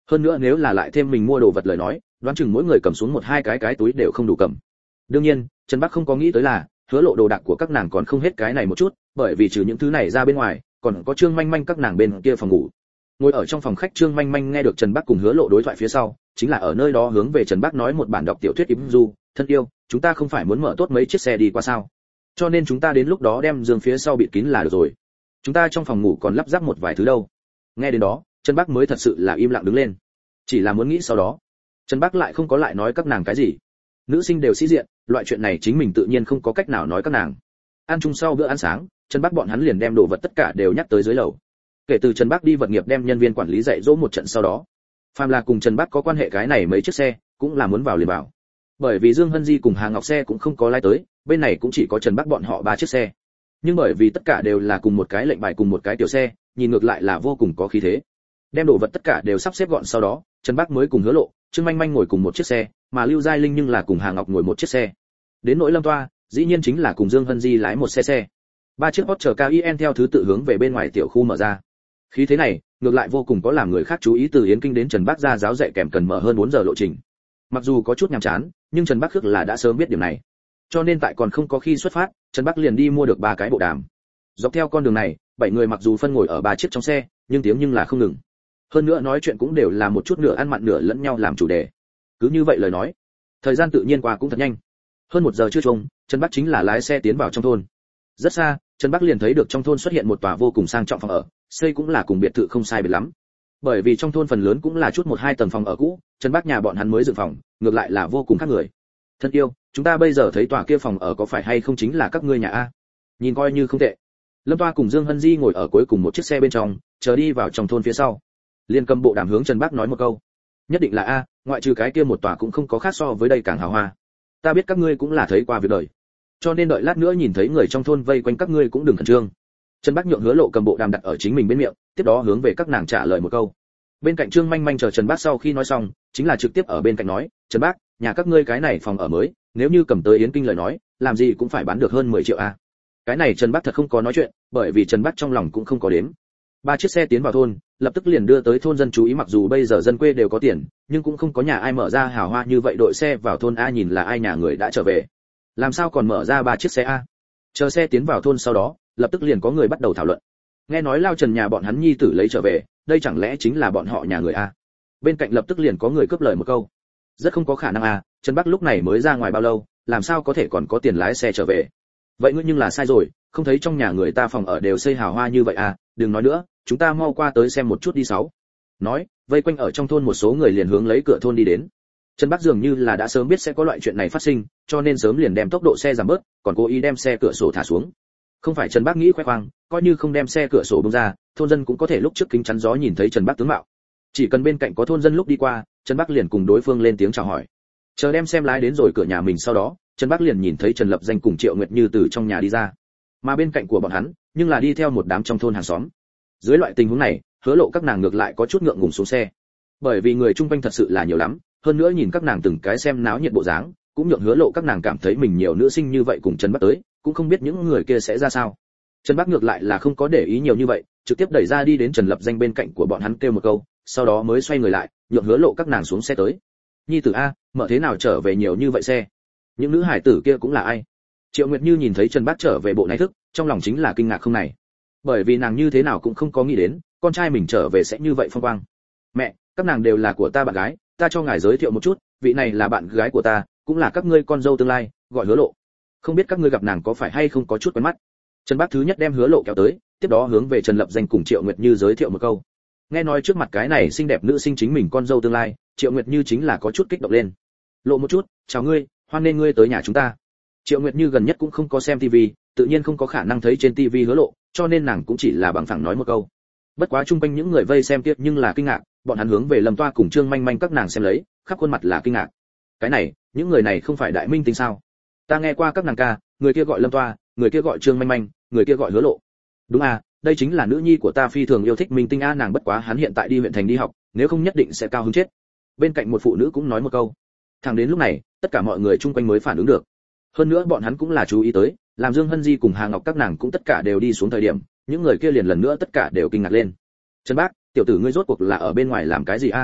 hơn nữa nếu là lại thêm mình mua đồ vật lời nói, đoán chừng mỗi người cầm xuống một hai cái cái túi đều không đủ cầm. Đương nhiên, Trần Bắc không có nghĩ tới là, Hứa Lộ đồ đạc của các nàng còn không hết cái này một chút, bởi vì trừ những thứ này ra bên ngoài, còn có Trương Manh Manh các nàng bên kia phòng ngủ. Ngồi ở trong phòng khách, Trương Manh Manh nghe được Trần Bắc cùng Hứa Lộ đối thoại phía sau, chính là ở nơi đó hướng về Trần Bắc nói một bản đọc tiểu thuyết Im Du, thân yêu, chúng ta không phải muốn mở tốt mấy chiếc xe đi qua sao? Cho nên chúng ta đến lúc đó đem giường phía sau bịt kín là được rồi. Chúng ta trong phòng ngủ còn lắp ráp một vài thứ đâu. Nghe đến đó, Trần Bắc mới thật sự là im lặng đứng lên. Chỉ là muốn nghĩ sau đó, Trần Bắc lại không có lại nói các nàng cái gì. Nữ sinh đều sĩ diện, loại chuyện này chính mình tự nhiên không có cách nào nói các nàng. Ăn chung sau bữa ăn sáng, Trần Bắc bọn hắn liền đem đồ vật tất cả đều nhắc tới dưới lầu. Kể từ Trần Bắc đi vật nghiệp đem nhân viên quản lý dạy dỗ một trận sau đó, phàm là cùng Trần Bắc có quan hệ cái này mấy chiếc xe, cũng là muốn vào liền vào. Bởi vì Dương Hân Di cùng Hà Ngọc xe cũng không có lái tới, bên này cũng chỉ có Trần Bắc bọn họ ba chiếc xe. Nhưng bởi vì tất cả đều là cùng một cái lệnh bài cùng một cái tiểu xe, nhìn ngược lại là vô cùng có khí thế. Đem đồ vật tất cả đều sắp xếp gọn sau đó, Trần Bắc mới cùng Hứa Lộ, Trương Manh Manh ngồi cùng một chiếc xe, mà Lưu Giai Linh nhưng là cùng Hà Ngọc ngồi một chiếc xe. Đến nỗi Lâm Toa, dĩ nhiên chính là cùng Dương Hân Di lái một xe xe. Ba chiếc Porsche Cayenne theo thứ tự hướng về bên ngoài tiểu khu mở ra. Khí thế này, ngược lại vô cùng có làm người khác chú ý. Từ Yến Kinh đến Trần Bắc ra giáo dạy kèm cần mở hơn bốn giờ lộ trình. Mặc dù có chút nhàm chán, nhưng Trần Bắc khước là đã sớm biết điểm này. Cho nên tại còn không có khi xuất phát, Trần Bắc liền đi mua được ba cái bộ đàm. Dọc theo con đường này, bảy người mặc dù phân ngồi ở ba chiếc trong xe, nhưng tiếng nhưng là không ngừng. Hơn nữa nói chuyện cũng đều là một chút nửa ăn mặn nửa lẫn nhau làm chủ đề. Cứ như vậy lời nói, thời gian tự nhiên qua cũng thật nhanh. Hơn một giờ trưa chung, Trần Bắc chính là lái xe tiến vào trong thôn. Rất xa, Trần Bắc liền thấy được trong thôn xuất hiện một tòa vô cùng sang trọng phòng ở, xây cũng là cùng biệt thự không sai biệt lắm. Bởi vì trong thôn phần lớn cũng là chút một hai tầng phòng ở cũ, Trần Bắc nhà bọn hắn mới dựng phòng, ngược lại là vô cùng khác người. Thân yêu, chúng ta bây giờ thấy tòa kia phòng ở có phải hay không chính là các ngươi nhà a? Nhìn coi như không tệ. Lâm Toa cùng Dương Hân Di ngồi ở cuối cùng một chiếc xe bên trong, chờ đi vào trong thôn phía sau. Liên cầm bộ đàm hướng Trần Bắc nói một câu. Nhất định là a, ngoại trừ cái kia một tòa cũng không có khác so với đây càng hào hoa. Ta biết các ngươi cũng là thấy qua việc đời, cho nên đợi lát nữa nhìn thấy người trong thôn vây quanh các ngươi cũng đừng khẩn trương. Trần Bắc nhượng Hứa Lộ cầm bộ đàm đặt ở chính mình bên miệng, tiếp đó hướng về các nàng trả lời một câu. Bên cạnh Trương Manh Manh chờ Trần Bắc sau khi nói xong, chính là trực tiếp ở bên cạnh nói, Trần Bắc, nhà các ngươi cái này phòng ở mới, nếu như cầm tới Yến Kinh lời nói, làm gì cũng phải bán được hơn mười triệu a. Cái này Trần Bắc thật không có nói chuyện, bởi vì Trần Bắc trong lòng cũng không có đếm. Ba chiếc xe tiến vào thôn, lập tức liền đưa tới thôn dân chú ý. Mặc dù bây giờ dân quê đều có tiền, nhưng cũng không có nhà ai mở ra hào hoa như vậy đội xe vào thôn a. Nhìn là ai nhà người đã trở về, làm sao còn mở ra ba chiếc xe a? Chờ xe tiến vào thôn sau đó, lập tức liền có người bắt đầu thảo luận. Nghe nói Lao Trần nhà bọn hắn nhi tử lấy trở về, đây chẳng lẽ chính là bọn họ nhà người a? Bên cạnh lập tức liền có người cướp lời một câu. Rất không có khả năng a, Trần Bắc lúc này mới ra ngoài bao lâu, làm sao có thể còn có tiền lái xe trở về? Vậy ngươi nhưng là sai rồi, không thấy trong nhà người ta phòng ở đều xây hào hoa như vậy à? Đừng nói nữa, chúng ta mau qua tới xem một chút đi sáu. Nói, vây quanh ở trong thôn một số người liền hướng lấy cửa thôn đi đến. Trần Bắc dường như là đã sớm biết sẽ có loại chuyện này phát sinh, cho nên sớm liền đem tốc độ xe giảm bớt, còn cố ý đem xe cửa sổ thả xuống. Không phải Trần Bắc nghĩ khoe khoang, coi như không đem xe cửa sổ bung ra, thôn dân cũng có thể lúc trước kính chắn gió nhìn thấy Trần Bắc tướng mạo. Chỉ cần bên cạnh có thôn dân lúc đi qua, Trần Bắc liền cùng đối phương lên tiếng chào hỏi. Chờ đem xem lái đến rồi cửa nhà mình sau đó, Trần Bắc liền nhìn thấy Trần Lập Danh cùng Triệu Nguyệt Như từ trong nhà đi ra. Mà bên cạnh của bọn hắn, nhưng là đi theo một đám trong thôn hàng xóm. Dưới loại tình huống này, Hứa Lộ các nàng ngược lại có chút ngượng ngùng xuống xe. Bởi vì người chung quanh thật sự là nhiều lắm, hơn nữa nhìn các nàng từng cái xem náo nhiệt bộ dáng, cũng nhượng Hứa Lộ các nàng cảm thấy mình nhiều nữ sinh như vậy cùng Trần Bắc tới, cũng không biết những người kia sẽ ra sao. Trần Bắc ngược lại là không có để ý nhiều như vậy, trực tiếp đẩy ra đi đến Trần Lập Danh bên cạnh của bọn hắn kêu một câu, sau đó mới xoay người lại, nhượng Hứa Lộ các nàng xuống xe tới. Nhi tử a, mở thế nào trở về nhiều như vậy xe? Những nữ hải tử kia cũng là ai? Triệu Nguyệt Như nhìn thấy Trần Bắc trở về bộ này thức, trong lòng chính là kinh ngạc không này. Bởi vì nàng như thế nào cũng không có nghĩ đến, con trai mình trở về sẽ như vậy phong quang. Mẹ, các nàng đều là của ta bạn gái, ta cho ngài giới thiệu một chút, vị này là bạn gái của ta, cũng là các ngươi con dâu tương lai, gọi Hứa Lộ. Không biết các ngươi gặp nàng có phải hay không có chút quen mắt. Trần Bắc thứ nhất đem Hứa Lộ kéo tới, tiếp đó hướng về Trần Lập Danh cùng Triệu Nguyệt Như giới thiệu một câu. Nghe nói trước mặt cái này xinh đẹp nữ sinh chính mình con dâu tương lai, Triệu Nguyệt Như chính là có chút kích động lên. Lộ một chút, chào ngươi, hoan nên ngươi tới nhà chúng ta. Triệu Nguyệt Như gần nhất cũng không có xem tivi, tự nhiên không có khả năng thấy trên tivi Hứa Lộ, cho nên nàng cũng chỉ là bằng phẳng nói một câu. Bất quá chung quanh những người vây xem tiếp nhưng là kinh ngạc, bọn hắn hướng về Lâm Toa cùng Trương Manh Manh các nàng xem lấy, khắp khuôn mặt là kinh ngạc. Cái này, những người này không phải đại minh tinh sao? Ta nghe qua các nàng ca, người kia gọi Lâm Toa, người kia gọi Trương Manh Manh, người kia gọi Hứa Lộ. Đúng à, đây chính là nữ nhi của ta phi thường yêu thích minh tinh a. Nàng bất quá hắn hiện tại đi huyện thành đi học, nếu không nhất định sẽ cao hứng chết. Bên cạnh một phụ nữ cũng nói một câu. Thẳng đến lúc này, tất cả mọi người chung quanh mới phản ứng được. Hơn nữa bọn hắn cũng là chú ý tới, làm Dương Hân Di cùng Hà Ngọc các nàng cũng tất cả đều đi xuống thời điểm, những người kia liền lần nữa tất cả đều kinh ngạc lên. Trần Bác, tiểu tử ngươi rốt cuộc là ở bên ngoài làm cái gì a?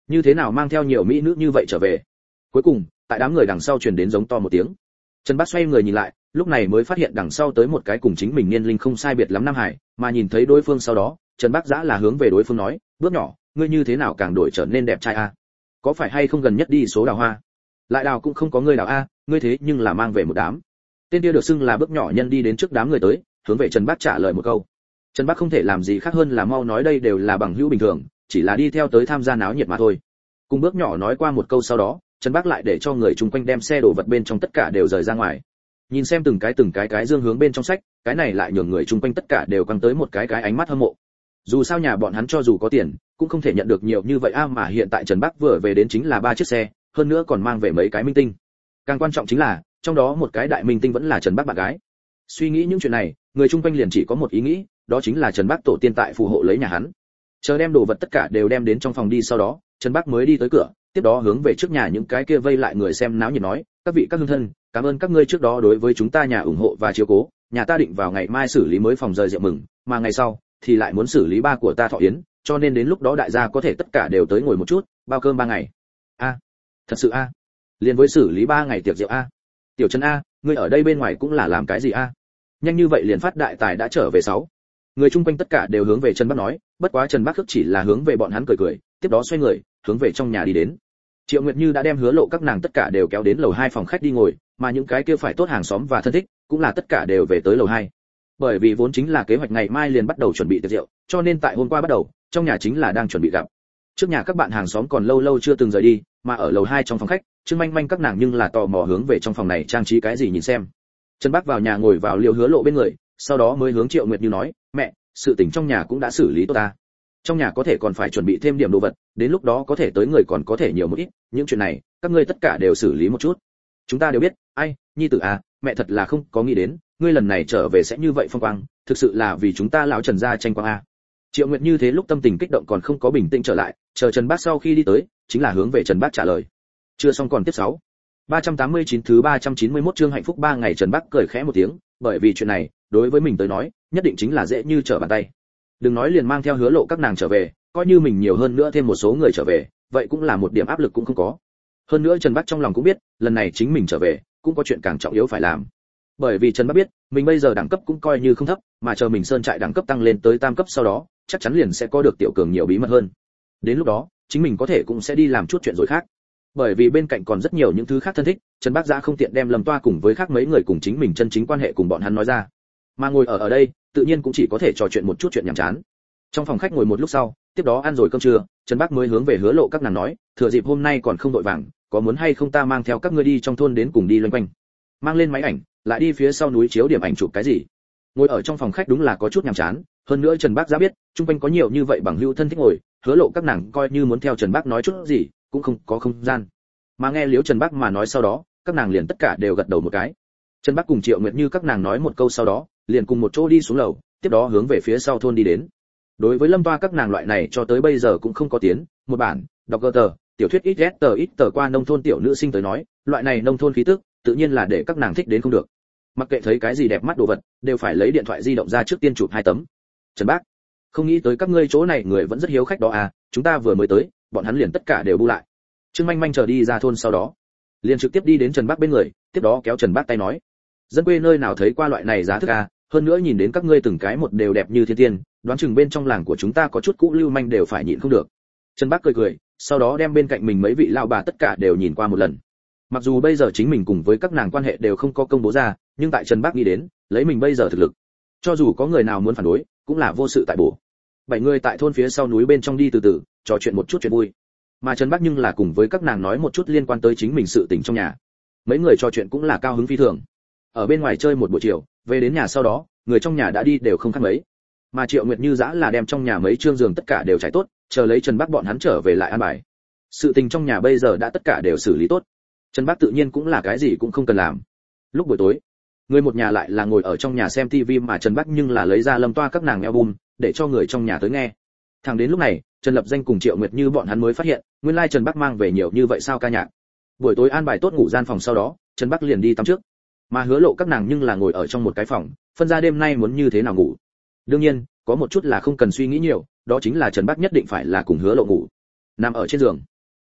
như thế nào mang theo nhiều mỹ nữ như vậy trở về? Cuối cùng, tại đám người đằng sau truyền đến giống to một tiếng. Trần Bác xoay người nhìn lại, lúc này mới phát hiện đằng sau tới một cái cùng chính mình niên linh không sai biệt lắm nam hải, mà nhìn thấy đối phương sau đó, Trần Bác dã là hướng về đối phương nói, "Bước nhỏ, ngươi như thế nào càng đổi trở nên đẹp trai a? Có phải hay không gần nhất đi số đào hoa? Lại đào cũng không có ngươi đào a, ngươi thế nhưng là mang về một đám." Tên kia được xưng là Bước nhỏ nhân đi đến trước đám người tới, hướng về Trần Bác trả lời một câu. Trần Bác không thể làm gì khác hơn là mau nói đây đều là bằng hữu bình thường, chỉ là đi theo tới tham gia náo nhiệt mà thôi. Cùng Bước nhỏ nói qua một câu sau đó, Trần Bác lại để cho người chung quanh đem xe đồ vật bên trong tất cả đều rời ra ngoài. Nhìn xem từng cái từng cái cái dương hướng bên trong sách, cái này lại nhường người chung quanh tất cả đều căng tới một cái cái ánh mắt hâm mộ. Dù sao nhà bọn hắn cho dù có tiền, cũng không thể nhận được nhiều như vậy a, mà hiện tại Trần Bác vừa về đến chính là ba chiếc xe, hơn nữa còn mang về mấy cái minh tinh. Càng quan trọng chính là, trong đó một cái đại minh tinh vẫn là Trần Bác bạn gái. Suy nghĩ những chuyện này, người chung quanh liền chỉ có một ý nghĩ, đó chính là Trần Bác tổ tiên tại phù hộ lấy nhà hắn. Chờ đem đồ vật tất cả đều đem đến trong phòng đi sau đó, Trần Bác mới đi tới cửa, tiếp đó hướng về trước nhà những cái kia vây lại người xem náo nhiệt nói, các vị các hương thân, cảm ơn các ngươi trước đó đối với chúng ta nhà ủng hộ và chiếu cố, nhà ta định vào ngày mai xử lý mới phòng rời rượu mừng, mà ngày sau thì lại muốn xử lý ba của ta thọ yến, cho nên đến lúc đó đại gia có thể tất cả đều tới ngồi một chút, bao cơm ba ngày. A, thật sự a? Liên với xử lý ba ngày tiệc rượu a? Tiểu Trần a, ngươi ở đây bên ngoài cũng là làm cái gì a? Nhanh như vậy liền phát đại tài đã trở về sáu. Người chung quanh tất cả đều hướng về Trần Bác nói, bất quá Trần Bác chỉ là hướng về bọn hắn cười cười, tiếp đó xoay người, hướng về trong nhà đi đến. Triệu Nguyệt Như đã đem Hứa Lộ các nàng tất cả đều kéo đến lầu hai phòng khách đi ngồi, mà những cái kia phải tốt hàng xóm và thân thích, cũng là tất cả đều về tới lầu hai. Bởi vì vốn chính là kế hoạch ngày mai liền bắt đầu chuẩn bị tiệc rượu, cho nên tại hôm qua bắt đầu, trong nhà chính là đang chuẩn bị gặp. Trước nhà các bạn hàng xóm còn lâu lâu chưa từng rời đi, mà ở lầu hai trong phòng khách, Trương Manh Manh các nàng nhưng là tò mò hướng về trong phòng này trang trí cái gì nhìn xem. Trần Bác vào nhà ngồi vào liều Hứa Lộ bên người, sau đó mới hướng Triệu Nguyệt Như nói, "Mẹ, sự tình trong nhà cũng đã xử lý tốt ta. Trong nhà có thể còn phải chuẩn bị thêm điểm đồ vật, đến lúc đó có thể tới người còn có thể nhiều một ít, những chuyện này, các ngươi tất cả đều xử lý một chút. Chúng ta đều biết, ai, nhi tử à, mẹ thật là không có nghĩ đến, ngươi lần này trở về sẽ như vậy phong quang, thực sự là vì chúng ta lão Trần gia tranh quang a." Triệu Nguyệt Như thế lúc tâm tình kích động còn không có bình tĩnh trở lại, chờ Trần Bác sau khi đi tới, chính là hướng về Trần Bác trả lời. Chưa xong còn tiếp sáu. ba trăm tám mươi chín thứ ba trăm chín mươi mốt chương hạnh phúc ba ngày. Trần Bác cười khẽ một tiếng, bởi vì chuyện này, đối với mình tới nói, nhất định chính là dễ như trở bàn tay. Đừng nói liền mang theo Hứa Lộ các nàng trở về, coi như mình nhiều hơn nữa thêm một số người trở về, vậy cũng là một điểm áp lực cũng không có. Hơn nữa Trần Bác trong lòng cũng biết, lần này chính mình trở về, cũng có chuyện càng trọng yếu phải làm. Bởi vì Trần Bác biết, mình bây giờ đẳng cấp cũng coi như không thấp, mà chờ mình sơn trại đẳng cấp tăng lên tới tam cấp sau đó, chắc chắn liền sẽ có được tiểu cường nhiều bí mật hơn. Đến lúc đó, chính mình có thể cũng sẽ đi làm chút chuyện rồi khác. Bởi vì bên cạnh còn rất nhiều những thứ khác thân thích, Trần Bác Giã không tiện đem Lâm Toa cùng với khác mấy người cùng chính mình chân chính quan hệ cùng bọn hắn nói ra. Mà ngồi ở ở đây, tự nhiên cũng chỉ có thể trò chuyện một chút chuyện nhảm chán. Trong phòng khách ngồi một lúc sau, tiếp đó ăn rồi cơm trưa, Trần Bác mới hướng về Hứa Lộ các nàng nói, thừa dịp hôm nay còn không đội vàng, có muốn hay không ta mang theo các ngươi đi trong thôn đến cùng đi loanh quanh. Mang lên máy ảnh, lại đi phía sau núi chiếu điểm ảnh chụp cái gì. Ngồi ở trong phòng khách đúng là có chút nhàm chán, hơn nữa Trần Bác Giã biết, chung quanh có nhiều như vậy bằng hữu thân thích ngồi, Hứa Lộ các nàng coi như muốn theo Trần Bác nói chút gì, cũng không có không gian. Mà nghe Liễu Trần Bác mà nói sau đó, các nàng liền tất cả đều gật đầu một cái. Trần Bác cùng Triệu Nguyệt Như các nàng nói một câu sau đó, liền cùng một chỗ đi xuống lầu, tiếp đó hướng về phía sau thôn đi đến. Đối với Lâm Toa các nàng loại này cho tới bây giờ cũng không có tiến, một bản, đọc gờ tờ, tiểu thuyết ít ghét tờ ít tờ qua nông thôn tiểu nữ sinh tới nói, loại này nông thôn khí tức, tự nhiên là để các nàng thích đến không được. Mặc kệ thấy cái gì đẹp mắt đồ vật, đều phải lấy điện thoại di động ra trước tiên chụp hai tấm. Trần Bác, không nghĩ tới các ngươi chỗ này người vẫn rất hiếu khách đó à, chúng ta vừa mới tới, bọn hắn liền tất cả đều bu lại. Trương Manh Manh chờ đi ra thôn sau đó, liền trực tiếp đi đến Trần Bác bên người, tiếp đó kéo Trần Bác tay nói, dân quê nơi nào thấy qua loại này giá thức à, hơn nữa nhìn đến các ngươi từng cái một đều đẹp như thiên tiên, đoán chừng bên trong làng của chúng ta có chút cũ lưu manh đều phải nhịn không được. Trần Bác cười cười, sau đó đem bên cạnh mình mấy vị lão bà tất cả đều nhìn qua một lần. Mặc dù bây giờ chính mình cùng với các nàng quan hệ đều không có công bố ra, nhưng tại Trần Bác nghĩ đến, lấy mình bây giờ thực lực, cho dù có người nào muốn phản đối, cũng là vô sự tại bổ. Bảy người tại thôn phía sau núi bên trong đi từ từ, trò chuyện một chút chuyện vui. Mà Trần Bác nhưng là cùng với các nàng nói một chút liên quan tới chính mình sự tình trong nhà. Mấy người trò chuyện cũng là cao hứng phi thường. Ở bên ngoài chơi một buổi chiều, về đến nhà sau đó, người trong nhà đã đi đều không khác mấy. Mà Triệu Nguyệt Như dã là đem trong nhà mấy trương giường tất cả đều trải tốt, chờ lấy Trần Bác bọn hắn trở về lại an bài. Sự tình trong nhà bây giờ đã tất cả đều xử lý tốt. Trần Bác tự nhiên cũng là cái gì cũng không cần làm. Lúc buổi tối, người một nhà lại là ngồi ở trong nhà xem tivi, mà Trần Bác nhưng là lấy ra Lâm Toa các nàng album để cho người trong nhà tới nghe. Thẳng đến lúc này, Trần Lập Danh cùng Triệu Nguyệt Như bọn hắn mới phát hiện, nguyên lai Trần Bác mang về nhiều như vậy sao ca nhạc. Buổi tối an bài tốt ngủ gian phòng sau đó, Trần Bác liền đi tắm trước. Mà Hứa Lộ các nàng nhưng là ngồi ở trong một cái phòng, phân ra đêm nay muốn như thế nào ngủ. Đương nhiên, có một chút là không cần suy nghĩ nhiều, đó chính là Trần Bác nhất định phải là cùng Hứa Lộ ngủ. Nằm ở trên giường,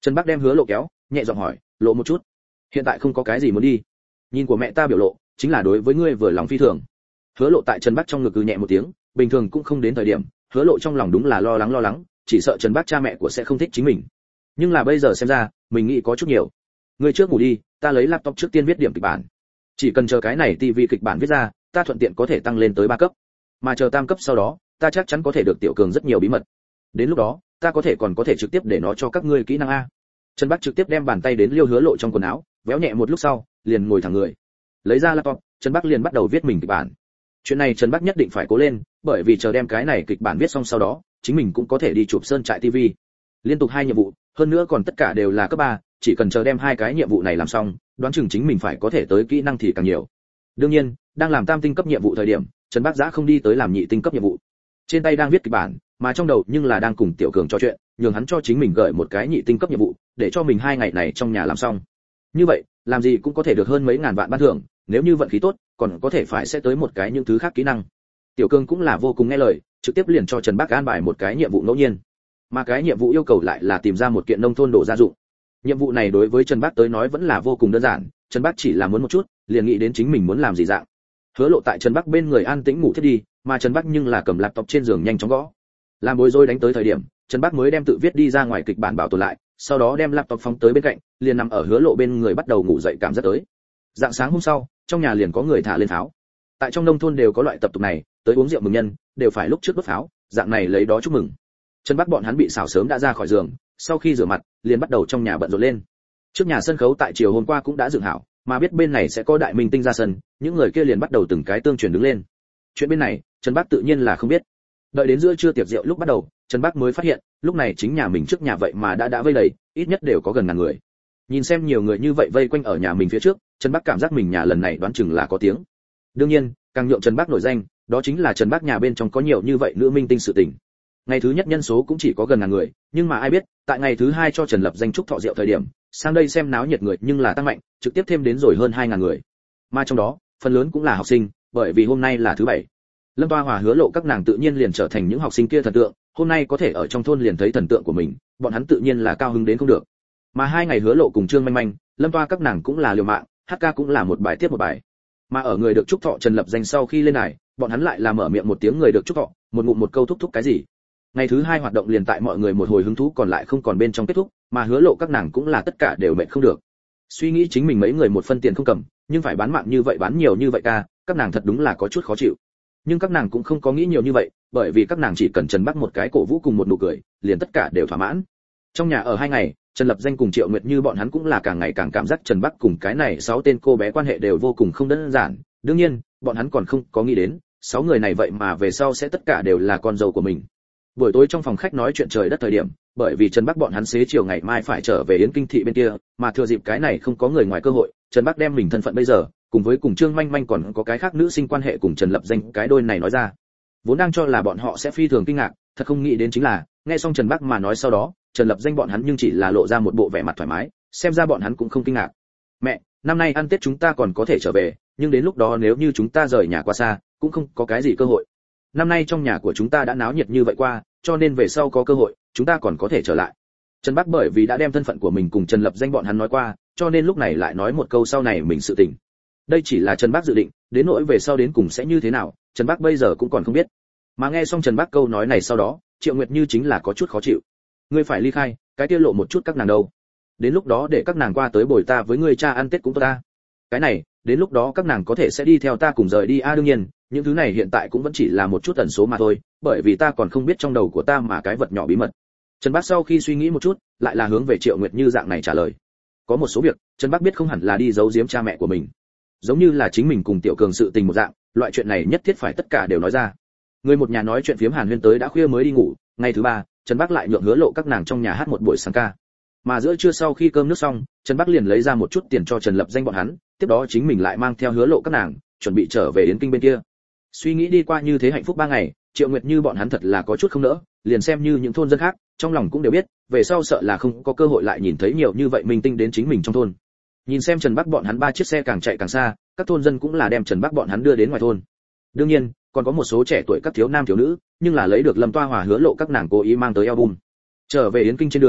Trần Bắc đem Hứa Lộ kéo, nhẹ giọng hỏi, lộ một chút, hiện tại không có cái gì muốn đi. Nhìn của mẹ ta biểu lộ, chính là đối với ngươi vừa lòng phi thường. Hứa Lộ tại Trần Bắc trong ngực cứ nhẹ một tiếng, bình thường cũng không đến thời điểm, Hứa Lộ trong lòng đúng là lo lắng lo lắng, chỉ sợ Trần Bắc cha mẹ của sẽ không thích chính mình. Nhưng là bây giờ xem ra, mình nghĩ có chút nhiều. Ngươi trước ngủ đi, ta lấy laptop trước tiên viết điểm kịch bản. Chỉ cần chờ cái này tivi kịch bản viết ra, ta thuận tiện có thể tăng lên tới ba cấp. Mà chờ tam cấp sau đó, ta chắc chắn có thể được Tiểu Cường rất nhiều bí mật. Đến lúc đó, ta có thể còn có thể trực tiếp để nó cho các ngươi kỹ năng a. Trần Bắc trực tiếp đem bàn tay đến Liêu Hứa Lộ trong quần áo, véo nhẹ một lúc sau, liền ngồi thẳng người. Lấy ra laptop, Trần Bắc liền bắt đầu viết mình kịch bản. Chuyện này Trần Bắc nhất định phải cố lên, bởi vì chờ đem cái này kịch bản viết xong sau đó, chính mình cũng có thể đi chụp sơn trại tivi. Liên tục hai nhiệm vụ, hơn nữa còn tất cả đều là cấp ba, chỉ cần chờ đem hai cái nhiệm vụ này làm xong, đoán chừng chính mình phải có thể tới kỹ năng thì càng nhiều. Đương nhiên, đang làm tam tinh cấp nhiệm vụ thời điểm, Trần Bắc Giã không đi tới làm nhị tinh cấp nhiệm vụ. Trên tay đang viết kịch bản, mà trong đầu nhưng là đang cùng Tiểu Cường trò chuyện, nhường hắn cho chính mình gửi một cái nhị tinh cấp nhiệm vụ, để cho mình hai ngày này trong nhà làm xong. Như vậy, làm gì cũng có thể được hơn mấy ngàn vạn ban thưởng, nếu như vận khí tốt, còn có thể phải sẽ tới một cái những thứ khác kỹ năng. Tiểu Cường cũng là vô cùng nghe lời, trực tiếp liền cho Trần Bắc an bài một cái nhiệm vụ ngẫu nhiên. Mà cái nhiệm vụ yêu cầu lại là tìm ra một kiện nông thôn đồ gia dụng. Nhiệm vụ này đối với Trần Bắc tới nói vẫn là vô cùng đơn giản, Trần Bắc chỉ là muốn một chút, liền nghĩ đến chính mình muốn làm gì dạng. Hứa Lộ tại Trần Bắc bên người an tĩnh ngủ thiết đi, mà Trần Bắc nhưng là cầm laptop trên giường nhanh chóng gõ. Làm bối rối đánh tới thời điểm, Trần Bắc mới đem tự viết đi ra ngoài kịch bản bảo tồn lại, sau đó đem laptop phóng tới bên cạnh, liền nằm ở Hứa Lộ bên người bắt đầu ngủ dậy cảm giác tới. Dạng sáng hôm sau, trong nhà liền có người thả lên pháo. Tại trong nông thôn đều có loại tập tục này, tới uống rượu mừng nhân, đều phải lúc trước đốt pháo, dạng này lấy đó chúc mừng. Trần Bắc bọn hắn bị xảo sớm đã ra khỏi giường, sau khi rửa mặt, liền bắt đầu trong nhà bận rộn lên. Trước nhà sân khấu tại chiều hôm qua cũng đã dựng hảo, mà biết bên này sẽ có đại minh tinh ra sân, những người kia liền bắt đầu từng cái tương truyền đứng lên. Chuyện bên này, Trần Bắc tự nhiên là không biết. Đợi đến giữa trưa tiệc rượu lúc bắt đầu, Trần Bắc mới phát hiện, lúc này chính nhà mình trước nhà vậy mà đã đã vây đầy, ít nhất đều có gần ngàn người. Nhìn xem nhiều người như vậy vây quanh ở nhà mình phía trước, Trần Bắc cảm giác mình nhà lần này đoán chừng là có tiếng. Đương nhiên, càng nhượng Trần Bắc nổi danh, đó chính là Trần Bắc nhà bên trong có nhiều như vậy nữ minh tinh sự tình. Ngày thứ nhất nhân số cũng chỉ có gần ngàn người, nhưng mà ai biết, tại ngày thứ hai cho Trần Lập danh chúc thọ rượu thời điểm, sang đây xem náo nhiệt người nhưng là tăng mạnh, trực tiếp thêm đến rồi hơn hai ngàn người. Mà trong đó, phần lớn cũng là học sinh, bởi vì hôm nay là thứ bảy. Lâm Toa Hòa Hứa Lộ các nàng tự nhiên liền trở thành những học sinh kia thần tượng, hôm nay có thể ở trong thôn liền thấy thần tượng của mình, bọn hắn tự nhiên là cao hứng đến không được. Mà hai ngày Hứa Lộ cùng Trương Manh Manh, Lâm Toa các nàng cũng là liều mạng, hát ca cũng là một bài tiếp một bài. Mà ở người được chúc thọ Trần Lập danh sau khi lên đài, bọn hắn lại là mở miệng một tiếng người được chúc thọ, một ngụm một câu thúc thúc cái gì. Ngày thứ hai hoạt động liền tại mọi người một hồi hứng thú còn lại không còn bên trong kết thúc, mà Hứa Lộ các nàng cũng là tất cả đều mệt không được. Suy nghĩ chính mình mấy người một phân tiền không cầm, nhưng phải bán mạng như vậy bán nhiều như vậy ca, các nàng thật đúng là có chút khó chịu. Nhưng các nàng cũng không có nghĩ nhiều như vậy, bởi vì các nàng chỉ cần Trần Bắc một cái cổ vũ cùng một nụ cười, liền tất cả đều thỏa mãn. Trong nhà ở hai ngày, Trần Lập danh cùng Triệu Nguyệt Như bọn hắn cũng là càng ngày càng cảm giác Trần Bắc cùng cái này sáu tên cô bé quan hệ đều vô cùng không đơn giản, đương nhiên, bọn hắn còn không có nghĩ đến, sáu người này vậy mà về sau sẽ tất cả đều là con dâu của mình. Buổi tối trong phòng khách nói chuyện trời đất thời điểm, bởi vì Trần Bắc bọn hắn xế chiều ngày mai phải trở về Yến Kinh thị bên kia, mà thừa dịp cái này không có người ngoài cơ hội, Trần Bắc đem mình thân phận bây giờ, cùng với cùng Trương Manh Manh còn có cái khác nữ sinh quan hệ cùng Trần Lập danh cái đôi này nói ra. Vốn đang cho là bọn họ sẽ phi thường kinh ngạc, thật không nghĩ đến chính là, nghe xong Trần Bắc mà nói sau đó, Trần Lập danh bọn hắn nhưng chỉ là lộ ra một bộ vẻ mặt thoải mái, xem ra bọn hắn cũng không kinh ngạc. Mẹ, năm nay ăn Tết chúng ta còn có thể trở về, nhưng đến lúc đó nếu như chúng ta rời nhà quá xa, cũng không có cái gì cơ hội. Năm nay trong nhà của chúng ta đã náo nhiệt như vậy qua, cho nên về sau có cơ hội, chúng ta còn có thể trở lại. Trần Bắc bởi vì đã đem thân phận của mình cùng Trần Lập danh bọn hắn nói qua, cho nên lúc này lại nói một câu sau này mình sự tình. Đây chỉ là Trần Bắc dự định, đến nỗi về sau đến cùng sẽ như thế nào, Trần Bắc bây giờ cũng còn không biết. Mà nghe xong Trần Bắc câu nói này sau đó, Triệu Nguyệt Như chính là có chút khó chịu. Ngươi phải ly khai, cái kia lộ một chút các nàng đâu? Đến lúc đó để các nàng qua tới bồi ta với ngươi cha ăn Tết cũng tốt ta. Cái này, đến lúc đó các nàng có thể sẽ đi theo ta cùng rời đi a à, đương nhiên, những thứ này hiện tại cũng vẫn chỉ là một chút tần số mà thôi, bởi vì ta còn không biết trong đầu của ta mà cái vật nhỏ bí mật. Trần Bắc sau khi suy nghĩ một chút, lại là hướng về Triệu Nguyệt Như dạng này trả lời. Có một số việc, Trần Bắc biết không hẳn là đi giấu giếm cha mẹ của mình. Giống như là chính mình cùng Tiểu Cường sự tình một dạng, loại chuyện này nhất thiết phải tất cả đều nói ra. Người một nhà nói chuyện phiếm hàn huyên tới đã khuya mới đi ngủ, ngày thứ ba, Trần Bắc lại nhượng Hứa Lộ các nàng trong nhà hát một buổi sáng ca. Mà giữa trưa sau khi cơm nước xong, Trần Bắc liền lấy ra một chút tiền cho Trần Lập danh bọn hắn, tiếp đó chính mình lại mang theo Hứa Lộ các nàng, chuẩn bị trở về Yến Kinh bên kia. Suy nghĩ đi qua như thế hạnh phúc ba ngày, Triệu Nguyệt Như bọn hắn thật là có chút không nỡ, liền xem như những thôn dân khác, trong lòng cũng đều biết, về sau sợ là không có cơ hội lại nhìn thấy nhiều như vậy minh tinh đến chính mình trong thôn. Nhìn xem Trần Bắc bọn hắn ba chiếc xe càng chạy càng xa, các thôn dân cũng là đem Trần Bắc bọn hắn đưa đến ngoài thôn. Đương nhiên, còn có một số trẻ tuổi các thiếu nam thiếu nữ, nhưng là lấy được Lâm Toa Hòa Hứa Lộ các nàng cố ý mang tới album. Trở về Yến Kinh trên đường,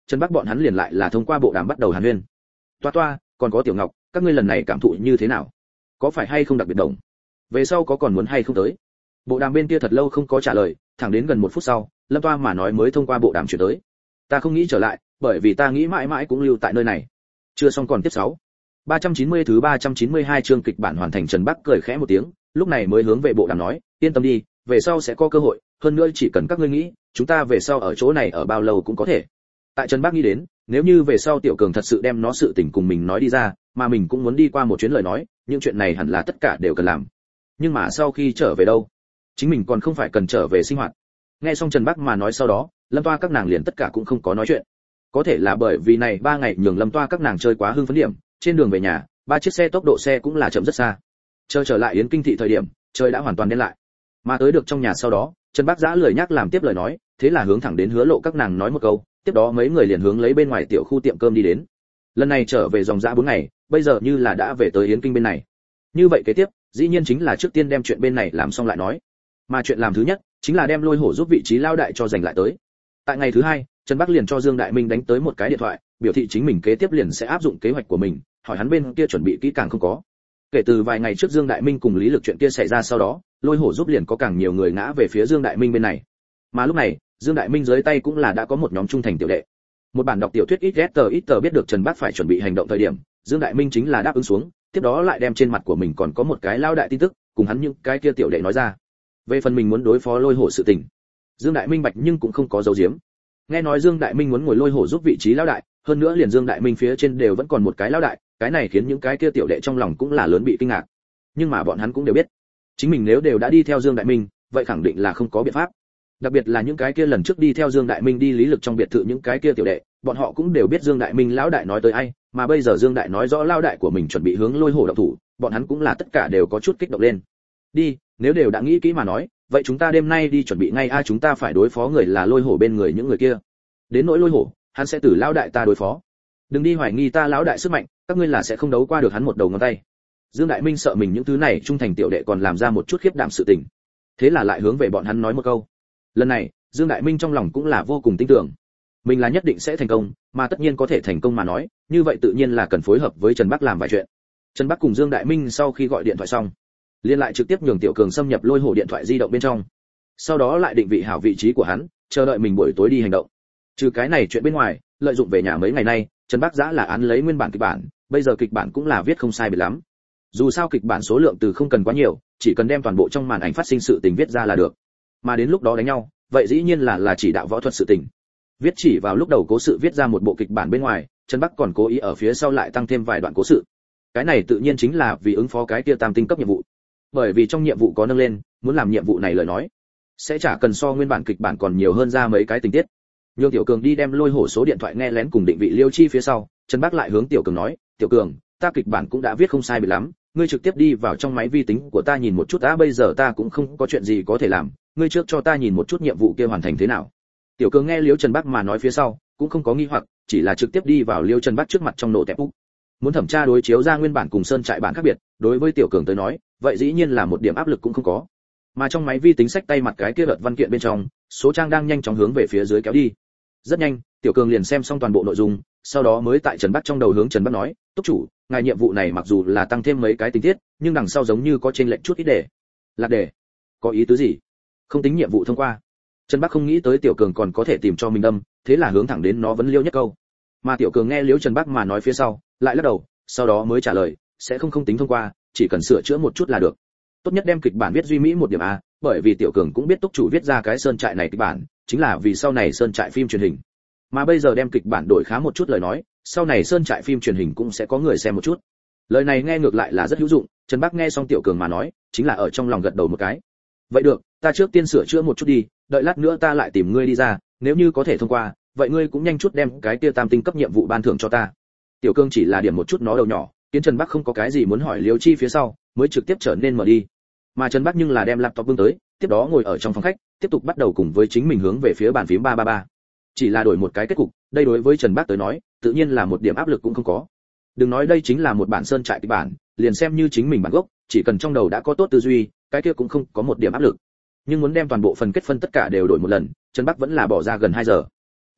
Trần Bắc bọn hắn liền lại là thông qua bộ đàm bắt đầu hàn huyên. Toa toa, còn có Tiểu Ngọc, các ngươi lần này cảm thụ như thế nào? Có phải hay không đặc biệt đồng? Về sau có còn muốn hay không tới? Bộ đàm bên kia thật lâu không có trả lời, thẳng đến gần một phút sau, Lâm Toa mà nói mới thông qua bộ đàm chuyển tới. Ta không nghĩ trở lại, bởi vì ta nghĩ mãi mãi cũng lưu tại nơi này. Chưa xong còn tiếp sáu. ba trăm chín mươi thứ ba trăm chín mươi hai chương kịch bản hoàn thành. Trần Bắc cười khẽ một tiếng, lúc này mới hướng về bộ đàm nói, yên tâm đi, về sau sẽ có cơ hội, hơn nữa chỉ cần các ngươi nghĩ, chúng ta về sau ở chỗ này ở bao lâu cũng có thể. Tại Trần Bắc nghĩ đến, nếu như về sau Tiểu Cường thật sự đem nó sự tình cùng mình nói đi ra, mà mình cũng muốn đi qua một chuyến lời nói, những chuyện này hẳn là tất cả đều cần làm. Nhưng mà sau khi trở về đâu, chính mình còn không phải cần trở về sinh hoạt. Nghe xong Trần Bắc mà nói sau đó, Lâm Toa các nàng liền tất cả cũng không có nói chuyện. Có thể là bởi vì này ba ngày nhường Lâm Toa các nàng chơi quá hưng phấn điểm, trên đường về nhà, ba chiếc xe tốc độ xe cũng là chậm rất xa. Chờ trở lại Yến Kinh thị thời điểm, trời đã hoàn toàn đen lại. Mà tới được trong nhà sau đó, Trần Bắc giã lười nhắc làm tiếp lời nói, thế là hướng thẳng đến Hứa Lộ các nàng nói một câu, tiếp đó mấy người liền hướng lấy bên ngoài tiểu khu tiệm cơm đi đến. Lần này trở về dòng dã bốn ngày, bây giờ như là đã về tới Yến Kinh bên này. Như vậy kế tiếp, dĩ nhiên chính là trước tiên đem chuyện bên này làm xong lại nói. Mà chuyện làm thứ nhất, chính là đem Lôi Hổ giúp vị trí lao đại cho giành lại tới. Tại ngày thứ hai, Trần Bắc liền cho Dương Đại Minh đánh tới một cái điện thoại, biểu thị chính mình kế tiếp liền sẽ áp dụng kế hoạch của mình, hỏi hắn bên kia chuẩn bị kỹ càng không có. Kể từ vài ngày trước Dương Đại Minh cùng Lý Lực chuyện kia xảy ra sau đó, Lôi Hổ giúp liền có càng nhiều người ngã về phía Dương Đại Minh bên này. Mà lúc này, Dương Đại Minh dưới tay cũng là đã có một nhóm trung thành tiểu đệ. Một bản đọc tiểu thuyết ít tờ ít tờ biết được Trần Bắc phải chuẩn bị hành động thời điểm, Dương Đại Minh chính là đáp ứng xuống, tiếp đó lại đem trên mặt của mình còn có một cái lao đại tin tức, cùng hắn những cái kia tiểu đệ nói ra. Về phần mình muốn đối phó Lôi Hổ sự tình, Dương Đại Minh bạch nhưng cũng không có giấu giếm. Nghe nói Dương Đại Minh muốn ngồi Lôi Hổ giúp vị trí lão đại, hơn nữa liền Dương Đại Minh phía trên đều vẫn còn một cái lão đại, cái này khiến những cái kia tiểu đệ trong lòng cũng là lớn bị kinh ngạc. Nhưng mà bọn hắn cũng đều biết, chính mình nếu đều đã đi theo Dương Đại Minh, vậy khẳng định là không có biện pháp. Đặc biệt là những cái kia lần trước đi theo Dương Đại Minh đi Lý Lực trong biệt thự những cái kia tiểu đệ, bọn họ cũng đều biết Dương Đại Minh lão đại nói tới ai, mà bây giờ Dương Đại nói rõ lão đại của mình chuẩn bị hướng Lôi Hổ động thủ, bọn hắn cũng là tất cả đều có chút kích động lên. Đi, nếu đều đã nghĩ kỹ mà nói, vậy chúng ta đêm nay đi chuẩn bị ngay a, chúng ta phải đối phó người là Lôi Hổ bên người những người kia. Đến nỗi Lôi Hổ, hắn sẽ từ lão đại ta đối phó. Đừng đi hoài nghi ta lão đại sức mạnh, các ngươi là sẽ không đấu qua được hắn một đầu ngón tay. Dương Đại Minh sợ mình những thứ này trung thành tiểu đệ còn làm ra một chút khiếp đảm sự tình, thế là lại hướng về bọn hắn nói một câu. Lần này, Dương Đại Minh trong lòng cũng là vô cùng tin tưởng, mình là nhất định sẽ thành công, mà tất nhiên có thể thành công mà nói, như vậy tự nhiên là cần phối hợp với Trần Bắc làm vài chuyện. Trần Bắc cùng Dương Đại Minh sau khi gọi điện thoại xong, liên lại trực tiếp nhường Tiểu Cường xâm nhập Lôi Hổ điện thoại di động bên trong, sau đó lại định vị hảo vị trí của hắn, chờ đợi mình buổi tối đi hành động. Trừ cái này chuyện bên ngoài, lợi dụng về nhà mấy ngày nay, Trần Bắc giã là án lấy nguyên bản kịch bản, bây giờ kịch bản cũng là viết không sai biệt lắm. Dù sao kịch bản số lượng từ không cần quá nhiều, chỉ cần đem toàn bộ trong màn ảnh phát sinh sự tình viết ra là được. Mà đến lúc đó đánh nhau, vậy dĩ nhiên là là chỉ đạo võ thuật sự tình. Viết chỉ vào lúc đầu cố sự viết ra một bộ kịch bản bên ngoài, Trần Bắc còn cố ý ở phía sau lại tăng thêm vài đoạn cố sự. Cái này tự nhiên chính là vì ứng phó cái kia tam tinh cấp nhiệm vụ. Bởi vì trong nhiệm vụ có nâng lên, muốn làm nhiệm vụ này lời nói, sẽ chả cần so nguyên bản kịch bản còn nhiều hơn ra mấy cái tình tiết. Nhưng Tiểu Cường đi đem Lôi Hổ số điện thoại nghe lén cùng định vị Liêu Chi phía sau, Trần Bắc lại hướng Tiểu Cường nói, "Tiểu Cường, ta kịch bản cũng đã viết không sai biệt lắm, ngươi trực tiếp đi vào trong máy vi tính của ta nhìn một chút đã, bây giờ ta cũng không có chuyện gì có thể làm, ngươi trước cho ta nhìn một chút nhiệm vụ kia hoàn thành thế nào." Tiểu Cường nghe Liêu Trần Bắc mà nói phía sau, cũng không có nghi hoặc, chỉ là trực tiếp đi vào Liêu Trần Bắc trước mặt trong nổ tẹp úc. Muốn thẩm tra đối chiếu ra nguyên bản cùng sơn trại bản khác biệt, đối với Tiểu Cường tới nói, vậy dĩ nhiên là một điểm áp lực cũng không có. Mà trong máy vi tính sách tay mặt cái kia đợt văn kiện bên trong, số trang đang nhanh chóng hướng về phía dưới kéo đi. Rất nhanh, Tiểu Cường liền xem xong toàn bộ nội dung, sau đó mới tại Trần Bắc trong đầu hướng Trần Bắc nói, "Túc chủ, ngài nhiệm vụ này mặc dù là tăng thêm mấy cái tình tiết, nhưng đằng sau giống như có trên lệnh chút ít đề." "Lạc đề? Có ý tứ gì?" "Không tính nhiệm vụ thông qua." Trần Bắc không nghĩ tới Tiểu Cường còn có thể tìm cho mình đâm, thế là hướng thẳng đến nó vấn Liêu nhất câu. Mà Tiểu Cường nghe Liêu Trần Bắc mà nói phía sau, lại lắc đầu, sau đó mới trả lời, "Sẽ không không tính thông qua, chỉ cần sửa chữa một chút là được. Tốt nhất đem kịch bản viết duy mỹ một điểm a, bởi vì Tiểu Cường cũng biết Túc chủ viết ra cái sơn trại này kịch bản, chính là vì sau này sơn trại phim truyền hình. Mà bây giờ đem kịch bản đổi khá một chút lời nói, sau này sơn trại phim truyền hình cũng sẽ có người xem một chút." Lời này nghe ngược lại là rất hữu dụng, Trần Bắc nghe xong Tiểu Cường mà nói, chính là ở trong lòng gật đầu một cái. "Vậy được, ta trước tiên sửa chữa một chút đi, đợi lát nữa ta lại tìm ngươi đi ra, nếu như có thể thông qua, vậy ngươi cũng nhanh chút đem cái kia tam tinh cấp nhiệm vụ ban thưởng cho ta." Tiểu Cường chỉ là điểm một chút nó đầu nhỏ, khiến Trần Bắc không có cái gì muốn hỏi Liêu Chi phía sau, mới trực tiếp trở nên mở đi. Mà Trần Bắc nhưng là đem laptop bưng tới, tiếp đó ngồi ở trong phòng khách, tiếp tục bắt đầu cùng với chính mình hướng về phía bàn phím ba ba ba. Chỉ là đổi một cái kết cục, đây đối với Trần Bắc tới nói, tự nhiên là một điểm áp lực cũng không có. Đừng nói đây chính là một bản sơn trại kịch bản, liền xem như chính mình bản gốc, chỉ cần trong đầu đã có tốt tư duy, cái kia cũng không có một điểm áp lực. Nhưng muốn đem toàn bộ phần kết phân tất cả đều đổi một lần, Trần Bắc vẫn là bỏ ra gần hai giờ.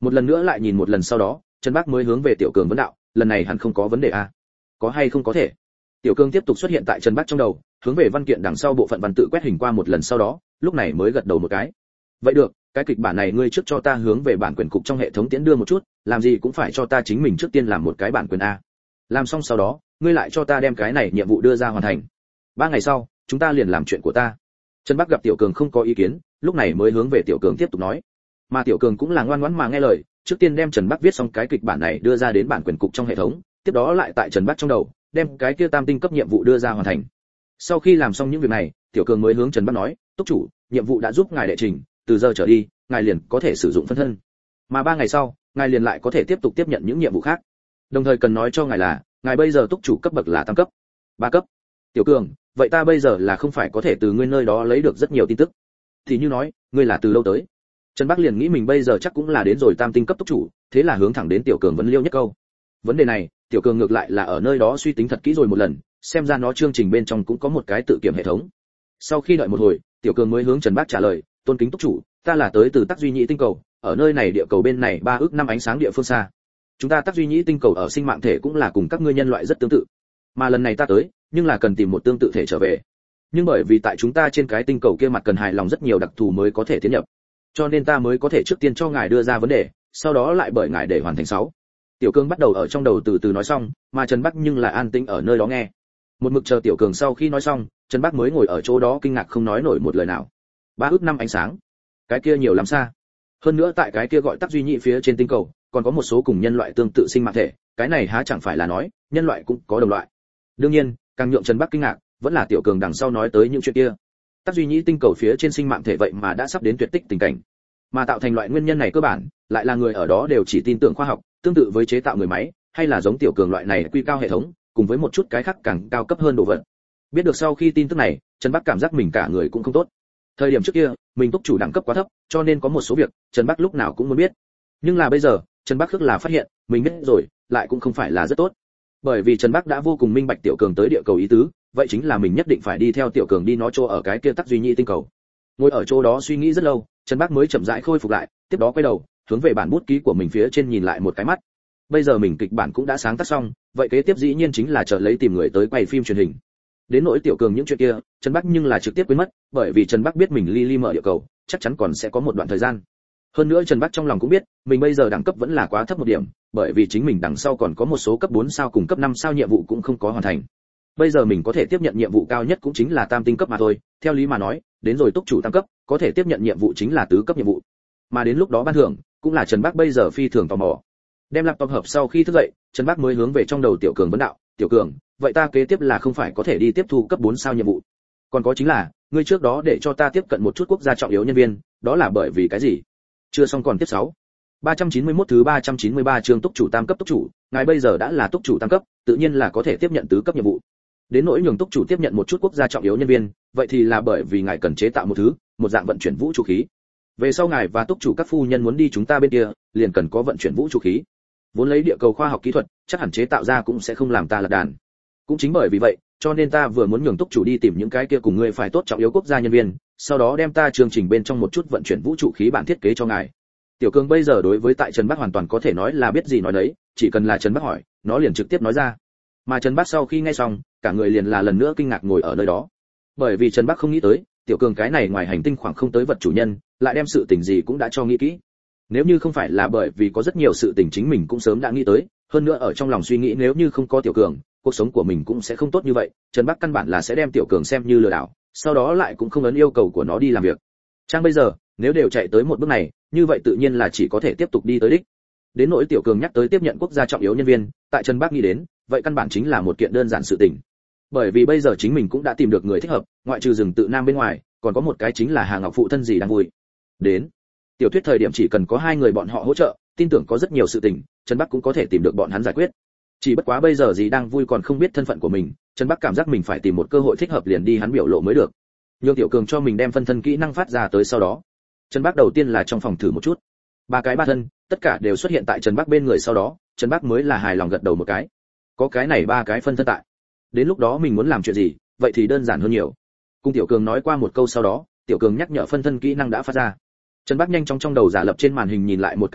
Một lần nữa lại nhìn một lần sau đó, Trần Bắc mới hướng về Tiểu Cường vấn đạo, lần này hẳn không có vấn đề à? Có hay không có thể? Tiểu Cường tiếp tục xuất hiện tại Trần Bắc trong đầu, hướng về văn kiện đằng sau bộ phận văn tự quét hình qua một lần sau đó, lúc này mới gật đầu một cái. Vậy được, cái kịch bản này ngươi trước cho ta hướng về bản quyền cục trong hệ thống tiến đưa một chút, làm gì cũng phải cho ta chính mình trước tiên làm một cái bản quyền a. Làm xong sau đó, ngươi lại cho ta đem cái này nhiệm vụ đưa ra hoàn thành. Ba ngày sau, chúng ta liền làm chuyện của ta. Trần Bắc gặp Tiểu Cường không có ý kiến, lúc này mới hướng về Tiểu Cường tiếp tục nói. Mà Tiểu Cường cũng là ngoan ngoãn mà nghe lời, trước tiên đem Trần Bắc viết xong cái kịch bản này đưa ra đến bản quyền cục trong hệ thống, tiếp đó lại tại Trần Bắc trong đầu, đem cái kia tam tinh cấp nhiệm vụ đưa ra hoàn thành. Sau khi làm xong những việc này, Tiểu Cường mới hướng Trần Bắc nói, "Túc chủ, nhiệm vụ đã giúp ngài đệ trình, từ giờ trở đi, ngài liền có thể sử dụng phân thân. Mà ba ngày sau, ngài liền lại có thể tiếp tục tiếp nhận những nhiệm vụ khác. Đồng thời cần nói cho ngài là, ngài bây giờ túc chủ cấp bậc là tam cấp, ba cấp." Tiểu Cường, vậy ta bây giờ là không phải có thể từ ngươi nơi đó lấy được rất nhiều tin tức? Thì như nói, ngươi là từ lâu tới? Trần Bắc liền nghĩ mình bây giờ chắc cũng là đến rồi tam tinh cấp túc chủ, thế là hướng thẳng đến Tiểu Cường vấn liêu nhất câu. Vấn đề này, Tiểu Cường ngược lại là ở nơi đó suy tính thật kỹ rồi một lần, xem ra nó chương trình bên trong cũng có một cái tự kiểm hệ thống. Sau khi đợi một hồi, Tiểu Cường mới hướng Trần Bắc trả lời, "Tôn kính túc chủ, ta là tới từ Tắc Duy Nhĩ tinh cầu, ở nơi này địa cầu bên này ba ước năm ánh sáng địa phương xa. Chúng ta Tắc Duy Nhĩ tinh cầu ở sinh mạng thể cũng là cùng các ngươi nhân loại rất tương tự. Mà lần này ta tới, nhưng là cần tìm một tương tự thể trở về. Nhưng bởi vì tại chúng ta trên cái tinh cầu kia mặt cần hài lòng rất nhiều đặc thù mới có thể tiến nhập. Cho nên ta mới có thể trước tiên cho ngài đưa ra vấn đề, sau đó lại bởi ngài để hoàn thành sáu." Tiểu Cường bắt đầu ở trong đầu từ từ nói xong, mà Trần Bắc nhưng là an tĩnh ở nơi đó nghe. Một mực chờ Tiểu Cường sau khi nói xong, Trần Bắc mới ngồi ở chỗ đó kinh ngạc không nói nổi một lời nào. Ba ước năm ánh sáng, cái kia nhiều lắm xa. Hơn nữa tại cái kia gọi Tắc Duy Nhĩ phía trên tinh cầu, còn có một số cùng nhân loại tương tự sinh mạng thể, cái này há chẳng phải là nói, nhân loại cũng có đồng loại. Đương nhiên, càng nhượng Trần Bắc kinh ngạc, vẫn là Tiểu Cường đằng sau nói tới những chuyện kia. Tắc Duy Nhĩ tinh cầu phía trên sinh mạng thể vậy mà đã sắp đến tuyệt tích tình cảnh. Mà tạo thành loại nguyên nhân này cơ bản, lại là người ở đó đều chỉ tin tưởng khoa học, tương tự với chế tạo người máy, hay là giống Tiểu Cường loại này quy cao hệ thống, cùng với một chút cái khác càng cao cấp hơn đồ vật. Biết được sau khi tin tức này, Trần Bắc cảm giác mình cả người cũng không tốt. Thời điểm trước kia, mình túc chủ đẳng cấp quá thấp, cho nên có một số việc, Trần Bắc lúc nào cũng muốn biết. Nhưng là bây giờ, Trần Bắc rất là phát hiện, mình biết rồi, lại cũng không phải là rất tốt. Bởi vì Trần Bắc đã vô cùng minh bạch Tiểu Cường tới địa cầu ý tứ, vậy chính là mình nhất định phải đi theo Tiểu Cường đi nó chỗ ở cái kia Tắc Duy Nhĩ tinh cầu. Ngồi ở chỗ đó suy nghĩ rất lâu, Trần Bắc mới chậm rãi khôi phục lại, tiếp đó quay đầu, hướng về bản bút ký của mình phía trên nhìn lại một cái mắt. Bây giờ mình kịch bản cũng đã sáng tác xong, vậy kế tiếp dĩ nhiên chính là chờ lấy tìm người tới quay phim truyền hình. Đến nỗi Tiểu Cường những chuyện kia, Trần Bắc nhưng là trực tiếp quên mất, bởi vì Trần Bắc biết mình ly ly mở địa cầu, chắc chắn còn sẽ có một đoạn thời gian. Hơn nữa Trần Bắc trong lòng cũng biết, mình bây giờ đẳng cấp vẫn là quá thấp một điểm, bởi vì chính mình đằng sau còn có một số cấp bốn sao cùng cấp năm sao nhiệm vụ cũng không có hoàn thành. Bây giờ mình có thể tiếp nhận nhiệm vụ cao nhất cũng chính là tam tinh cấp mà thôi, theo lý mà nói, đến rồi túc chủ tam cấp, có thể tiếp nhận nhiệm vụ chính là tứ cấp nhiệm vụ. Mà đến lúc đó ban thưởng, cũng là Trần Bắc bây giờ phi thường tò mò. Đem laptop hợp sau khi thức dậy, Trần Bắc mới hướng về trong đầu Tiểu Cường vấn đạo, "Tiểu Cường, vậy ta kế tiếp là không phải có thể đi tiếp thu cấp bốn sao nhiệm vụ? Còn có chính là, ngươi trước đó để cho ta tiếp cận một chút quốc gia trọng yếu nhân viên, đó là bởi vì cái gì?" Chưa xong còn tiếp sáu. ba trăm chín mươi mốt thứ ba trăm chín mươi ba chương túc chủ tam cấp túc chủ, ngài bây giờ đã là túc chủ tam cấp, tự nhiên là có thể tiếp nhận tứ cấp nhiệm vụ. Đến nỗi nhường túc chủ tiếp nhận một chút quốc gia trọng yếu nhân viên, vậy thì là bởi vì ngài cần chế tạo một thứ, một dạng vận chuyển vũ trụ khí. Về sau ngài và túc chủ các phu nhân muốn đi chúng ta bên kia, liền cần có vận chuyển vũ trụ khí. Vốn lấy địa cầu khoa học kỹ thuật, chắc hẳn chế tạo ra cũng sẽ không làm ta lật đàn. Cũng chính bởi vì vậy, cho nên ta vừa muốn nhường túc chủ đi tìm những cái kia cùng ngươi phải tốt trọng yếu quốc gia nhân viên, sau đó đem ta chương trình bên trong một chút vận chuyển vũ trụ khí bản thiết kế cho ngài. Tiểu Cường bây giờ đối với tại Trần Bắc hoàn toàn có thể nói là biết gì nói đấy, chỉ cần là Trần Bắc hỏi, nó liền trực tiếp nói ra. Mà Trần Bắc sau khi nghe xong, cả người liền là lần nữa kinh ngạc ngồi ở nơi đó. Bởi vì Trần Bắc không nghĩ tới, Tiểu Cường cái này ngoài hành tinh khoảng không tới vật chủ nhân, lại đem sự tình gì cũng đã cho nghĩ kỹ. Nếu như không phải là bởi vì có rất nhiều sự tình chính mình cũng sớm đã nghĩ tới, hơn nữa ở trong lòng suy nghĩ nếu như không có Tiểu Cường, cuộc sống của mình cũng sẽ không tốt như vậy, Trần Bắc căn bản là sẽ đem Tiểu Cường xem như lừa đảo, sau đó lại cũng không ấn yêu cầu của nó đi làm việc. Trang bây giờ, nếu đều chạy tới một bước này, như vậy tự nhiên là chỉ có thể tiếp tục đi tới đích. Đến nỗi Tiểu Cường nhắc tới tiếp nhận quốc gia trọng yếu nhân viên, tại Trần Bắc nghĩ đến, vậy căn bản chính là một kiện đơn giản sự tình. Bởi vì bây giờ chính mình cũng đã tìm được người thích hợp, ngoại trừ rừng tự nam bên ngoài, còn có một cái chính là Hà Ngọc phụ thân gì đang vui. Đến tiểu thuyết thời điểm chỉ cần có hai người bọn họ hỗ trợ, tin tưởng có rất nhiều sự tình, Trần Bắc cũng có thể tìm được bọn hắn giải quyết. Chỉ bất quá bây giờ gì đang vui còn không biết thân phận của mình, Trần Bắc cảm giác mình phải tìm một cơ hội thích hợp liền đi hắn biểu lộ mới được. Nhưng Tiểu Cường cho mình đem phân thân kỹ năng phát ra tới sau đó, Trần Bắc đầu tiên là trong phòng thử một chút. Ba cái ba thân, tất cả đều xuất hiện tại Trần Bắc bên người sau đó, Trần Bắc mới là hài lòng gật đầu một cái. Có cái này ba cái phân thân tại. Đến lúc đó mình muốn làm chuyện gì, vậy thì đơn giản hơn nhiều. Cùng Tiểu Cường nói qua một câu sau đó, Tiểu Cường nhắc nhở phân thân kỹ năng đã phát ra. Trần Bắc nhanh chóng trong đầu giả lập trên màn hình nhìn lại một cái mắt,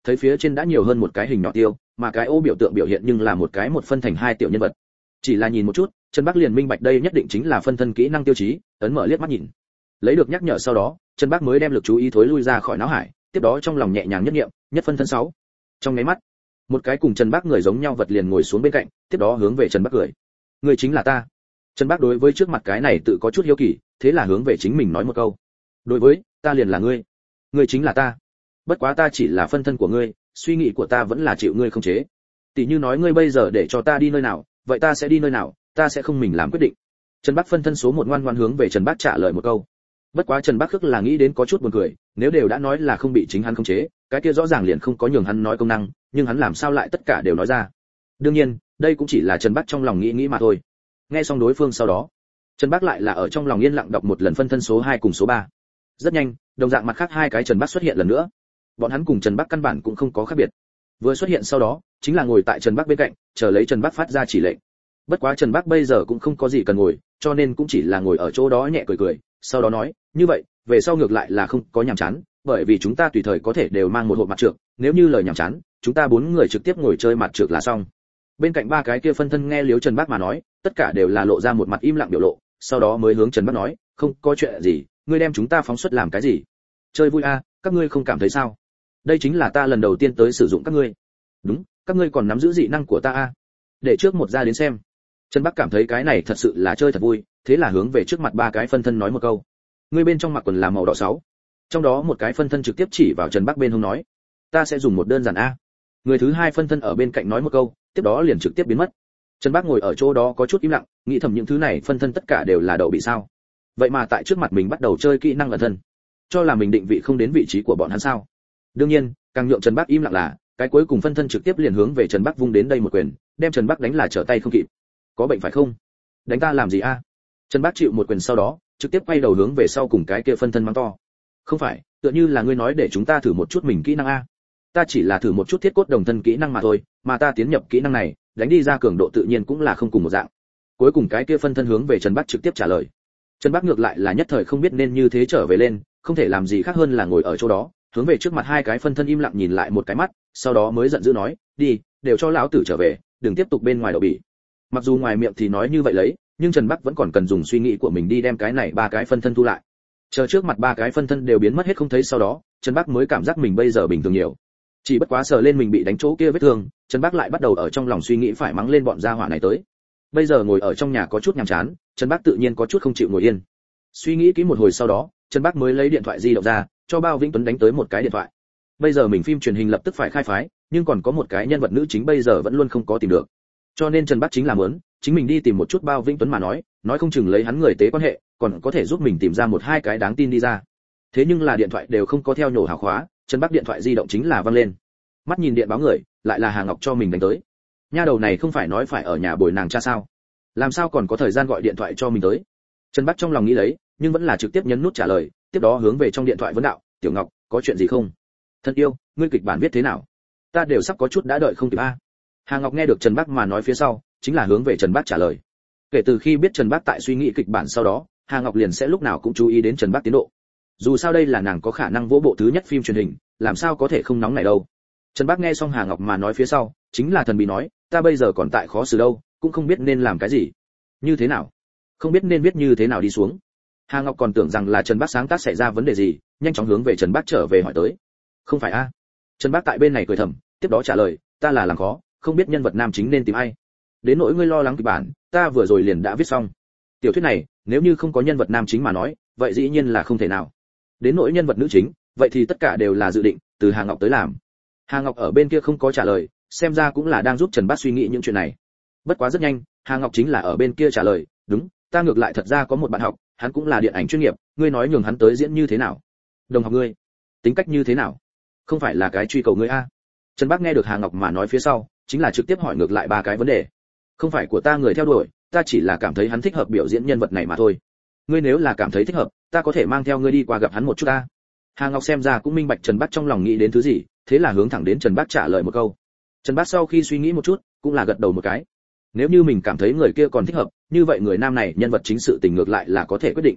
thấy phía trên đã nhiều hơn một cái hình nhỏ tiêu, mà cái ô biểu tượng biểu hiện nhưng là một cái một phân thành hai tiểu nhân vật. Chỉ là nhìn một chút, Trần Bắc liền minh bạch đây nhất định chính là phân thân kỹ năng tiêu chí, ấn mở liếc mắt nhìn. Lấy được nhắc nhở sau đó, Trần Bắc mới đem lực chú ý thối lui ra khỏi não hải, tiếp đó trong lòng nhẹ nhàng nhất niệm, nhất phân thân sáu. Trong nháy mắt, một cái cùng Trần Bắc người giống nhau vật liền ngồi xuống bên cạnh, tiếp đó hướng về Trần Bắc cười. Người chính là ta. Trần Bắc đối với trước mặt cái này tự có chút hiếu kỳ, thế là hướng về chính mình nói một câu. Đối với, ta liền là ngươi. Ngươi chính là ta. Bất quá ta chỉ là phân thân của ngươi, suy nghĩ của ta vẫn là chịu ngươi không chế. Tỷ như nói ngươi bây giờ để cho ta đi nơi nào, vậy ta sẽ đi nơi nào, ta sẽ không mình làm quyết định. Trần Bắc phân thân số một ngoan ngoãn hướng về Trần Bắc trả lời một câu. Bất quá Trần Bắc khước là nghĩ đến có chút buồn cười, nếu đều đã nói là không bị chính hắn khống chế, cái kia rõ ràng liền không có nhường hắn nói công năng, nhưng hắn làm sao lại tất cả đều nói ra. Đương nhiên, đây cũng chỉ là Trần Bắc trong lòng nghĩ nghĩ mà thôi. Nghe xong đối phương sau đó, Trần Bắc lại là ở trong lòng yên lặng đọc một lần phân thân số hai cùng số ba. Rất nhanh, đồng dạng mặt khác hai cái Trần Bắc xuất hiện lần nữa. Bọn hắn cùng Trần Bắc căn bản cũng không có khác biệt. Vừa xuất hiện sau đó, chính là ngồi tại Trần Bắc bên cạnh, chờ lấy Trần Bắc phát ra chỉ lệnh. Bất quá Trần Bắc bây giờ cũng không có gì cần ngồi, cho nên cũng chỉ là ngồi ở chỗ đó nhẹ cười cười, sau đó nói, như vậy, về sau ngược lại là không có nhàm chán, bởi vì chúng ta tùy thời có thể đều mang một hộp mặt trược, nếu như lời nhàm chán, chúng ta bốn người trực tiếp ngồi chơi mặt trược là xong. Bên cạnh ba cái kia phân thân nghe Liếu Trần Bắc mà nói, tất cả đều là lộ ra một mặt im lặng biểu lộ, sau đó mới hướng Trần Bắc nói, không có chuyện gì, ngươi đem chúng ta phóng xuất làm cái gì? Chơi vui a, các ngươi không cảm thấy sao? Đây chính là ta lần đầu tiên tới sử dụng các ngươi. Đúng, các ngươi còn nắm giữ dị năng của ta a. Để trước một ra đến xem. Trần Bắc cảm thấy cái này thật sự là chơi thật vui, thế là hướng về trước mặt ba cái phân thân nói một câu. Ngươi bên trong mặc quần là màu đỏ sáu. Trong đó một cái phân thân trực tiếp chỉ vào Trần Bắc bên hông nói, ta sẽ dùng một đơn giản a. Người thứ hai phân thân ở bên cạnh nói một câu, tiếp đó liền trực tiếp biến mất. Trần Bắc ngồi ở chỗ đó có chút im lặng, nghĩ thầm những thứ này phân thân tất cả đều là đậu bị sao? Vậy mà tại trước mặt mình bắt đầu chơi kỹ năng ẩn thân, cho là mình định vị không đến vị trí của bọn hắn sao? Đương nhiên, càng nhượng Trần Bắc im lặng là, cái cuối cùng phân thân trực tiếp liền hướng về Trần Bắc vung đến đây một quyền, đem Trần Bắc đánh là trở tay không kịp. Có bệnh phải không? Đánh ta làm gì a? Trần Bắc chịu một quyền sau đó, trực tiếp quay đầu hướng về sau cùng cái kia phân thân mắng to. Không phải, tựa như là ngươi nói để chúng ta thử một chút mình kỹ năng a. Ta chỉ là thử một chút thiết cốt đồng thân kỹ năng mà thôi, mà ta tiến nhập kỹ năng này, đánh đi ra cường độ tự nhiên cũng là không cùng một dạng. Cuối cùng cái kia phân thân hướng về Trần Bắc trực tiếp trả lời. Trần Bắc ngược lại là nhất thời không biết nên như thế trở về lên, không thể làm gì khác hơn là ngồi ở chỗ đó, hướng về trước mặt hai cái phân thân im lặng nhìn lại một cái mắt, sau đó mới giận dữ nói, đi, đều cho lão tử trở về, đừng tiếp tục bên ngoài đậu bỉ. Mặc dù ngoài miệng thì nói như vậy lấy, nhưng Trần Bắc vẫn còn cần dùng suy nghĩ của mình đi đem cái này ba cái phân thân thu lại. Chờ trước mặt ba cái phân thân đều biến mất hết không thấy sau đó, Trần Bắc mới cảm giác mình bây giờ bình thường nhiều. Chỉ bất quá sờ lên mình bị đánh chỗ kia vết thương, Trần Bắc lại bắt đầu ở trong lòng suy nghĩ phải mắng lên bọn gia hỏa này tới. Bây giờ ngồi ở trong nhà có chút nhàm chán, Trần Bắc tự nhiên có chút không chịu ngồi yên. Suy nghĩ kỹ một hồi sau đó, Trần Bắc mới lấy điện thoại di động ra, cho Bao Vĩnh Tuấn đánh tới một cái điện thoại. Bây giờ mình phim truyền hình lập tức phải khai phái, nhưng còn có một cái nhân vật nữ chính bây giờ vẫn luôn không có tìm được. Cho nên Trần Bắc chính là muốn, chính mình đi tìm một chút Bao Vĩnh Tuấn mà nói, nói không chừng lấy hắn người tế quan hệ, còn có thể giúp mình tìm ra một hai cái đáng tin đi ra. Thế nhưng là điện thoại đều không có theo nhổ hào khóa, Trần Bắc điện thoại di động chính là vang lên. Mắt nhìn điện báo người, lại là Hà Ngọc cho mình đánh tới. Nha đầu này không phải nói phải ở nhà bồi nàng cha sao? Làm sao còn có thời gian gọi điện thoại cho mình tới? Trần Bắc trong lòng nghĩ lấy, nhưng vẫn là trực tiếp nhấn nút trả lời, tiếp đó hướng về trong điện thoại vấn đạo, "Tiểu Ngọc, có chuyện gì không?" "Thân yêu, ngươi kịch bản viết thế nào? Ta đều sắp có chút đã đợi không kịp a." Hà Ngọc nghe được Trần Bắc mà nói phía sau, chính là hướng về Trần Bắc trả lời. Kể từ khi biết Trần Bắc tại suy nghĩ kịch bản sau đó, Hà Ngọc liền sẽ lúc nào cũng chú ý đến Trần Bắc tiến độ. Dù sao đây là nàng có khả năng vỗ bộ thứ nhất phim truyền hình, làm sao có thể không nóng này đâu. Trần Bắc nghe xong Hà Ngọc mà nói phía sau, chính là thần bí nói, "Ta bây giờ còn tại khó xử đâu, cũng không biết nên làm cái gì." "Như thế nào? Không biết nên viết như thế nào đi xuống?" Hà Ngọc còn tưởng rằng là Trần Bắc sáng tác xảy ra vấn đề gì, nhanh chóng hướng về Trần Bắc trở về hỏi tới. "Không phải a." Trần Bắc tại bên này cười thầm, tiếp đó trả lời, "Ta là làm khó, không biết nhân vật nam chính nên tìm ai. Đến nỗi ngươi lo lắng kịch bản, ta vừa rồi liền đã viết xong. Tiểu thuyết này, nếu như không có nhân vật nam chính mà nói, vậy dĩ nhiên là không thể nào. Đến nỗi nhân vật nữ chính, vậy thì tất cả đều là dự định từ Hà Ngọc tới làm." Hà Ngọc ở bên kia không có trả lời, xem ra cũng là đang giúp Trần Bắc suy nghĩ những chuyện này. Bất quá rất nhanh, Hà Ngọc chính là ở bên kia trả lời, "Đúng, ta ngược lại thật ra có một bạn học, hắn cũng là điện ảnh chuyên nghiệp, ngươi nói nhường hắn tới diễn như thế nào? Đồng học ngươi, tính cách như thế nào? Không phải là cái truy cầu ngươi a?" Trần Bắc nghe được Hà Ngọc mà nói phía sau, chính là trực tiếp hỏi ngược lại ba cái vấn đề. "Không phải của ta người theo đuổi, ta chỉ là cảm thấy hắn thích hợp biểu diễn nhân vật này mà thôi. Ngươi nếu là cảm thấy thích hợp, ta có thể mang theo ngươi đi qua gặp hắn một chút ta." Hà Ngọc xem ra cũng minh bạch Trần Bắc trong lòng nghĩ đến thứ gì, thế là hướng thẳng đến Trần Bắc trả lời một câu. Trần Bắc sau khi suy nghĩ một chút, cũng là gật đầu một cái. Nếu như mình cảm thấy người kia còn thích hợp, như vậy người nam này nhân vật chính sự tình ngược lại là có thể quyết định.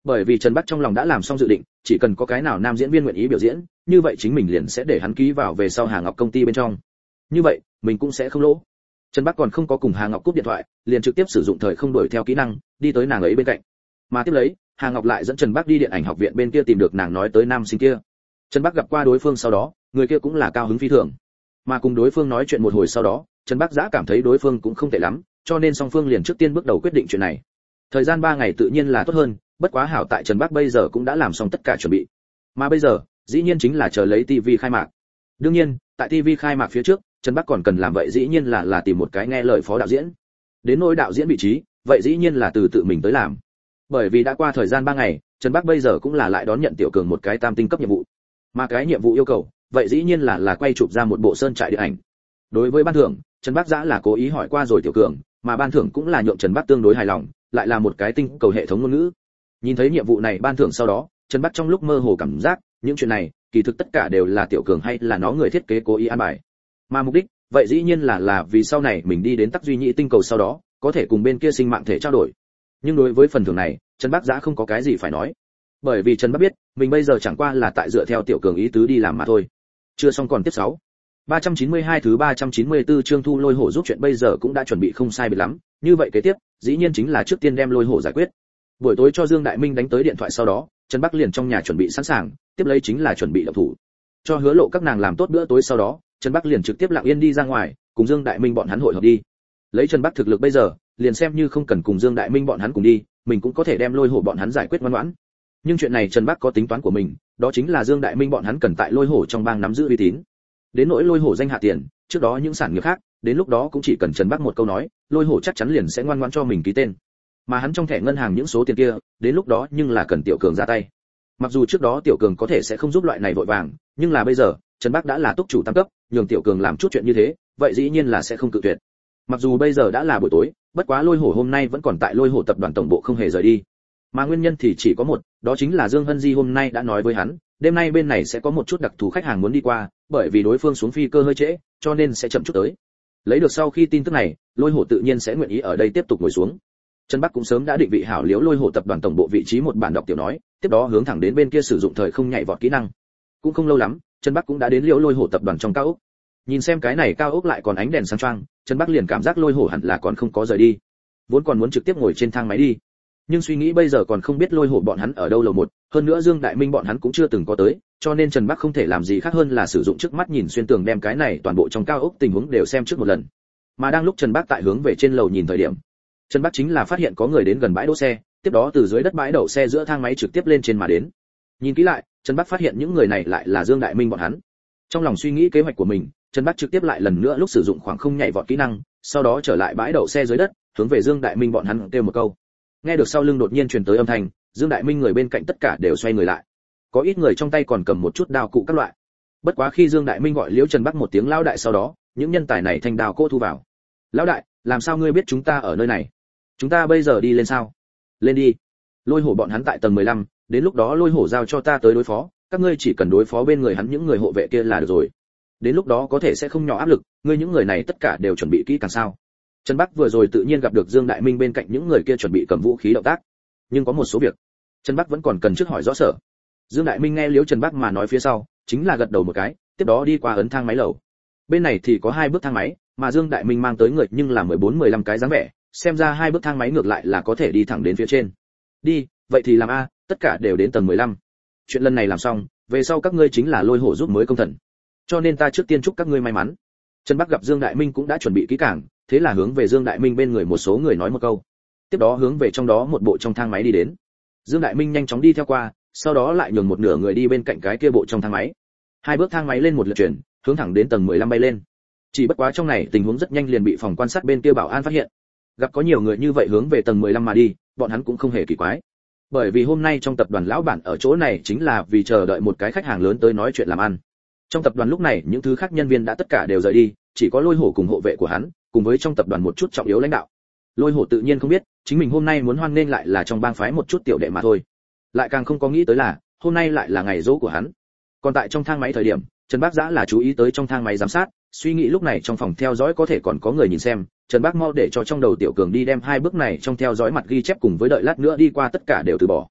Bởi vì Trần Bắc trong lòng đã làm xong dự định, chỉ cần có cái nào nam diễn viên nguyện ý biểu diễn, như vậy chính mình liền sẽ để hắn ký vào về sau Hà Ngọc công ty bên trong. Như vậy, mình cũng sẽ không lỗ. Trần Bắc còn không có cùng Hà Ngọc cúp điện thoại, liền trực tiếp sử dụng thời không đuổi theo kỹ năng, đi tới nàng ấy bên cạnh. Mà tiếp lấy, Hà Ngọc lại dẫn Trần Bắc đi điện ảnh học viện bên kia tìm được nàng nói tới nam sinh kia. Trần Bắc gặp qua đối phương sau đó, người kia cũng là cao hứng phi thường. Mà cùng đối phương nói chuyện một hồi sau đó, Trần Bắc giã cảm thấy đối phương cũng không tệ lắm, cho nên song phương liền trước tiên bước đầu quyết định chuyện này. Thời gian ba ngày tự nhiên là tốt hơn, bất quá hảo tại Trần Bắc bây giờ cũng đã làm xong tất cả chuẩn bị. Mà bây giờ, dĩ nhiên chính là chờ lấy ti vi khai mạc. Đương nhiên, tại ti vi khai mạc phía trước, Trần Bắc còn cần làm vậy dĩ nhiên là là tìm một cái nghe lời phó đạo diễn. Đến nỗi đạo diễn vị trí, vậy dĩ nhiên là từ tự mình tới làm. Bởi vì đã qua thời gian ba ngày, Trần Bắc bây giờ cũng là lại đón nhận Tiểu Cường một cái tam tinh cấp nhiệm vụ. Mà cái nhiệm vụ yêu cầu, vậy dĩ nhiên là là quay chụp ra một bộ sơn trại điện ảnh. Đối với ban thưởng, Trần Bắc giã là cố ý hỏi qua rồi Tiểu Cường, mà ban thưởng cũng là nhượng Trần Bắc tương đối hài lòng, lại là một cái tinh cầu hệ thống ngôn ngữ. Nhìn thấy nhiệm vụ này ban thưởng sau đó, Trần Bắc trong lúc mơ hồ cảm giác, những chuyện này, kỳ thực tất cả đều là Tiểu Cường hay là nó người thiết kế cố ý an bài. Mà mục đích, vậy dĩ nhiên là là vì sau này mình đi đến Tắc Duy Nhĩ tinh cầu sau đó, có thể cùng bên kia sinh mạng thể trao đổi. Nhưng đối với phần thưởng này, Trần Bắc giã không có cái gì phải nói. Bởi vì Trần Bắc biết, mình bây giờ chẳng qua là tại dựa theo Tiểu Cường ý tứ đi làm mà thôi. Chưa xong còn tiếp sáu. ba trăm chín mươi hai thứ ba trăm chín mươi tư chương Thu Lôi Hổ giúp chuyện bây giờ cũng đã chuẩn bị không sai biệt lắm, như vậy kế tiếp, dĩ nhiên chính là trước tiên đem Lôi Hổ giải quyết. Buổi tối cho Dương Đại Minh đánh tới điện thoại sau đó, Trần Bắc liền trong nhà chuẩn bị sẵn sàng, tiếp lấy chính là chuẩn bị động thủ. Cho Hứa Lộ các nàng làm tốt bữa tối sau đó, Trần Bắc liền trực tiếp lặng yên đi ra ngoài, cùng Dương Đại Minh bọn hắn hội họp đi. Lấy Trần Bắc thực lực bây giờ, liền xem như không cần cùng Dương Đại Minh bọn hắn cùng đi, mình cũng có thể đem Lôi Hổ bọn hắn giải quyết ngoan ngoãn. Nhưng chuyện này Trần Bắc có tính toán của mình, đó chính là Dương Đại Minh bọn hắn cần tại Lôi Hổ trong bang nắm giữ uy tín. Đến nỗi Lôi Hổ danh hạ tiền, trước đó những sản nghiệp khác, đến lúc đó cũng chỉ cần Trần Bắc một câu nói, Lôi Hổ chắc chắn liền sẽ ngoan ngoãn cho mình ký tên. Mà hắn trong thẻ ngân hàng những số tiền kia, đến lúc đó nhưng là cần Tiểu Cường ra tay. Mặc dù trước đó Tiểu Cường có thể sẽ không giúp loại này vội vàng, nhưng là bây giờ, Trần Bắc đã là túc chủ tam cấp, nhường Tiểu Cường làm chút chuyện như thế, vậy dĩ nhiên là sẽ không cự tuyệt. Mặc dù bây giờ đã là buổi tối, bất quá Lôi Hổ hôm nay vẫn còn tại Lôi Hổ tập đoàn tổng bộ không hề rời đi. Mà nguyên nhân thì chỉ có một, đó chính là Dương Hân Di hôm nay đã nói với hắn, đêm nay bên này sẽ có một chút đặc thù khách hàng muốn đi qua, bởi vì đối phương xuống phi cơ hơi trễ, cho nên sẽ chậm chút tới. Lấy được sau khi tin tức này, Lôi Hổ tự nhiên sẽ nguyện ý ở đây tiếp tục ngồi xuống. Trần Bắc cũng sớm đã định vị hảo liếu Lôi Hổ tập đoàn tổng bộ vị trí một bản đọc tiểu nói, tiếp đó hướng thẳng đến bên kia sử dụng thời không nhảy vọt kỹ năng. Cũng không lâu lắm, Trần Bắc cũng đã đến liễu Lôi Hổ tập đoàn trong cao ốc. Nhìn xem cái này cao ốc lại còn ánh đèn sáng choang, Trần Bắc liền cảm giác Lôi Hổ hẳn là còn không có rời đi. Vốn còn muốn trực tiếp ngồi trên thang máy đi, nhưng suy nghĩ bây giờ còn không biết Lôi Hổ bọn hắn ở đâu lầu một, hơn nữa Dương Đại Minh bọn hắn cũng chưa từng có tới, cho nên Trần Bắc không thể làm gì khác hơn là sử dụng trước mắt nhìn xuyên tường đem cái này toàn bộ trong cao ốc tình huống đều xem trước một lần. Mà đang lúc Trần Bắc tại hướng về trên lầu nhìn thời điểm, Trần Bắc chính là phát hiện có người đến gần bãi đỗ xe, tiếp đó từ dưới đất bãi đậu xe giữa thang máy trực tiếp lên trên mà đến. Nhìn kỹ lại, Trần Bắc phát hiện những người này lại là Dương Đại Minh bọn hắn. Trong lòng suy nghĩ kế hoạch của mình, Trần Bắc trực tiếp lại lần nữa lúc sử dụng khoảng không nhảy vọt kỹ năng, sau đó trở lại bãi đậu xe dưới đất, hướng về Dương Đại Minh bọn hắn kêu một câu. Nghe được sau lưng đột nhiên truyền tới âm thanh, Dương Đại Minh người bên cạnh tất cả đều xoay người lại. Có ít người trong tay còn cầm một chút đao cụ các loại. Bất quá khi Dương Đại Minh gọi Liễu Trần Bắc một tiếng lão đại sau đó, những nhân tài này thành đao cô thu vào. Lão đại, làm sao ngươi biết chúng ta ở nơi này? Chúng ta bây giờ đi lên sao? Lên đi. Lôi Hổ bọn hắn tại tầng mười lăm, đến lúc đó Lôi Hổ giao cho ta tới đối phó, các ngươi chỉ cần đối phó bên người hắn những người hộ vệ kia là được rồi. Đến lúc đó có thể sẽ không nhỏ áp lực, ngươi những người này tất cả đều chuẩn bị kỹ càng sao? Trần Bắc vừa rồi tự nhiên gặp được Dương Đại Minh bên cạnh những người kia chuẩn bị cầm vũ khí động tác, nhưng có một số việc, Trần Bắc vẫn còn cần trước hỏi rõ sở. Dương Đại Minh nghe Liễu Trần Bắc mà nói phía sau, chính là gật đầu một cái, tiếp đó đi qua ấn thang máy lầu. Bên này thì có hai bước thang máy, mà Dương Đại Minh mang tới người nhưng là mười bốn mười lăm cái dáng vẻ, xem ra hai bước thang máy ngược lại là có thể đi thẳng đến phía trên. Đi, vậy thì làm a, tất cả đều đến tầng mười lăm. Chuyện lần này làm xong, về sau các ngươi chính là Lôi Hổ giúp mới công thần. Cho nên ta trước tiên chúc các ngươi may mắn. Trần Bắc gặp Dương Đại Minh cũng đã chuẩn bị kỹ càng, thế là hướng về Dương Đại Minh bên người một số người nói một câu. Tiếp đó hướng về trong đó một bộ trong thang máy đi đến. Dương Đại Minh nhanh chóng đi theo qua, sau đó lại nhường một nửa người đi bên cạnh cái kia bộ trong thang máy. Hai bước thang máy lên một lượt chuyển, hướng thẳng đến tầng mười lăm bay lên. Chỉ bất quá trong này tình huống rất nhanh liền bị phòng quan sát bên kia bảo an phát hiện. Gặp có nhiều người như vậy hướng về tầng mười lăm mà đi, bọn hắn cũng không hề kỳ quái. Bởi vì hôm nay trong tập đoàn lão bản ở chỗ này chính là vì chờ đợi một cái khách hàng lớn tới nói chuyện làm ăn. Trong tập đoàn lúc này những thứ khác nhân viên đã tất cả đều rời đi, chỉ có Lôi Hổ cùng hộ vệ của hắn, cùng với trong tập đoàn một chút trọng yếu lãnh đạo. Lôi Hổ tự nhiên không biết, chính mình hôm nay muốn hoan nghênh lại là trong bang phái một chút tiểu đệ mà thôi. Lại càng không có nghĩ tới là, hôm nay lại là ngày giỗ của hắn. Còn tại trong thang máy thời điểm, Trần Bác Giã là chú ý tới trong thang máy giám sát, suy nghĩ lúc này trong phòng theo dõi có thể còn có người nhìn xem, Trần Bác mau để cho trong đầu Tiểu Cường đi đem hai bước này trong theo dõi mặt ghi chép cùng với đợi lát nữa đi qua tất cả đều từ bỏ.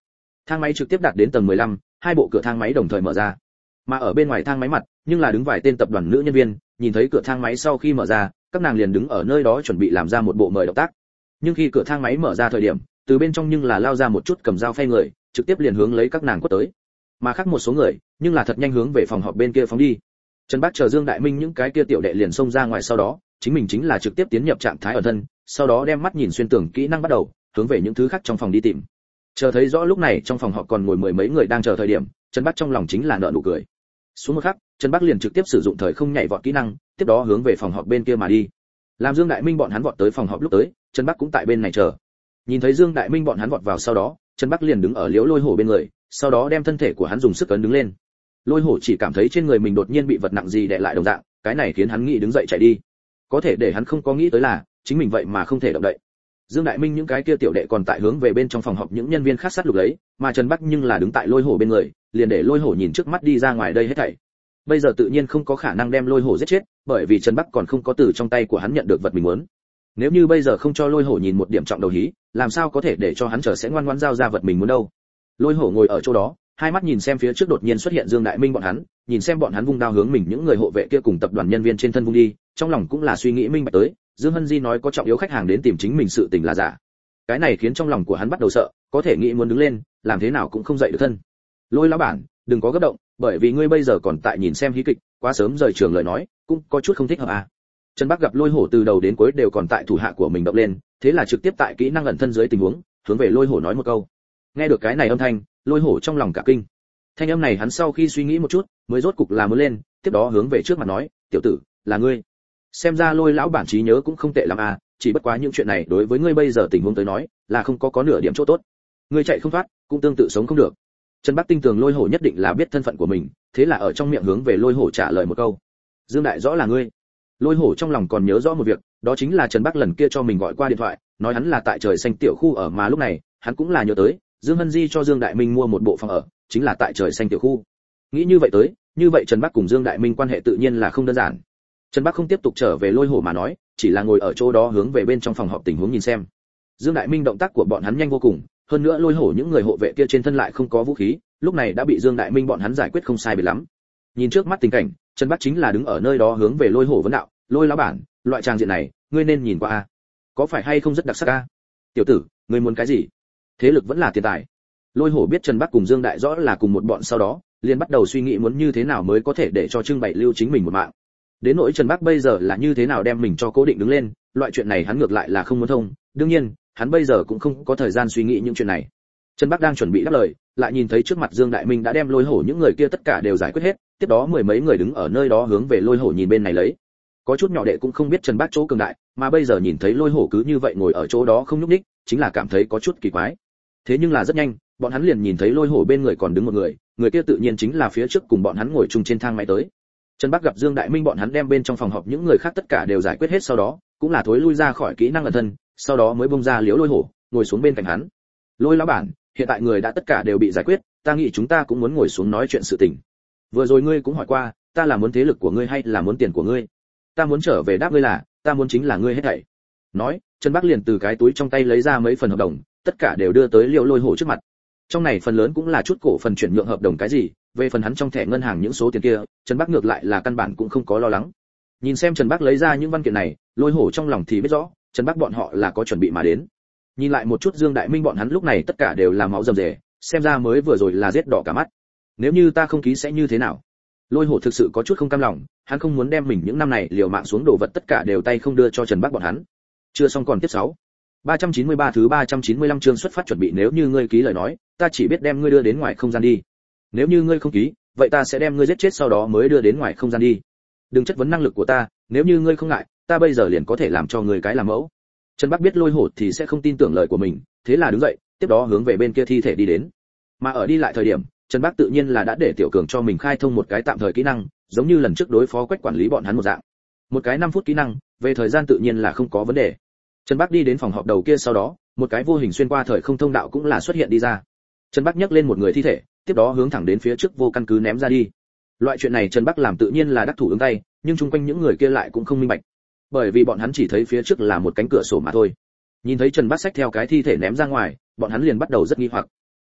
Thang máy trực tiếp đạt đến tầng mười lăm, hai bộ cửa thang máy đồng thời mở ra. Mà ở bên ngoài thang máy mặt, nhưng là đứng vài tên tập đoàn nữ nhân viên, nhìn thấy cửa thang máy sau khi mở ra, các nàng liền đứng ở nơi đó chuẩn bị làm ra một bộ mời động tác. Nhưng khi cửa thang máy mở ra thời điểm, từ bên trong nhưng là lao ra một chút cầm dao phay người, trực tiếp liền hướng lấy các nàng quất tới. Mà khác một số người, nhưng là thật nhanh hướng về phòng họp bên kia phóng đi. Trần Bác chờ Dương Đại Minh những cái kia tiểu đệ liền xông ra ngoài, sau đó, chính mình chính là trực tiếp tiến nhập trạng thái ẩn thân, sau đó đem mắt nhìn xuyên tường kỹ năng bắt đầu, hướng về những thứ khác trong phòng đi tìm. Chờ thấy rõ lúc này trong phòng họp còn ngồi mười mấy người đang chờ thời điểm, Trần Bác trong lòng chính là nở nụ cười. Xuống một khắc, Trần Bác liền trực tiếp sử dụng thời không nhảy vọt kỹ năng, tiếp đó hướng về phòng họp bên kia mà đi. Làm Dương Đại Minh bọn hắn vọt tới phòng họp lúc tới, Trần Bác cũng tại bên này chờ. Nhìn thấy Dương Đại Minh bọn hắn vọt vào sau đó, Trần Bác liền đứng ở Liễu Lôi Hổ bên người, sau đó đem thân thể của hắn dùng sức ấn đứng lên. Lôi Hổ chỉ cảm thấy trên người mình đột nhiên bị vật nặng gì đè lại đồng dạng, cái này khiến hắn nghĩ đứng dậy chạy đi. Có thể để hắn không có nghĩ tới là, chính mình vậy mà không thể động đậy. Dương Đại Minh những cái kia tiểu đệ còn tại hướng về bên trong phòng họp những nhân viên khác sát lục lấy, mà Trần Bác nhưng là đứng tại Lôi Hổ bên người, liền để Lôi Hổ nhìn trước mắt đi ra ngoài đây hết thảy. Bây giờ tự nhiên không có khả năng đem Lôi Hổ giết chết, bởi vì Trần Bác còn không có từ trong tay của hắn nhận được vật mình muốn. Nếu như bây giờ không cho Lôi Hổ nhìn một điểm trọng đầu hí, làm sao có thể để cho hắn chờ sẽ ngoan ngoãn giao ra vật mình muốn đâu. Lôi Hổ ngồi ở chỗ đó, hai mắt nhìn xem phía trước đột nhiên xuất hiện Dương Đại Minh bọn hắn, nhìn xem bọn hắn vung đao hướng mình những người hộ vệ kia cùng tập đoàn nhân viên trên thân vung đi, trong lòng cũng là suy nghĩ minh bạch tới, Dương Hân Di nói có trọng yếu khách hàng đến tìm chính mình sự tình là giả. Cái này khiến trong lòng của hắn bắt đầu sợ, có thể nghĩ muốn đứng lên, làm thế nào cũng không dậy được thân. Lôi lão bản, đừng có gấp động, bởi vì ngươi bây giờ còn tại nhìn xem hí kịch, quá sớm rời trường lời nói, cũng có chút không thích hợp à. Trần Bác gặp Lôi Hổ từ đầu đến cuối đều còn tại thủ hạ của mình động lên, thế là trực tiếp tại kỹ năng ẩn thân dưới tình huống, hướng về Lôi Hổ nói một câu. Nghe được cái này âm thanh, Lôi Hổ trong lòng cả kinh. Thanh âm này hắn sau khi suy nghĩ một chút, mới rốt cục là muốn lên, tiếp đó hướng về trước mặt nói, "Tiểu tử, là ngươi." Xem ra Lôi lão bản trí nhớ cũng không tệ lắm à, chỉ bất quá những chuyện này đối với ngươi bây giờ tình huống tới nói, là không có có nửa điểm chỗ tốt. Ngươi chạy không thoát, cũng tương tự sống không được. Trần Bác tin tưởng Lôi Hổ nhất định là biết thân phận của mình, thế là ở trong miệng hướng về Lôi Hổ trả lời một câu. "Dương đại rõ là ngươi." Lôi Hổ trong lòng còn nhớ rõ một việc, đó chính là Trần Bác lần kia cho mình gọi qua điện thoại, nói hắn là tại Trời Xanh tiểu khu ở, mà lúc này, hắn cũng là nhớ tới, Dương Hân Di cho Dương Đại Minh mua một bộ phòng ở, chính là tại Trời Xanh tiểu khu. Nghĩ như vậy tới, như vậy Trần Bác cùng Dương Đại Minh quan hệ tự nhiên là không đơn giản. Trần Bác không tiếp tục trở về Lôi Hổ mà nói, chỉ là ngồi ở chỗ đó hướng về bên trong phòng họp tình huống nhìn xem. Dương Đại Minh động tác của bọn hắn nhanh vô cùng, hơn nữa Lôi Hổ những người hộ vệ kia trên thân lại không có vũ khí, lúc này đã bị Dương Đại Minh bọn hắn giải quyết không sai biệt lắm. Nhìn trước mắt tình cảnh, Trần Bác chính là đứng ở nơi đó hướng về Lôi Hổ vấn đạo, "Lôi lão bản, loại trang diện này, ngươi nên nhìn qua a. Có phải hay không rất đặc sắc a? Tiểu tử, ngươi muốn cái gì? Thế lực vẫn là tiền tài." Lôi Hổ biết Trần Bác cùng Dương Đại rõ là cùng một bọn, sau đó liền bắt đầu suy nghĩ muốn như thế nào mới có thể để cho trưng bày lưu chính mình một mạng. Đến nỗi Trần Bác bây giờ là như thế nào đem mình cho cố định đứng lên, loại chuyện này hắn ngược lại là không muốn thông, đương nhiên, hắn bây giờ cũng không có thời gian suy nghĩ những chuyện này. Trần Bác đang chuẩn bị đáp lời, lại nhìn thấy trước mặt Dương Đại Minh đã đem Lôi Hổ những người kia tất cả đều giải quyết hết, tiếp đó mười mấy người đứng ở nơi đó hướng về Lôi Hổ nhìn bên này lấy. Có chút nhỏ đệ cũng không biết Trần Bác chỗ cường đại, mà bây giờ nhìn thấy Lôi Hổ cứ như vậy ngồi ở chỗ đó không nhúc nhích, chính là cảm thấy có chút kỳ quái. Thế nhưng là rất nhanh, bọn hắn liền nhìn thấy Lôi Hổ bên người còn đứng một người, người kia tự nhiên chính là phía trước cùng bọn hắn ngồi chung trên thang máy tới. Trần Bác gặp Dương Đại Minh bọn hắn đem bên trong phòng họp những người khác tất cả đều giải quyết hết, sau đó cũng là thối lui ra khỏi kỹ năng ẩn thân, sau đó mới bung ra Liễu Lôi Hổ, ngồi xuống bên cạnh hắn. "Lôi lão bản, hiện tại người đã tất cả đều bị giải quyết, ta nghĩ chúng ta cũng muốn ngồi xuống nói chuyện sự tình. Vừa rồi ngươi cũng hỏi qua, ta là muốn thế lực của ngươi hay là muốn tiền của ngươi? Ta muốn trở về đáp ngươi là, ta muốn chính là ngươi hết thảy." Nói, Trần Bác liền từ cái túi trong tay lấy ra mấy phần hợp đồng, tất cả đều đưa tới Liễu Lôi Hổ trước mặt. Trong này phần lớn cũng là chút cổ phần chuyển nhượng hợp đồng cái gì, về phần hắn trong thẻ ngân hàng những số tiền kia, Trần Bác ngược lại là căn bản cũng không có lo lắng. Nhìn xem Trần Bác lấy ra những văn kiện này, Lôi Hổ trong lòng thì biết rõ, Trần Bác bọn họ là có chuẩn bị mà đến. Nhìn lại một chút Dương Đại Minh bọn hắn lúc này tất cả đều là máu rầm rề, xem ra mới vừa rồi là giết đỏ cả mắt. Nếu như ta không ký sẽ như thế nào? Lôi Hổ thực sự có chút không cam lòng, hắn không muốn đem mình những năm này liều mạng xuống đồ vật tất cả đều tay không đưa cho Trần Bác bọn hắn. Chưa xong còn tiếp sáu. ba trăm chín mươi ba thứ ba trăm chín mươi lăm chương xuất phát chuẩn bị, nếu như ngươi ký lời nói, ta chỉ biết đem ngươi đưa đến ngoài không gian đi. Nếu như ngươi không ký, vậy ta sẽ đem ngươi giết chết sau đó mới đưa đến ngoài không gian đi. Đừng chất vấn năng lực của ta, nếu như ngươi không ngại, ta bây giờ liền có thể làm cho ngươi cái làm mẫu. Trần Bác biết Lôi Hổ thì sẽ không tin tưởng lời của mình, thế là đứng dậy, tiếp đó hướng về bên kia thi thể đi đến. Mà ở đi lại thời điểm, Trần Bác tự nhiên là đã để Tiểu Cường cho mình khai thông một cái tạm thời kỹ năng, giống như lần trước đối phó Quách quản lý bọn hắn một dạng. Một cái năm phút kỹ năng, về thời gian tự nhiên là không có vấn đề. Trần Bác đi đến phòng họp đầu kia, sau đó, một cái vô hình xuyên qua thời không thông đạo cũng là xuất hiện đi ra. Trần Bác nhấc lên một người thi thể, tiếp đó hướng thẳng đến phía trước vô căn cứ ném ra đi. Loại chuyện này Trần Bác làm tự nhiên là đắc thủ ứng tay, nhưng chung quanh những người kia lại cũng không minh bạch, bởi vì bọn hắn chỉ thấy phía trước là một cánh cửa sổ mà thôi. Nhìn thấy Trần Bác xách theo cái thi thể ném ra ngoài, bọn hắn liền bắt đầu rất nghi hoặc.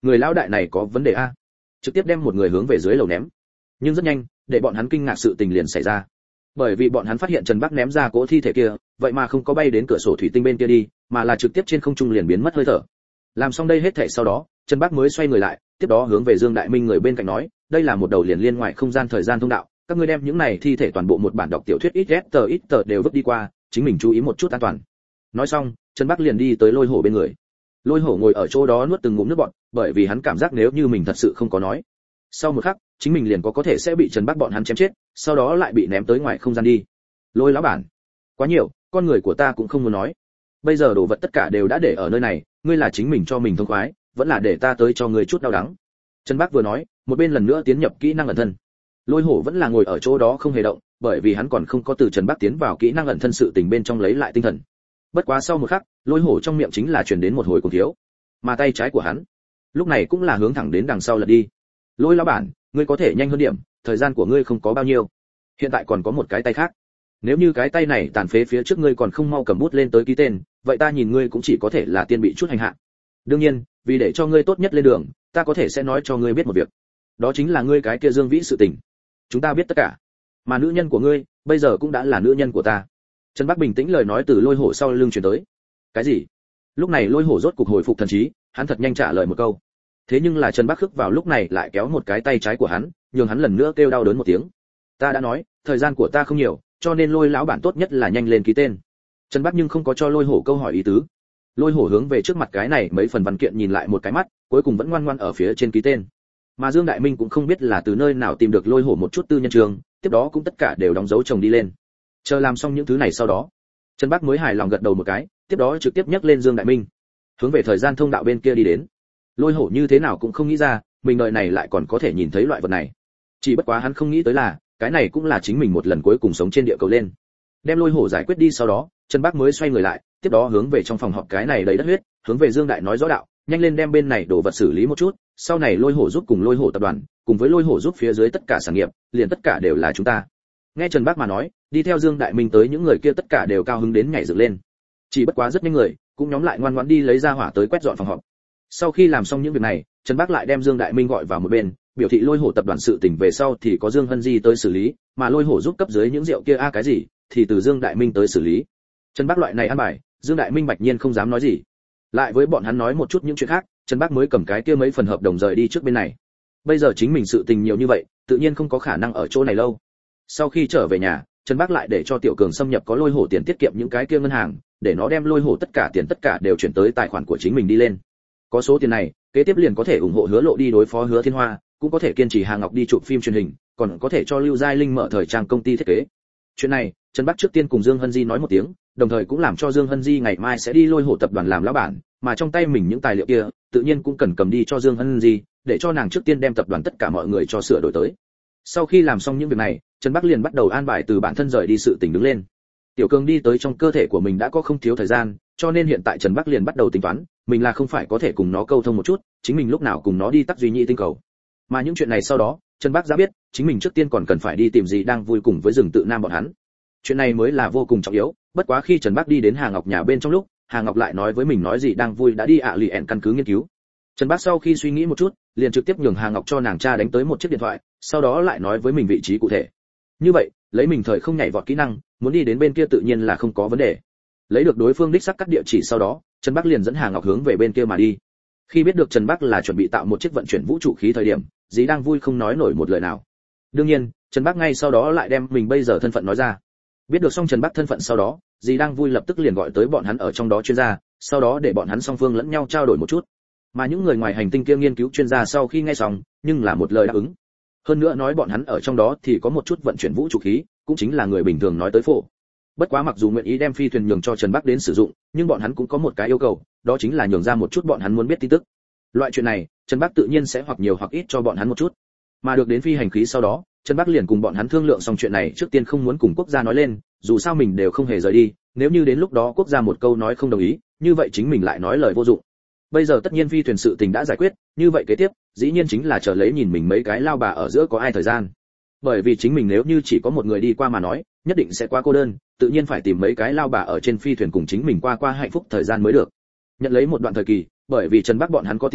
người lão đại này có vấn đề a, trực tiếp đem một người hướng về dưới lầu ném. Nhưng rất nhanh, để bọn hắn kinh ngạc sự tình liền xảy ra. Bởi vì bọn hắn phát hiện Trần Bắc ném ra cỗ thi thể kia, vậy mà không có bay đến cửa sổ thủy tinh bên kia đi, mà là trực tiếp trên không trung liền biến mất hơi thở. Làm xong đây hết thảy sau đó, Trần Bắc mới xoay người lại, tiếp đó hướng về Dương Đại Minh người bên cạnh nói, đây là một đầu liền liên ngoài không gian thời gian thông đạo, các ngươi đem những này thi thể toàn bộ một bản đọc tiểu thuyết ít tờ ít tờ đều vứt đi qua, chính mình chú ý một chút an toàn. Nói xong, Trần Bắc liền đi tới Lôi Hổ bên người. Lôi Hổ ngồi ở chỗ đó nuốt từng ngụm nước bọt, bởi vì hắn cảm giác nếu như mình thật sự không có nói, sau một khắc, chính mình liền có có thể sẽ bị Trần Bắc bọn hắn chém chết, sau đó lại bị ném tới ngoài không gian đi. Lôi lão bản, quá nhiều, con người của ta cũng không muốn nói. Bây giờ đồ vật tất cả đều đã để ở nơi này, ngươi là chính mình cho mình thông khoái, vẫn là để ta tới cho ngươi chút đau đắng. Trần Bắc vừa nói, một bên lần nữa tiến nhập kỹ năng ẩn thân. Lôi Hổ vẫn là ngồi ở chỗ đó không hề động, bởi vì hắn còn không có từ Trần Bắc tiến vào kỹ năng ẩn thân sự tình bên trong lấy lại tinh thần. Bất quá sau một khắc, Lôi Hổ trong miệng chính là truyền đến một hồi cuồng thiếu, mà tay trái của hắn lúc này cũng là hướng thẳng đến đằng sau lật đi. Lôi lão bản, ngươi có thể nhanh hơn điểm, thời gian của ngươi không có bao nhiêu. Hiện tại còn có một cái tay khác. Nếu như cái tay này tàn phế phía trước ngươi còn không mau cầm bút lên tới ký tên, vậy ta nhìn ngươi cũng chỉ có thể là tiên bị chút hành hạ. Đương nhiên, vì để cho ngươi tốt nhất lên đường, ta có thể sẽ nói cho ngươi biết một việc. Đó chính là ngươi cái kia Dương Vĩ sự tình. Chúng ta biết tất cả. Mà nữ nhân của ngươi, bây giờ cũng đã là nữ nhân của ta. Trần Bắc bình tĩnh lời nói từ Lôi Hổ sau lưng truyền tới. Cái gì? Lúc này Lôi Hổ rốt cục hồi phục thần trí, hắn thật nhanh trả lời một câu. Thế nhưng là Trần Bắc khước vào lúc này lại kéo một cái tay trái của hắn, nhường hắn lần nữa kêu đau đớn một tiếng. Ta đã nói, thời gian của ta không nhiều, cho nên Lôi lão bản tốt nhất là nhanh lên ký tên. Trần Bắc nhưng không có cho Lôi Hổ câu hỏi ý tứ. Lôi Hổ hướng về trước mặt cái này mấy phần văn kiện nhìn lại một cái mắt, cuối cùng vẫn ngoan ngoãn ở phía trên ký tên. Mà Dương Đại Minh cũng không biết là từ nơi nào tìm được Lôi Hổ một chút tư nhân trường, tiếp đó cũng tất cả đều đóng dấu chồng đi lên. Chờ làm xong những thứ này sau đó, Trần Bắc mới hài lòng gật đầu một cái, tiếp đó trực tiếp nhấc lên Dương Đại Minh, hướng về thời gian thông đạo bên kia đi đến. Lôi Hổ như thế nào cũng không nghĩ ra, mình đời này lại còn có thể nhìn thấy loại vật này. Chỉ bất quá hắn không nghĩ tới là, cái này cũng là chính mình một lần cuối cùng sống trên địa cầu lên. Đem Lôi Hổ giải quyết đi sau đó, Trần Bắc mới xoay người lại, tiếp đó hướng về trong phòng họp cái này đầy đất huyết, hướng về Dương Đại nói rõ đạo, nhanh lên đem bên này đồ vật xử lý một chút, sau này Lôi Hổ giúp cùng Lôi Hổ tập đoàn, cùng với Lôi Hổ giúp phía dưới tất cả sản nghiệp, liền tất cả đều là chúng ta. Nghe Trần Bắc mà nói, đi theo Dương Đại Minh tới những người kia tất cả đều cao hứng đến nhảy dựng lên. Chỉ bất quá rất nhanh người, cũng nhóm lại ngoan ngoãn đi lấy ra hỏa tới quét dọn phòng họp. Sau khi làm xong những việc này, Trần Bắc lại đem Dương Đại Minh gọi vào một bên, biểu thị Lôi Hổ tập đoàn sự tình về sau thì có Dương Hân Di tới xử lý, mà Lôi Hổ giúp cấp dưới những rượu kia a cái gì, thì từ Dương Đại Minh tới xử lý. Trần Bắc loại này ăn bài, Dương Đại Minh bạch nhiên không dám nói gì. Lại với bọn hắn nói một chút những chuyện khác, Trần Bắc mới cầm cái kia mấy phần hợp đồng rời đi trước bên này. Bây giờ chính mình sự tình nhiều như vậy, tự nhiên không có khả năng ở chỗ này lâu. Sau khi trở về nhà, Trần Bắc lại để cho Tiểu Cường xâm nhập có Lôi Hổ tiền tiết kiệm những cái kia ngân hàng, để nó đem Lôi Hổ tất cả tiền tất cả đều chuyển tới tài khoản của chính mình đi lên. Có số tiền này, kế tiếp liền có thể ủng hộ Hứa Lộ đi đối phó Hứa Thiên Hoa, cũng có thể kiên trì Hà Ngọc đi chụp phim truyền hình, còn có thể cho Lưu Giai Linh mở thời trang công ty thiết kế. Chuyện này, Trần Bắc trước tiên cùng Dương Hân Di nói một tiếng, đồng thời cũng làm cho Dương Hân Di ngày mai sẽ đi Lôi Hổ tập đoàn làm lão bản, mà trong tay mình những tài liệu kia, tự nhiên cũng cần cầm đi cho Dương Hân Di, để cho nàng trước tiên đem tập đoàn tất cả mọi người cho sửa đổi tới. Sau khi làm xong những việc này, Trần Bắc liền bắt đầu an bài từ bản thân rời đi sự tình đứng lên. Tiểu Cường đi tới trong cơ thể của mình đã có không thiếu thời gian, cho nên hiện tại Trần Bắc liền bắt đầu tính toán, mình là không phải có thể cùng nó câu thông một chút, chính mình lúc nào cùng nó đi tắc duy nhị tinh cầu. Mà những chuyện này sau đó, Trần Bắc đã biết, chính mình trước tiên còn cần phải đi tìm gì đang vui cùng với rừng tự nam bọn hắn. Chuyện này mới là vô cùng trọng yếu, bất quá khi Trần Bắc đi đến Hà Ngọc nhà bên trong lúc, Hà Ngọc lại nói với mình nói gì đang vui đã đi ạ lì ẹn căn cứ nghiên cứu. Trần Bắc sau khi suy nghĩ một chút, liền trực tiếp nhường Hà Ngọc cho nàng cha đánh tới một chiếc điện thoại, sau đó lại nói với mình vị trí cụ thể. Như vậy, lấy mình thời không nhảy vọt kỹ năng, muốn đi đến bên kia tự nhiên là không có vấn đề. Lấy được đối phương đích xác cắt địa chỉ sau đó, Trần Bắc liền dẫn Hà Ngọc hướng về bên kia mà đi. Khi biết được Trần Bắc là chuẩn bị tạo một chiếc vận chuyển vũ trụ khí thời điểm, dì đang vui không nói nổi một lời nào. Đương nhiên, Trần Bắc ngay sau đó lại đem mình bây giờ thân phận nói ra. Biết được xong Trần Bắc thân phận sau đó, dì đang vui lập tức liền gọi tới bọn hắn ở trong đó chuyên gia, sau đó để bọn hắn song phương lẫn nhau trao đổi một chút. Mà những người ngoài hành tinh kia nghiên cứu chuyên gia sau khi nghe xong, nhưng là một lời đáp ứng. Hơn nữa nói bọn hắn ở trong đó thì có một chút vận chuyển vũ trụ khí, cũng chính là người bình thường nói tới phổ. Bất quá mặc dù nguyện ý đem phi thuyền nhường cho Trần Bắc đến sử dụng, nhưng bọn hắn cũng có một cái yêu cầu, đó chính là nhường ra một chút bọn hắn muốn biết tin tức. Loại chuyện này, Trần Bắc tự nhiên sẽ hoặc nhiều hoặc ít cho bọn hắn một chút. Mà được đến phi hành khí sau đó, Trần Bắc liền cùng bọn hắn thương lượng xong chuyện này, trước tiên không muốn cùng quốc gia nói lên, dù sao mình đều không hề rời đi, nếu như đến lúc đó quốc gia một câu nói không đồng ý, như vậy chính mình lại nói lời vô dụng. Bây giờ tất nhiên phi thuyền sự tình đã giải quyết, như vậy kế tiếp, dĩ nhiên chính là chờ lấy nhìn mình mấy cái lao bà ở giữa có ai thời gian. Bởi vì chính mình nếu như chỉ có một người đi qua mà nói, nhất định sẽ quá cô đơn, tự nhiên phải tìm mấy cái lao bà ở trên phi thuyền cùng chính mình qua qua hạnh phúc thời gian mới được. Nhận lấy một đoạn thời kỳ, bởi vì Trần Bắc bọn hắn có tiền,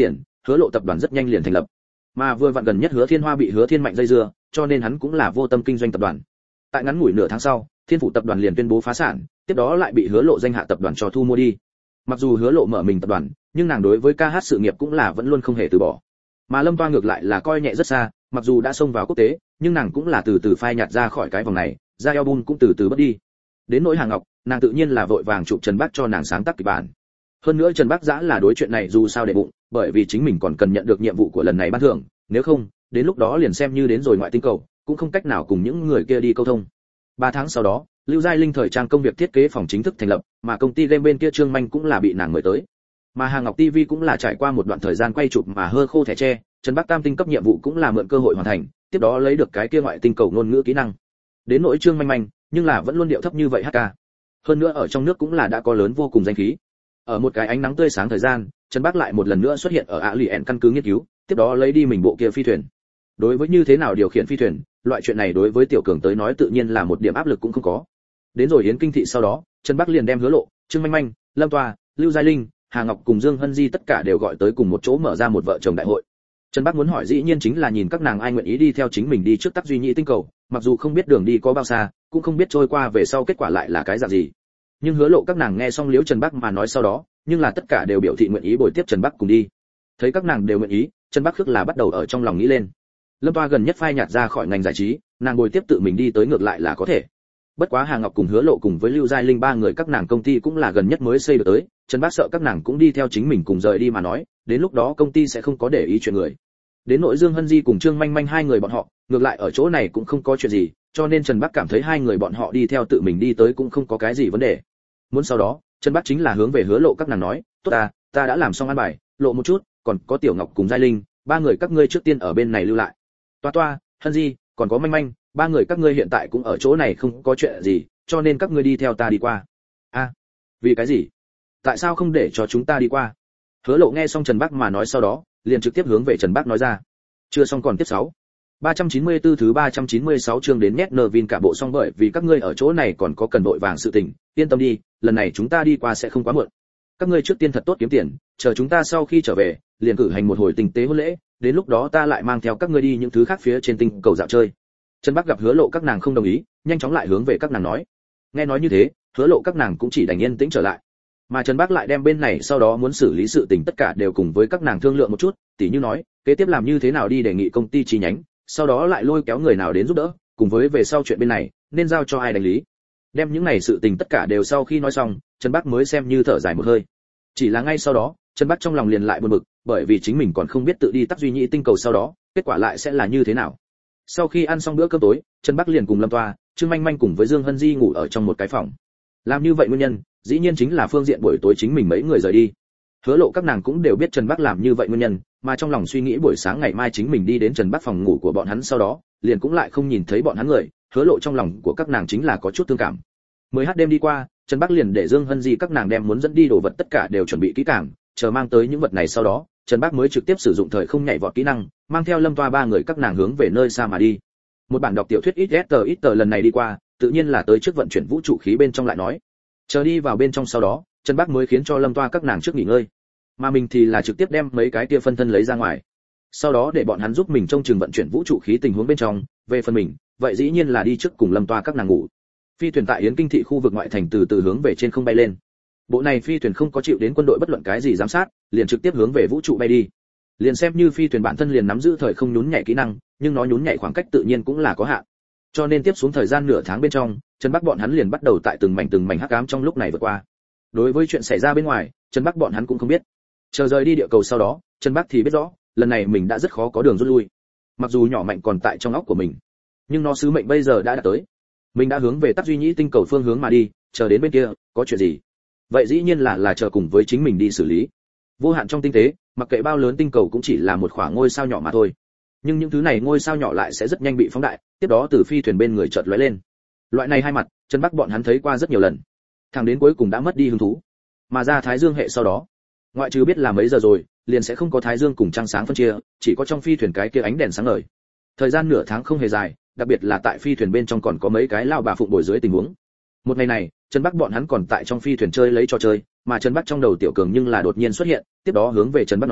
Hứa Lộ tập đoàn rất nhanh liền thành lập. Mà vừa vặn gần nhất Hứa Thiên Hoa bị Hứa Thiên Mạnh dây dưa, cho nên hắn cũng là vô tâm kinh doanh tập đoàn. Tại ngắn ngủi nửa tháng sau, Thiên Phủ tập đoàn liền tuyên bố phá sản, tiếp đó lại bị Hứa Lộ danh hạ tập đoàn cho thu mua đi. Mặc dù Hứa Lộ mở mình tập đoàn, nhưng nàng đối với ca hát sự nghiệp cũng là vẫn luôn không hề từ bỏ. Mà Lâm Toa ngược lại là coi nhẹ rất xa, mặc dù đã xông vào quốc tế, nhưng nàng cũng là từ từ phai nhạt ra khỏi cái vòng này, ra album cũng từ từ bớt đi. Đến nỗi Hà Ngọc, nàng tự nhiên là vội vàng chụp Trần Bắc cho nàng sáng tác kịch bản. Hơn nữa Trần Bắc Dã là đối chuyện này dù sao để bụng, bởi vì chính mình còn cần nhận được nhiệm vụ của lần này ban thưởng, nếu không, đến lúc đó liền xem như đến rồi ngoại tinh cầu, cũng không cách nào cùng những người kia đi câu thông. Ba tháng sau đó, Lưu Giai Linh thời trang công việc thiết kế phòng chính thức thành lập, mà công ty game bên kia Trương Manh cũng là bị nàng mời tới. Mà Hà Ngọc ti vi cũng là trải qua một đoạn thời gian quay chụp mà hơ khô thẻ tre, Trần Bắc Tam tinh cấp nhiệm vụ cũng là mượn cơ hội hoàn thành, tiếp đó lấy được cái kia ngoại tinh cầu ngôn ngữ kỹ năng. Đến nỗi Trương Manh Manh, nhưng là vẫn luôn điệu thấp như vậy hát ca. Hơn nữa ở trong nước cũng là đã có lớn vô cùng danh khí. Ở một cái ánh nắng tươi sáng thời gian, Trần Bắc lại một lần nữa xuất hiện ở ạ lì ẻn căn cứ nghiên cứu, tiếp đó lấy đi mình bộ kia phi thuyền. Đối với như thế nào điều khiển phi thuyền, loại chuyện này đối với Tiểu Cường tới nói tự nhiên là một điểm áp lực cũng không có. Đến rồi Yến Kinh thị sau đó, Trần Bắc liền đem Hứa Lộ, Trương Manh Manh, Lâm Toa, Lưu Giai Linh, Hà Ngọc cùng Dương Hân Di tất cả đều gọi tới cùng một chỗ mở ra một vợ chồng đại hội. Trần Bắc muốn hỏi dĩ nhiên chính là nhìn các nàng ai nguyện ý đi theo chính mình đi trước Tắc Duy Nhĩ tinh cầu, mặc dù không biết đường đi có bao xa, cũng không biết trôi qua về sau kết quả lại là cái dạng gì. Nhưng Hứa Lộ các nàng nghe xong Liễu Trần Bắc mà nói sau đó, nhưng là tất cả đều biểu thị nguyện ý bồi tiếp Trần Bắc cùng đi. Thấy các nàng đều nguyện ý, Trần Bắc khước là bắt đầu ở trong lòng nghĩ lên. Lâm Toa gần nhất phai nhạt ra khỏi ngành giải trí, nàng bồi tiếp tự mình đi tới ngược lại là có thể. Bất quá Hà Ngọc cùng Hứa Lộ cùng với Lưu Giai Linh ba người các nàng công ty cũng là gần nhất mới xây được tới, Trần Bắc sợ các nàng cũng đi theo chính mình cùng rời đi mà nói, đến lúc đó công ty sẽ không có để ý chuyện người. Đến nội Dương Hân Di cùng Trương Manh Manh hai người bọn họ, ngược lại ở chỗ này cũng không có chuyện gì, cho nên Trần Bắc cảm thấy hai người bọn họ đi theo tự mình đi tới cũng không có cái gì vấn đề. Muốn sau đó, Trần Bắc chính là hướng về Hứa Lộ các nàng nói, tốt ta, ta đã làm xong ăn bài, Lộ một chút, còn có Tiểu Ngọc cùng Giai Linh, ba người các ngươi trước tiên ở bên này lưu lại. Toa Toa, Hân Di, còn có Manh Manh, ba người các ngươi hiện tại cũng ở chỗ này không có chuyện gì, cho nên các ngươi đi theo ta đi qua. A, à, vì cái gì? Tại sao không để cho chúng ta đi qua? Hứa Lộ nghe xong Trần Bắc mà nói sau đó, liền trực tiếp hướng về Trần Bắc nói ra. Chưa xong còn tiếp sáu. ba trăm chín mươi tư thứ ba trăm chín mươi sáu chương đến nét Nervin cả bộ xong bởi vì các ngươi ở chỗ này còn có cần vội vàng sự tình, yên tâm đi, lần này chúng ta đi qua sẽ không quá muộn. Các ngươi trước tiên thật tốt kiếm tiền, chờ chúng ta sau khi trở về, liền cử hành một hồi tình tế hôn lễ, đến lúc đó ta lại mang theo các ngươi đi những thứ khác phía trên tinh cầu dạo chơi. Trần Bắc gặp Hứa Lộ các nàng không đồng ý, nhanh chóng lại hướng về các nàng nói. Nghe nói như thế, Hứa Lộ các nàng cũng chỉ đành yên tĩnh trở lại. Mà Trần Bắc lại đem bên này sau đó muốn xử lý sự tình tất cả đều cùng với các nàng thương lượng một chút, tỉ như nói, kế tiếp làm như thế nào đi đề nghị công ty chi nhánh, sau đó lại lôi kéo người nào đến giúp đỡ, cùng với về sau chuyện bên này, nên giao cho ai đánh lý. Đem những này sự tình tất cả đều sau khi nói xong, Trần Bắc mới xem như thở dài một hơi. Chỉ là ngay sau đó, Trần Bắc trong lòng liền lại buồn bực, bởi vì chính mình còn không biết tự đi Tắc Duy Nhĩ tinh cầu sau đó, kết quả lại sẽ là như thế nào. Sau khi ăn xong bữa cơm tối, Trần Bắc liền cùng Lâm Toa, Trương Manh Manh cùng với Dương Hân Di ngủ ở trong một cái phòng. Làm như vậy nguyên nhân, dĩ nhiên chính là phương diện buổi tối chính mình mấy người rời đi. Hứa Lộ các nàng cũng đều biết Trần Bắc làm như vậy nguyên nhân, mà trong lòng suy nghĩ buổi sáng ngày mai chính mình đi đến Trần Bắc phòng ngủ của bọn hắn sau đó, liền cũng lại không nhìn thấy bọn hắn người, Hứa Lộ trong lòng của các nàng chính là có chút thương cảm. mười h đêm đi qua, Trần Bắc liền để Dương Hân Di các nàng đem muốn dẫn đi đồ vật tất cả đều chuẩn bị kỹ càng, chờ mang tới những vật này sau đó, Trần Bắc mới trực tiếp sử dụng thời không nhảy vọt kỹ năng, mang theo Lâm Toa ba người các nàng hướng về nơi xa mà đi. Một bản đọc tiểu thuyết ít tờ ít tờ lần này đi qua, tự nhiên là tới trước vận chuyển vũ trụ khí bên trong lại nói. Chờ đi vào bên trong sau đó, Trần Bắc mới khiến cho Lâm Toa các nàng trước nghỉ ngơi, mà mình thì là trực tiếp đem mấy cái kia phân thân lấy ra ngoài. Sau đó để bọn hắn giúp mình trông chừng vận chuyển vũ trụ khí tình huống bên trong, về phần mình, vậy dĩ nhiên là đi trước cùng Lâm Toa các nàng ngủ. Phi thuyền tại Yến Kinh thị khu vực ngoại thành từ từ hướng về trên không bay lên. Bộ này phi thuyền không có chịu đến quân đội bất luận cái gì giám sát, liền trực tiếp hướng về vũ trụ bay đi. Liền xem như phi thuyền bản thân liền nắm giữ thời không nhún nhảy kỹ năng, nhưng nó nhún nhảy khoảng cách tự nhiên cũng là có hạn. Cho nên tiếp xuống thời gian nửa tháng bên trong, Trần Bắc bọn hắn liền bắt đầu tại từng mảnh từng mảnh hắc ám trong lúc này vượt qua. Đối với chuyện xảy ra bên ngoài, Trần Bắc bọn hắn cũng không biết. Chờ rời đi địa cầu sau đó, Trần Bắc thì biết rõ, lần này mình đã rất khó có đường rút lui. Mặc dù nhỏ mạnh còn tại trong óc của mình, nhưng nó sứ mệnh bây giờ đã đạt tới. Mình đã hướng về Tắc Duy Nhĩ tinh cầu phương hướng mà đi, chờ đến bên kia, có chuyện gì? Vậy dĩ nhiên là là chờ cùng với chính mình đi xử lý. Vô hạn trong tinh tế, mặc kệ bao lớn tinh cầu cũng chỉ là một khoảng ngôi sao nhỏ mà thôi. Nhưng những thứ này ngôi sao nhỏ lại sẽ rất nhanh bị phóng đại, tiếp đó từ phi thuyền bên người chợt lóe lên. Loại này hai mặt, Trần Bắc bọn hắn thấy qua rất nhiều lần. Thằng đến cuối cùng đã mất đi hứng thú. Mà ra Thái Dương hệ sau đó, ngoại trừ biết là mấy giờ rồi, liền sẽ không có Thái Dương cùng trăng sáng phân chia, chỉ có trong phi thuyền cái kia ánh đèn sáng ngời. Thời gian nửa tháng không hề dài, đặc biệt là tại phi thuyền bên trong còn có mấy cái lao bà phụng bồi dưới tình huống. Một ngày này, Trần Bắc bọn hắn còn tại trong phi thuyền chơi lấy trò chơi, mà Trần Bắc trong đầu Tiểu Cường nhưng là đột nhiên xuất hiện, tiếp đó hướng về Trần Bắc nói,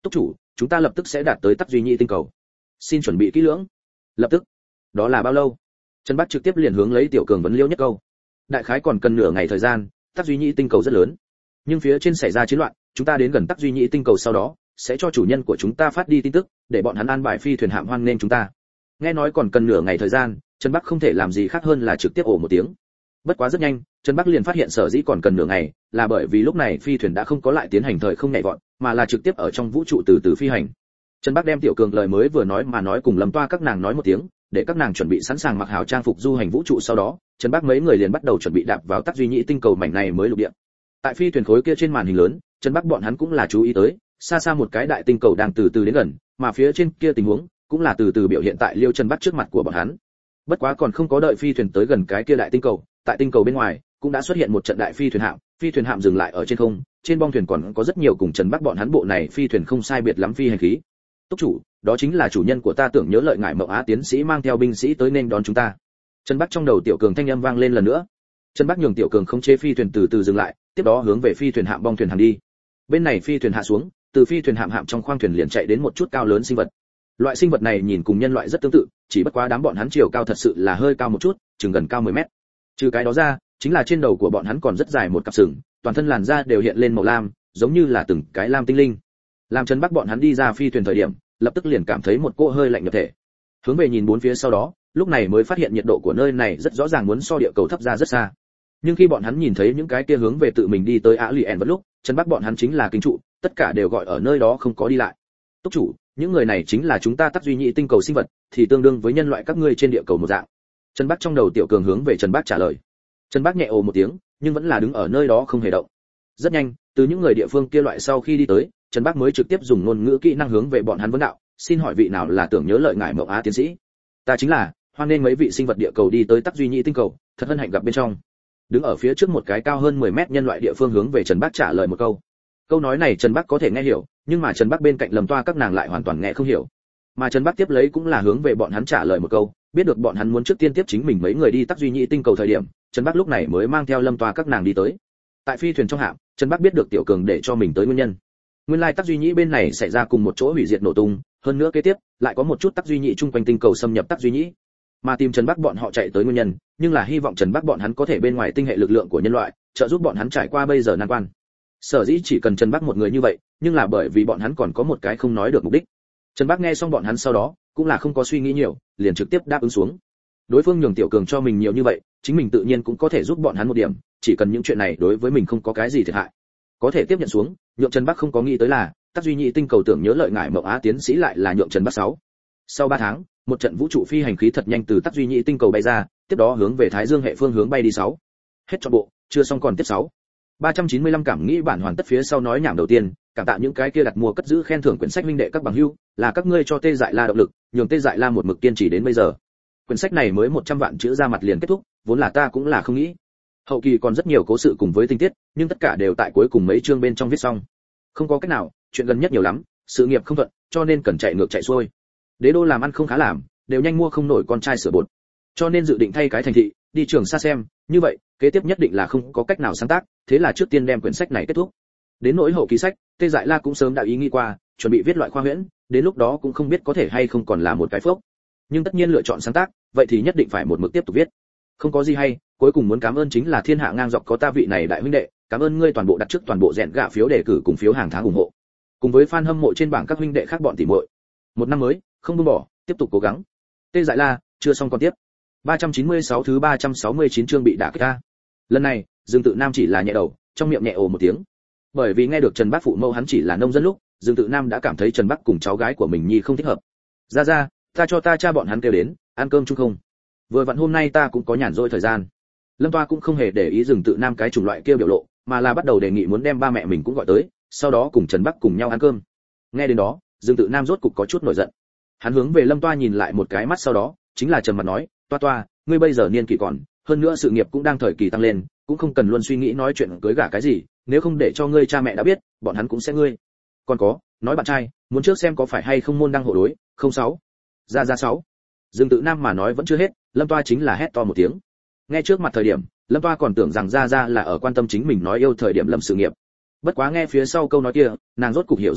Túc chủ, chúng ta lập tức sẽ đạt tới Tắc Duy Nhĩ tinh cầu, xin chuẩn bị kỹ lưỡng. Lập tức? Đó là bao lâu? Trần Bắc trực tiếp liền hướng lấy Tiểu Cường vấn liễu nhất câu. Đại khái còn cần nửa ngày thời gian, Tắc Duy Nhĩ tinh cầu rất lớn, nhưng phía trên xảy ra chiến loạn, chúng ta đến gần Tắc Duy Nhĩ tinh cầu sau đó, sẽ cho chủ nhân của chúng ta phát đi tin tức, để bọn hắn an bài phi thuyền hạm hoan nên chúng ta. Nghe nói còn cần nửa ngày thời gian, Trần Bắc không thể làm gì khác hơn là trực tiếp ồ một tiếng. Bất quá rất nhanh, Trần Bắc liền phát hiện sở dĩ còn cần nửa ngày, là bởi vì lúc này phi thuyền đã không có lại tiến hành thời không nhảy vọt, mà là trực tiếp ở trong vũ trụ từ từ phi hành. Trần Bắc đem Tiểu Cường lời mới vừa nói mà nói cùng Lâm Toa các nàng nói một tiếng, để các nàng chuẩn bị sẵn sàng mặc hào trang phục du hành vũ trụ, sau đó, Trần Bắc mấy người liền bắt đầu chuẩn bị đạp vào Tắc Duy Nhĩ tinh cầu mảnh này mới lục địa. Tại phi thuyền khối kia trên màn hình lớn, Trần Bắc bọn hắn cũng là chú ý tới, xa xa một cái đại tinh cầu đang từ từ đến gần, mà phía trên kia tình huống cũng là từ từ biểu hiện tại Liêu Trần Bắc trước mặt của bọn hắn. Bất quá còn không có đợi phi thuyền tới gần cái kia đại tinh cầu, tại tinh cầu bên ngoài cũng đã xuất hiện một trận đại phi thuyền hạm, phi thuyền hạm dừng lại ở trên không, trên bong thuyền còn có rất nhiều cùng Trần Bắc bọn hắn bộ này phi thuyền không sai biệt lắm phi hành khí. Túc chủ, đó chính là chủ nhân của ta tưởng nhớ lợi ngại Mộng Á tiến sĩ mang theo binh sĩ tới nên đón chúng ta. Trần Bắc trong đầu Tiểu Cường thanh âm vang lên lần nữa. Trần Bắc nhường Tiểu Cường khống chế phi thuyền từ từ dừng lại, tiếp đó hướng về phi thuyền hạm bong thuyền hàng đi. Bên này phi thuyền hạ xuống, từ phi thuyền hạm hạm trong khoang thuyền liền chạy đến một chút cao lớn sinh vật. Loại sinh vật này nhìn cùng nhân loại rất tương tự, chỉ bất quá đám bọn hắn chiều cao thật sự là hơi cao một chút, chừng gần cao mười mét. Trừ cái đó ra, chính là trên đầu của bọn hắn còn rất dài một cặp sừng, toàn thân làn da đều hiện lên màu lam, giống như là từng cái lam tinh linh. Làm Trần Bắc bọn hắn đi ra phi thuyền thời điểm, lập tức liền cảm thấy một cỗ hơi lạnh nhập thể. Hướng về nhìn bốn phía sau đó, lúc này mới phát hiện nhiệt độ của nơi này rất rõ ràng muốn so địa cầu thấp ra rất xa. Nhưng khi bọn hắn nhìn thấy những cái kia hướng về tự mình đi tới Á Lì ẻn vật lúc, Trần Bắc bọn hắn chính là kinh trụ, tất cả đều gọi ở nơi đó không có đi lại. Túc chủ, những người này chính là chúng ta Tắc Duy Nhĩ tinh cầu sinh vật, thì tương đương với nhân loại các ngươi trên địa cầu một dạng. Trần Bắc trong đầu Tiểu Cường hướng về Trần Bắc trả lời. Trần Bắc nhẹ ồ một tiếng, nhưng vẫn là đứng ở nơi đó không hề động. Rất nhanh, từ những người địa phương kia loại sau khi đi tới, Trần Bắc mới trực tiếp dùng ngôn ngữ kỹ năng hướng về bọn hắn vấn đạo, xin hỏi vị nào là tưởng nhớ lợi ngại Mộng Á tiến sĩ? Ta chính là, hoan nên mấy vị sinh vật địa cầu đi tới Tắc Duy Nhĩ tinh cầu, thật hân hạnh gặp bên trong. Đứng ở phía trước một cái cao hơn mười mét nhân loại địa phương hướng về Trần Bắc trả lời một câu. Câu nói này Trần Bắc có thể nghe hiểu, nhưng mà Trần Bắc bên cạnh Lâm Toa các nàng lại hoàn toàn nghe không hiểu. Mà Trần Bắc tiếp lấy cũng là hướng về bọn hắn trả lời một câu, biết được bọn hắn muốn trước tiên tiếp chính mình mấy người đi Tắc Duy Nhĩ tinh cầu thời điểm, Trần Bắc lúc này mới mang theo Lâm Toa các nàng đi tới. Tại phi thuyền trong hạm, Trần Bắc biết được Tiểu Cường để cho mình tới nguyên nhân. Nguyên lai Tắc Duy Nhĩ bên này xảy ra cùng một chỗ hủy diệt nổ tung, hơn nữa kế tiếp lại có một chút Tắc Duy Nhĩ chung quanh tinh cầu xâm nhập Tắc Duy Nhĩ. Mà tìm Trần Bắc bọn họ chạy tới nguyên nhân, nhưng là hy vọng Trần Bắc bọn hắn có thể bên ngoài tinh hệ lực lượng của nhân loại, trợ giúp bọn hắn trải qua bây giờ nan quan. Sở dĩ chỉ cần Trần Bắc một người như vậy, nhưng là bởi vì bọn hắn còn có một cái không nói được mục đích. Trần Bắc nghe xong bọn hắn sau đó, cũng là không có suy nghĩ nhiều, liền trực tiếp đáp ứng xuống. Đối phương nhường Tiểu Cường cho mình nhiều như vậy, chính mình tự nhiên cũng có thể giúp bọn hắn một điểm, chỉ cần những chuyện này đối với mình không có cái gì thiệt hại, có thể tiếp nhận xuống. Nhượng Trần Bắc không có nghĩ tới là, Tắc Duy Nhĩ tinh cầu tưởng nhớ lợi ngại Mộng Á tiến sĩ lại là nhượng Trần Bắc sáu. Sau ba tháng, một trận vũ trụ phi hành khí thật nhanh từ Tắc Duy Nhĩ tinh cầu bay ra, tiếp đó hướng về Thái Dương hệ phương hướng bay đi sáu. Hết cho bộ, chưa xong còn tiếp sáu. ba trăm chín mươi lăm cảm nghĩ bản hoàn tất. Phía sau nói nhảm đầu tiên, cảm tạ những cái kia đặt mua cất giữ khen thưởng quyển sách huynh đệ các bằng hữu, là các ngươi cho Tê Dại La động lực, nhường Tê Dại La một mực kiên trì đến bây giờ. Quyển sách này mới một trăm vạn chữ ra mặt liền kết thúc, vốn là ta cũng là không nghĩ. Hậu kỳ còn rất nhiều cố sự cùng với tình tiết, nhưng tất cả đều tại cuối cùng mấy chương bên trong viết xong. Không có cách nào, chuyện gần nhất nhiều lắm, sự nghiệp không thuận, cho nên cần chạy ngược chạy xuôi. Đế đô làm ăn không khá làm, đều nhanh mua không nổi con trai sửa bột, cho nên dự định thay cái thành thị, đi trường xa xem, như vậy kế tiếp nhất định là không có cách nào sáng tác, thế là trước tiên đem quyển sách này kết thúc. Đến nỗi hậu kỳ sách, Tê Dại La cũng sớm đã ý nghĩ qua, chuẩn bị viết loại khoa huyễn, đến lúc đó cũng không biết có thể hay không còn là một cái phốc. Nhưng tất nhiên lựa chọn sáng tác, vậy thì nhất định phải một mực tiếp tục viết. Không có gì hay, cuối cùng muốn cảm ơn chính là thiên hạ ngang dọc có ta vị này đại huynh đệ, cảm ơn ngươi toàn bộ đặt trước toàn bộ rèn gạ phiếu đề cử cùng phiếu hàng tháng ủng hộ. Cùng với fan hâm mộ trên bảng các huynh đệ khác bọn tỉ muội. Một năm mới, không buông bỏ, tiếp tục cố gắng. Tê Dại La, chưa xong còn tiếp. ba trăm chín mươi sáu thứ ba trăm sáu mươi chín chương bị đả kích ta. Lần này, Dương Tự Nam chỉ là nhẹ đầu, trong miệng nhẹ ồ một tiếng. Bởi vì nghe được Trần Bắc phụ mẫu hắn chỉ là nông dân lúc, Dương Tự Nam đã cảm thấy Trần Bắc cùng cháu gái của mình nhi không thích hợp. Ra ra, ta cho ta cha bọn hắn kêu đến, ăn cơm chung không? Vừa vặn hôm nay ta cũng có nhàn rỗi thời gian. Lâm Toa cũng không hề để ý Dương Tự Nam cái chủng loại kia biểu lộ, mà là bắt đầu đề nghị muốn đem ba mẹ mình cũng gọi tới, sau đó cùng Trần Bắc cùng nhau ăn cơm. Nghe đến đó, Dương Tự Nam rốt cục có chút nổi giận. Hắn hướng về Lâm Toa nhìn lại một cái mắt, sau đó chính là trầm mặt nói, toa toa, ngươi bây giờ niên kỷ còn, hơn nữa sự nghiệp cũng đang thời kỳ tăng lên, cũng không cần luôn suy nghĩ nói chuyện cưới gả cái gì, nếu không để cho ngươi cha mẹ đã biết, bọn hắn cũng sẽ ngươi. Còn có, nói bạn trai, muốn trước xem có phải hay không môn đăng hộ đối, không sáu. Ra ra sáu. Dương Tự Nam mà nói vẫn chưa hết, Lâm Toa chính là hét to một tiếng. Nghe trước mặt thời điểm, Lâm Toa còn tưởng rằng ra ra là ở quan tâm chính mình nói yêu thời điểm Lâm sự nghiệp. Bất quá nghe phía sau câu nói kia, nàng rốt cục hiểu rõ ra,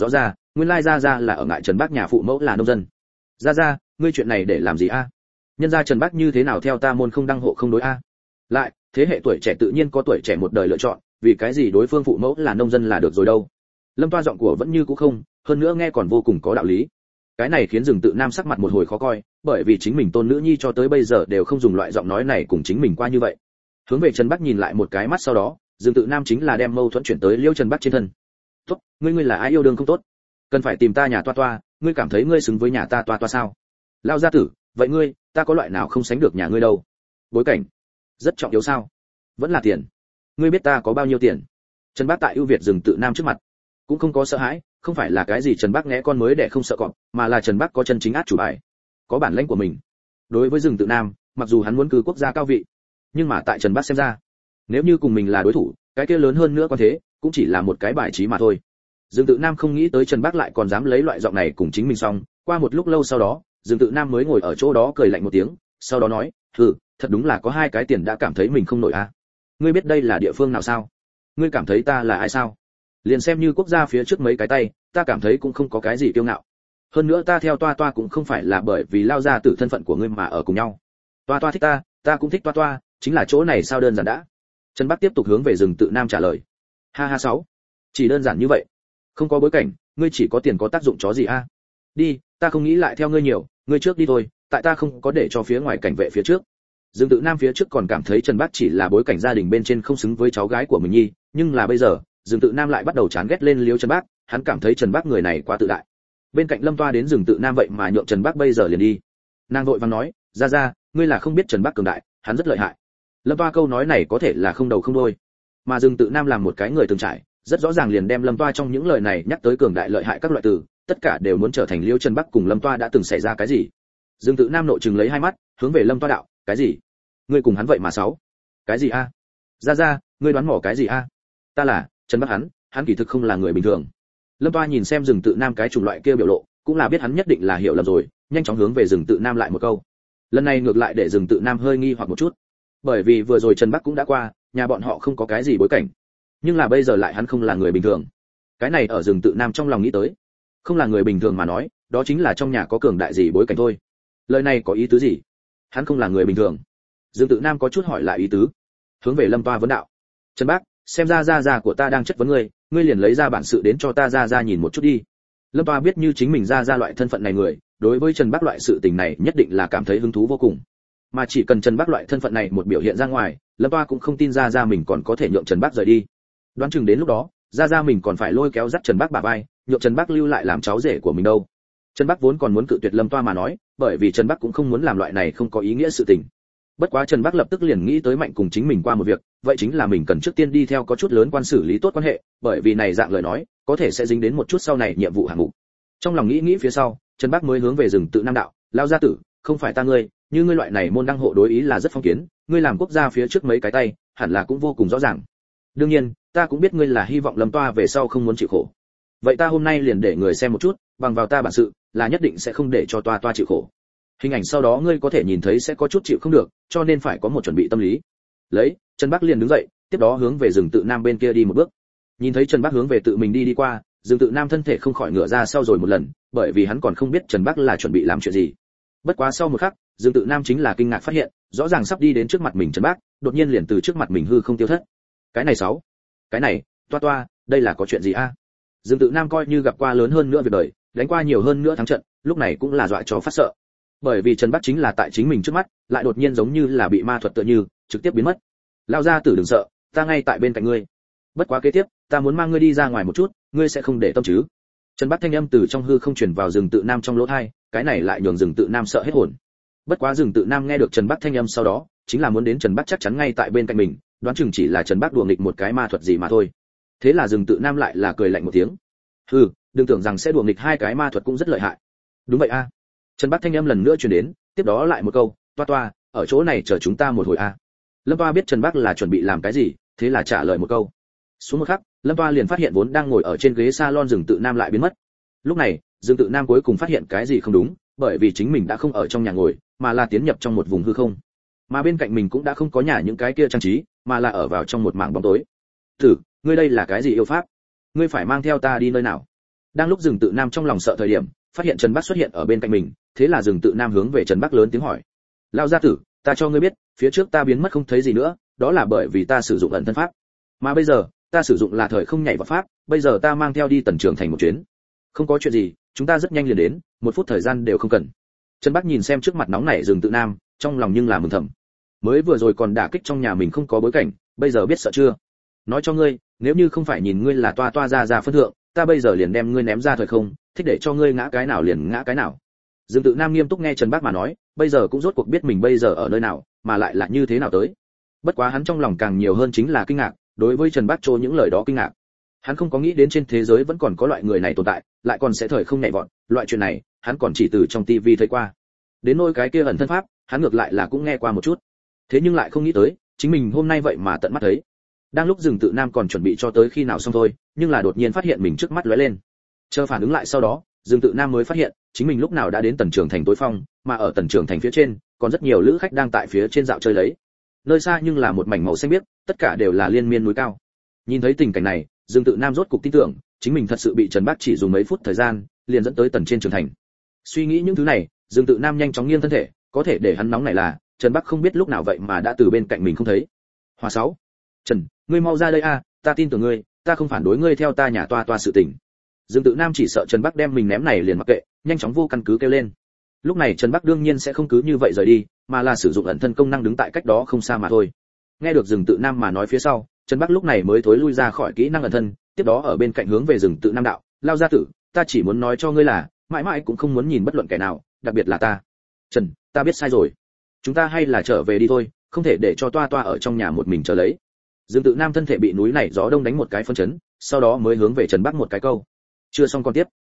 nguyên lai gia gia là ở ngại Trần Bác nhà phụ mẫu là nông dân. Gia gia, ngươi chuyện này để làm gì a? Nhân gia Trần Bác như thế nào theo ta môn không đăng hộ không đối a? Lại, thế hệ tuổi trẻ tự nhiên có tuổi trẻ một đời lựa chọn, vì cái gì đối phương phụ mẫu là nông dân là được rồi đâu? Lâm Toa giọng của vẫn như cũ không, hơn nữa nghe còn vô cùng có đạo lý. Cái này khiến Dừng Tự Nam sắc mặt một hồi khó coi, bởi vì chính mình tôn nữ nhi cho tới bây giờ đều không dùng loại giọng nói này cùng chính mình qua như vậy. Hướng về Trần Bắc nhìn lại một cái mắt sau đó, Dừng Tự Nam chính là đem mâu thuẫn chuyển tới Liêu Trần Bắc trên thân. "Tốt, ngươi ngươi là ai yêu đương không tốt, cần phải tìm ta nhà Toa Toa, ngươi cảm thấy ngươi xứng với nhà ta Toa Toa sao? Lao gia tử, vậy ngươi, ta có loại nào không sánh được nhà ngươi đâu? Bối cảnh rất trọng yếu sao? Vẫn là tiền. Ngươi biết ta có bao nhiêu tiền?" Trần Bắc tại ưu việt Dừng Tự Nam trước mặt, cũng không có sợ hãi, không phải là cái gì Trần Bắc nghe con mới để không sợ cọp, mà là Trần Bắc có chân chính át chủ bài, có bản lĩnh của mình. Đối với Dừng Tự Nam, mặc dù hắn muốn cư quốc gia cao vị, nhưng mà tại Trần Bắc xem ra, nếu như cùng mình là đối thủ, cái kia lớn hơn nữa quan thế, cũng chỉ là một cái bài trí mà thôi. Dương Tự Nam không nghĩ tới Trần Bắc lại còn dám lấy loại giọng này cùng chính mình xong, qua một lúc lâu sau đó, Dương Tự Nam mới ngồi ở chỗ đó cười lạnh một tiếng, sau đó nói, "Hừ, thật đúng là có hai cái tiền đã cảm thấy mình không nổi a. À. Ngươi biết đây là địa phương nào sao? Ngươi cảm thấy ta là ai sao? Liền xem như quốc gia phía trước mấy cái tay, ta cảm thấy cũng không có cái gì kiêu ngạo. Hơn nữa ta theo Toa Toa cũng không phải là bởi vì lao ra từ thân phận của ngươi mà ở cùng nhau. Toa Toa thích ta, ta cũng thích Toa Toa, chính là chỗ này sao đơn giản đã." Trần Bắc tiếp tục hướng về Dừng Tự Nam trả lời. "Ha ha sáu, chỉ đơn giản như vậy. Không có bối cảnh, ngươi chỉ có tiền có tác dụng chó gì a? Đi, ta không nghĩ lại theo ngươi nhiều, ngươi trước đi thôi, tại ta không có để cho phía ngoài cảnh vệ phía trước." Dương Tự Nam phía trước còn cảm thấy Trần Bắc chỉ là bối cảnh gia đình bên trên không xứng với cháu gái của mình nhi, nhưng là bây giờ, Dương Tự Nam lại bắt đầu chán ghét lên Liêu Trần Bắc, hắn cảm thấy Trần Bắc người này quá tự đại. Bên cạnh Lâm Toa đến Dương Tự Nam vậy mà nhượng Trần Bắc bây giờ liền đi. Nàng vội vàng nói, "Gia gia, ngươi là không biết Trần Bắc cường đại, hắn rất lợi hại." Lâm Toa câu nói này có thể là không đầu không đuôi, mà Dương Tự Nam làm một cái người từng trải, rất rõ ràng liền đem Lâm Toa trong những lời này nhắc tới cường đại lợi hại các loại từ, tất cả đều muốn trở thành Liêu Trần Bắc cùng Lâm Toa đã từng xảy ra cái gì. Dương Tự Nam nội trừng lấy hai mắt, hướng về Lâm Toa đạo, "Cái gì? Ngươi cùng hắn vậy mà sáu? Cái gì a? Gia gia, ngươi đoán mò cái gì a? Ta là Trần Bắc hắn, hắn kỳ thực không là người bình thường." Lâm Toa nhìn xem Dương Tự Nam cái chủng loại kia biểu lộ, cũng là biết hắn nhất định là hiểu lầm rồi, nhanh chóng hướng về Dương Tự Nam lại một câu. Lần này ngược lại để Dương Tự Nam hơi nghi hoặc một chút, bởi vì vừa rồi Trần Bắc cũng đã qua, nhà bọn họ không có cái gì bối cảnh, nhưng là bây giờ lại hắn không là người bình thường. Cái này ở Dương Tự Nam trong lòng nghĩ tới, không là người bình thường mà nói, đó chính là trong nhà có cường đại gì bối cảnh thôi. Lời này có ý tứ gì? Hắn không là người bình thường. Dương Tự Nam có chút hỏi lại ý tứ, hướng về Lâm Toa vấn đạo, "Trần Bác, xem ra gia gia của ta đang chất vấn ngươi, ngươi liền lấy ra bản sự đến cho ta gia gia nhìn một chút đi." Lâm Toa biết như chính mình gia gia loại thân phận này người, đối với Trần Bác loại sự tình này nhất định là cảm thấy hứng thú vô cùng. Mà chỉ cần Trần Bác loại thân phận này một biểu hiện ra ngoài, Lâm Toa cũng không tin gia gia mình còn có thể nhượng Trần Bác rời đi. Đoán chừng đến lúc đó, gia gia mình còn phải lôi kéo dắt Trần Bác bả vai, nhượng Trần Bác lưu lại làm cháu rể của mình đâu. Trần Bác vốn còn muốn cự tuyệt Lâm Toa mà nói, bởi vì Trần Bác cũng không muốn làm loại này không có ý nghĩa sự tình. Bất quá Trần Bác lập tức liền nghĩ tới Mạnh cùng chính mình qua một việc, vậy chính là mình cần trước tiên đi theo có chút lớn quan xử lý tốt quan hệ, bởi vì này dạng lời nói, có thể sẽ dính đến một chút sau này nhiệm vụ hạng mục. Trong lòng nghĩ nghĩ phía sau, Trần Bác mới hướng về rừng tự Nam đạo, lao gia tử, không phải ta ngươi, như ngươi loại này môn đăng hộ đối ý là rất phong kiến, ngươi làm quốc gia phía trước mấy cái tay, hẳn là cũng vô cùng rõ ràng. Đương nhiên, ta cũng biết ngươi là hy vọng Lâm Toa về sau không muốn chịu khổ. Vậy ta hôm nay liền để người xem một chút, bằng vào ta bản sự, là nhất định sẽ không để cho Toa Toa chịu khổ. Hình ảnh sau đó ngươi có thể nhìn thấy sẽ có chút chịu không được, cho nên phải có một chuẩn bị tâm lý. Lấy, Trần Bác liền đứng dậy, tiếp đó hướng về rừng tự Nam bên kia đi một bước. Nhìn thấy Trần Bác hướng về tự mình đi đi qua, rừng tự Nam thân thể không khỏi ngửa ra sau rồi một lần, bởi vì hắn còn không biết Trần Bác là chuẩn bị làm chuyện gì. Bất quá sau một khắc, rừng tự Nam chính là kinh ngạc phát hiện, rõ ràng sắp đi đến trước mặt mình Trần Bác, đột nhiên liền từ trước mặt mình hư không tiêu thất. Cái này sáu, cái này, Toa Toa, đây là có chuyện gì a? À? Dương Tự Nam coi như gặp qua lớn hơn nữa việc đời, đánh qua nhiều hơn nữa thắng trận, lúc này cũng là dọa cho phát sợ. Bởi vì Trần Bác chính là tại chính mình trước mắt, lại đột nhiên giống như là bị ma thuật tựa như, trực tiếp biến mất. Lao ra tử đừng sợ, ta ngay tại bên cạnh ngươi. Bất quá kế tiếp, ta muốn mang ngươi đi ra ngoài một chút, ngươi sẽ không để tâm chứ? Trần Bác thanh âm từ trong hư không truyền vào Dương Tự Nam trong lỗ tai, cái này lại nhường Dương Tự Nam sợ hết hồn. Bất quá Dương Tự Nam nghe được Trần Bác thanh âm sau đó, chính là muốn đến Trần Bác chắc chắn ngay tại bên cạnh mình, đoán chừng chỉ là Trần Bác đùa nghịch một cái ma thuật gì mà thôi. Thế là Dương Tự Nam lại là cười lạnh một tiếng. Hừ, đừng tưởng rằng sẽ đùa nghịch hai cái ma thuật cũng rất lợi hại. Đúng vậy a. À. Trần Bác thanh âm lần nữa truyền đến, tiếp đó lại một câu, Toa Toa, ở chỗ này chờ chúng ta một hồi a. À. Lâm Toa biết Trần Bác là chuẩn bị làm cái gì, thế là trả lời một câu. Xuống một khắc, Lâm Toa liền phát hiện vốn đang ngồi ở trên ghế salon Dương Tự Nam lại biến mất. Lúc này, Dương Tự Nam cuối cùng phát hiện cái gì không đúng, bởi vì chính mình đã không ở trong nhà ngồi, mà là tiến nhập trong một vùng hư không. Mà bên cạnh mình cũng đã không có nhà những cái kia trang trí, mà là ở vào trong một mảng bóng tối. Thử, ngươi đây là cái gì yêu pháp? Ngươi phải mang theo ta đi nơi nào? Đang lúc Dừng Tự Nam trong lòng sợ thời điểm, phát hiện Trần Bắc xuất hiện ở bên cạnh mình, thế là Dừng Tự Nam hướng về Trần Bắc lớn tiếng hỏi: "Lão gia tử, ta cho ngươi biết, phía trước ta biến mất không thấy gì nữa, đó là bởi vì ta sử dụng ẩn thân pháp. Mà bây giờ, ta sử dụng là thời không nhảy vào pháp, bây giờ ta mang theo đi Tần Trường Thành một chuyến. Không có chuyện gì, chúng ta rất nhanh liền đến, một phút thời gian đều không cần." Trần Bắc nhìn xem trước mặt nóng nảy Dừng Tự Nam, trong lòng nhưng là mừng thầm. Mới vừa rồi còn đả kích trong nhà mình không có bối cảnh, bây giờ biết sợ chưa? Nói cho ngươi, nếu như không phải nhìn ngươi là toa toa ra ra phân thượng, ta bây giờ liền đem ngươi ném ra thời không, thích để cho ngươi ngã cái nào liền ngã cái nào. Dương Tự Nam nghiêm túc nghe Trần Bác mà nói, bây giờ cũng rốt cuộc biết mình bây giờ ở nơi nào, mà lại là như thế nào tới. Bất quá hắn trong lòng càng nhiều hơn chính là kinh ngạc, đối với Trần Bác Trô những lời đó kinh ngạc. Hắn không có nghĩ đến trên thế giới vẫn còn có loại người này tồn tại, lại còn sẽ thời không nhảy vọt, loại chuyện này, hắn còn chỉ từ trong tivi thấy qua. Đến nỗi cái kia ẩn thân pháp, hắn ngược lại là cũng nghe qua một chút. Thế nhưng lại không nghĩ tới, chính mình hôm nay vậy mà tận mắt thấy. Đang lúc Dương Tự Nam còn chuẩn bị cho tới khi nào xong thôi, nhưng là đột nhiên phát hiện mình trước mắt lóe lên. Chờ phản ứng lại sau đó, Dương Tự Nam mới phát hiện, chính mình lúc nào đã đến Tần Trường Thành tối phong, mà ở Tần Trường Thành phía trên, còn rất nhiều lữ khách đang tại phía trên dạo chơi lấy. Nơi xa nhưng là một mảnh màu xanh biếc, tất cả đều là liên miên núi cao. Nhìn thấy tình cảnh này, Dương Tự Nam rốt cục tin tưởng, chính mình thật sự bị Trần Bác chỉ dùng mấy phút thời gian, liền dẫn tới Tần trên Trường Thành. Suy nghĩ những thứ này, Dương Tự Nam nhanh chóng nghiêng thân thể, có thể để hắn nóng này là, Trần Bác không biết lúc nào vậy mà đã từ bên cạnh mình không thấy. Hòa sáu, Trần, ngươi mau ra đây a, ta tin tưởng ngươi, ta không phản đối ngươi theo ta nhà toa toa sự tình. Dương Tự Nam chỉ sợ Trần Bắc đem mình ném này liền mặc kệ, nhanh chóng vô căn cứ kêu lên. Lúc này Trần Bắc đương nhiên sẽ không cứ như vậy rời đi, mà là sử dụng ẩn thân công năng đứng tại cách đó không xa mà thôi. Nghe được Dương Tự Nam mà nói phía sau, Trần Bắc lúc này mới thối lui ra khỏi kỹ năng ẩn thân, tiếp đó ở bên cạnh hướng về Dương Tự Nam đạo, lao gia tử, ta chỉ muốn nói cho ngươi là, mãi mãi cũng không muốn nhìn bất luận kẻ nào, đặc biệt là ta. Trần, ta biết sai rồi. Chúng ta hay là trở về đi thôi, không thể để cho toa toa ở trong nhà một mình chờ lấy. Dương Tự Nam thân thể bị núi này gió đông đánh một cái phân chấn, sau đó mới hướng về Trần Bắc một cái câu. Chưa xong còn tiếp.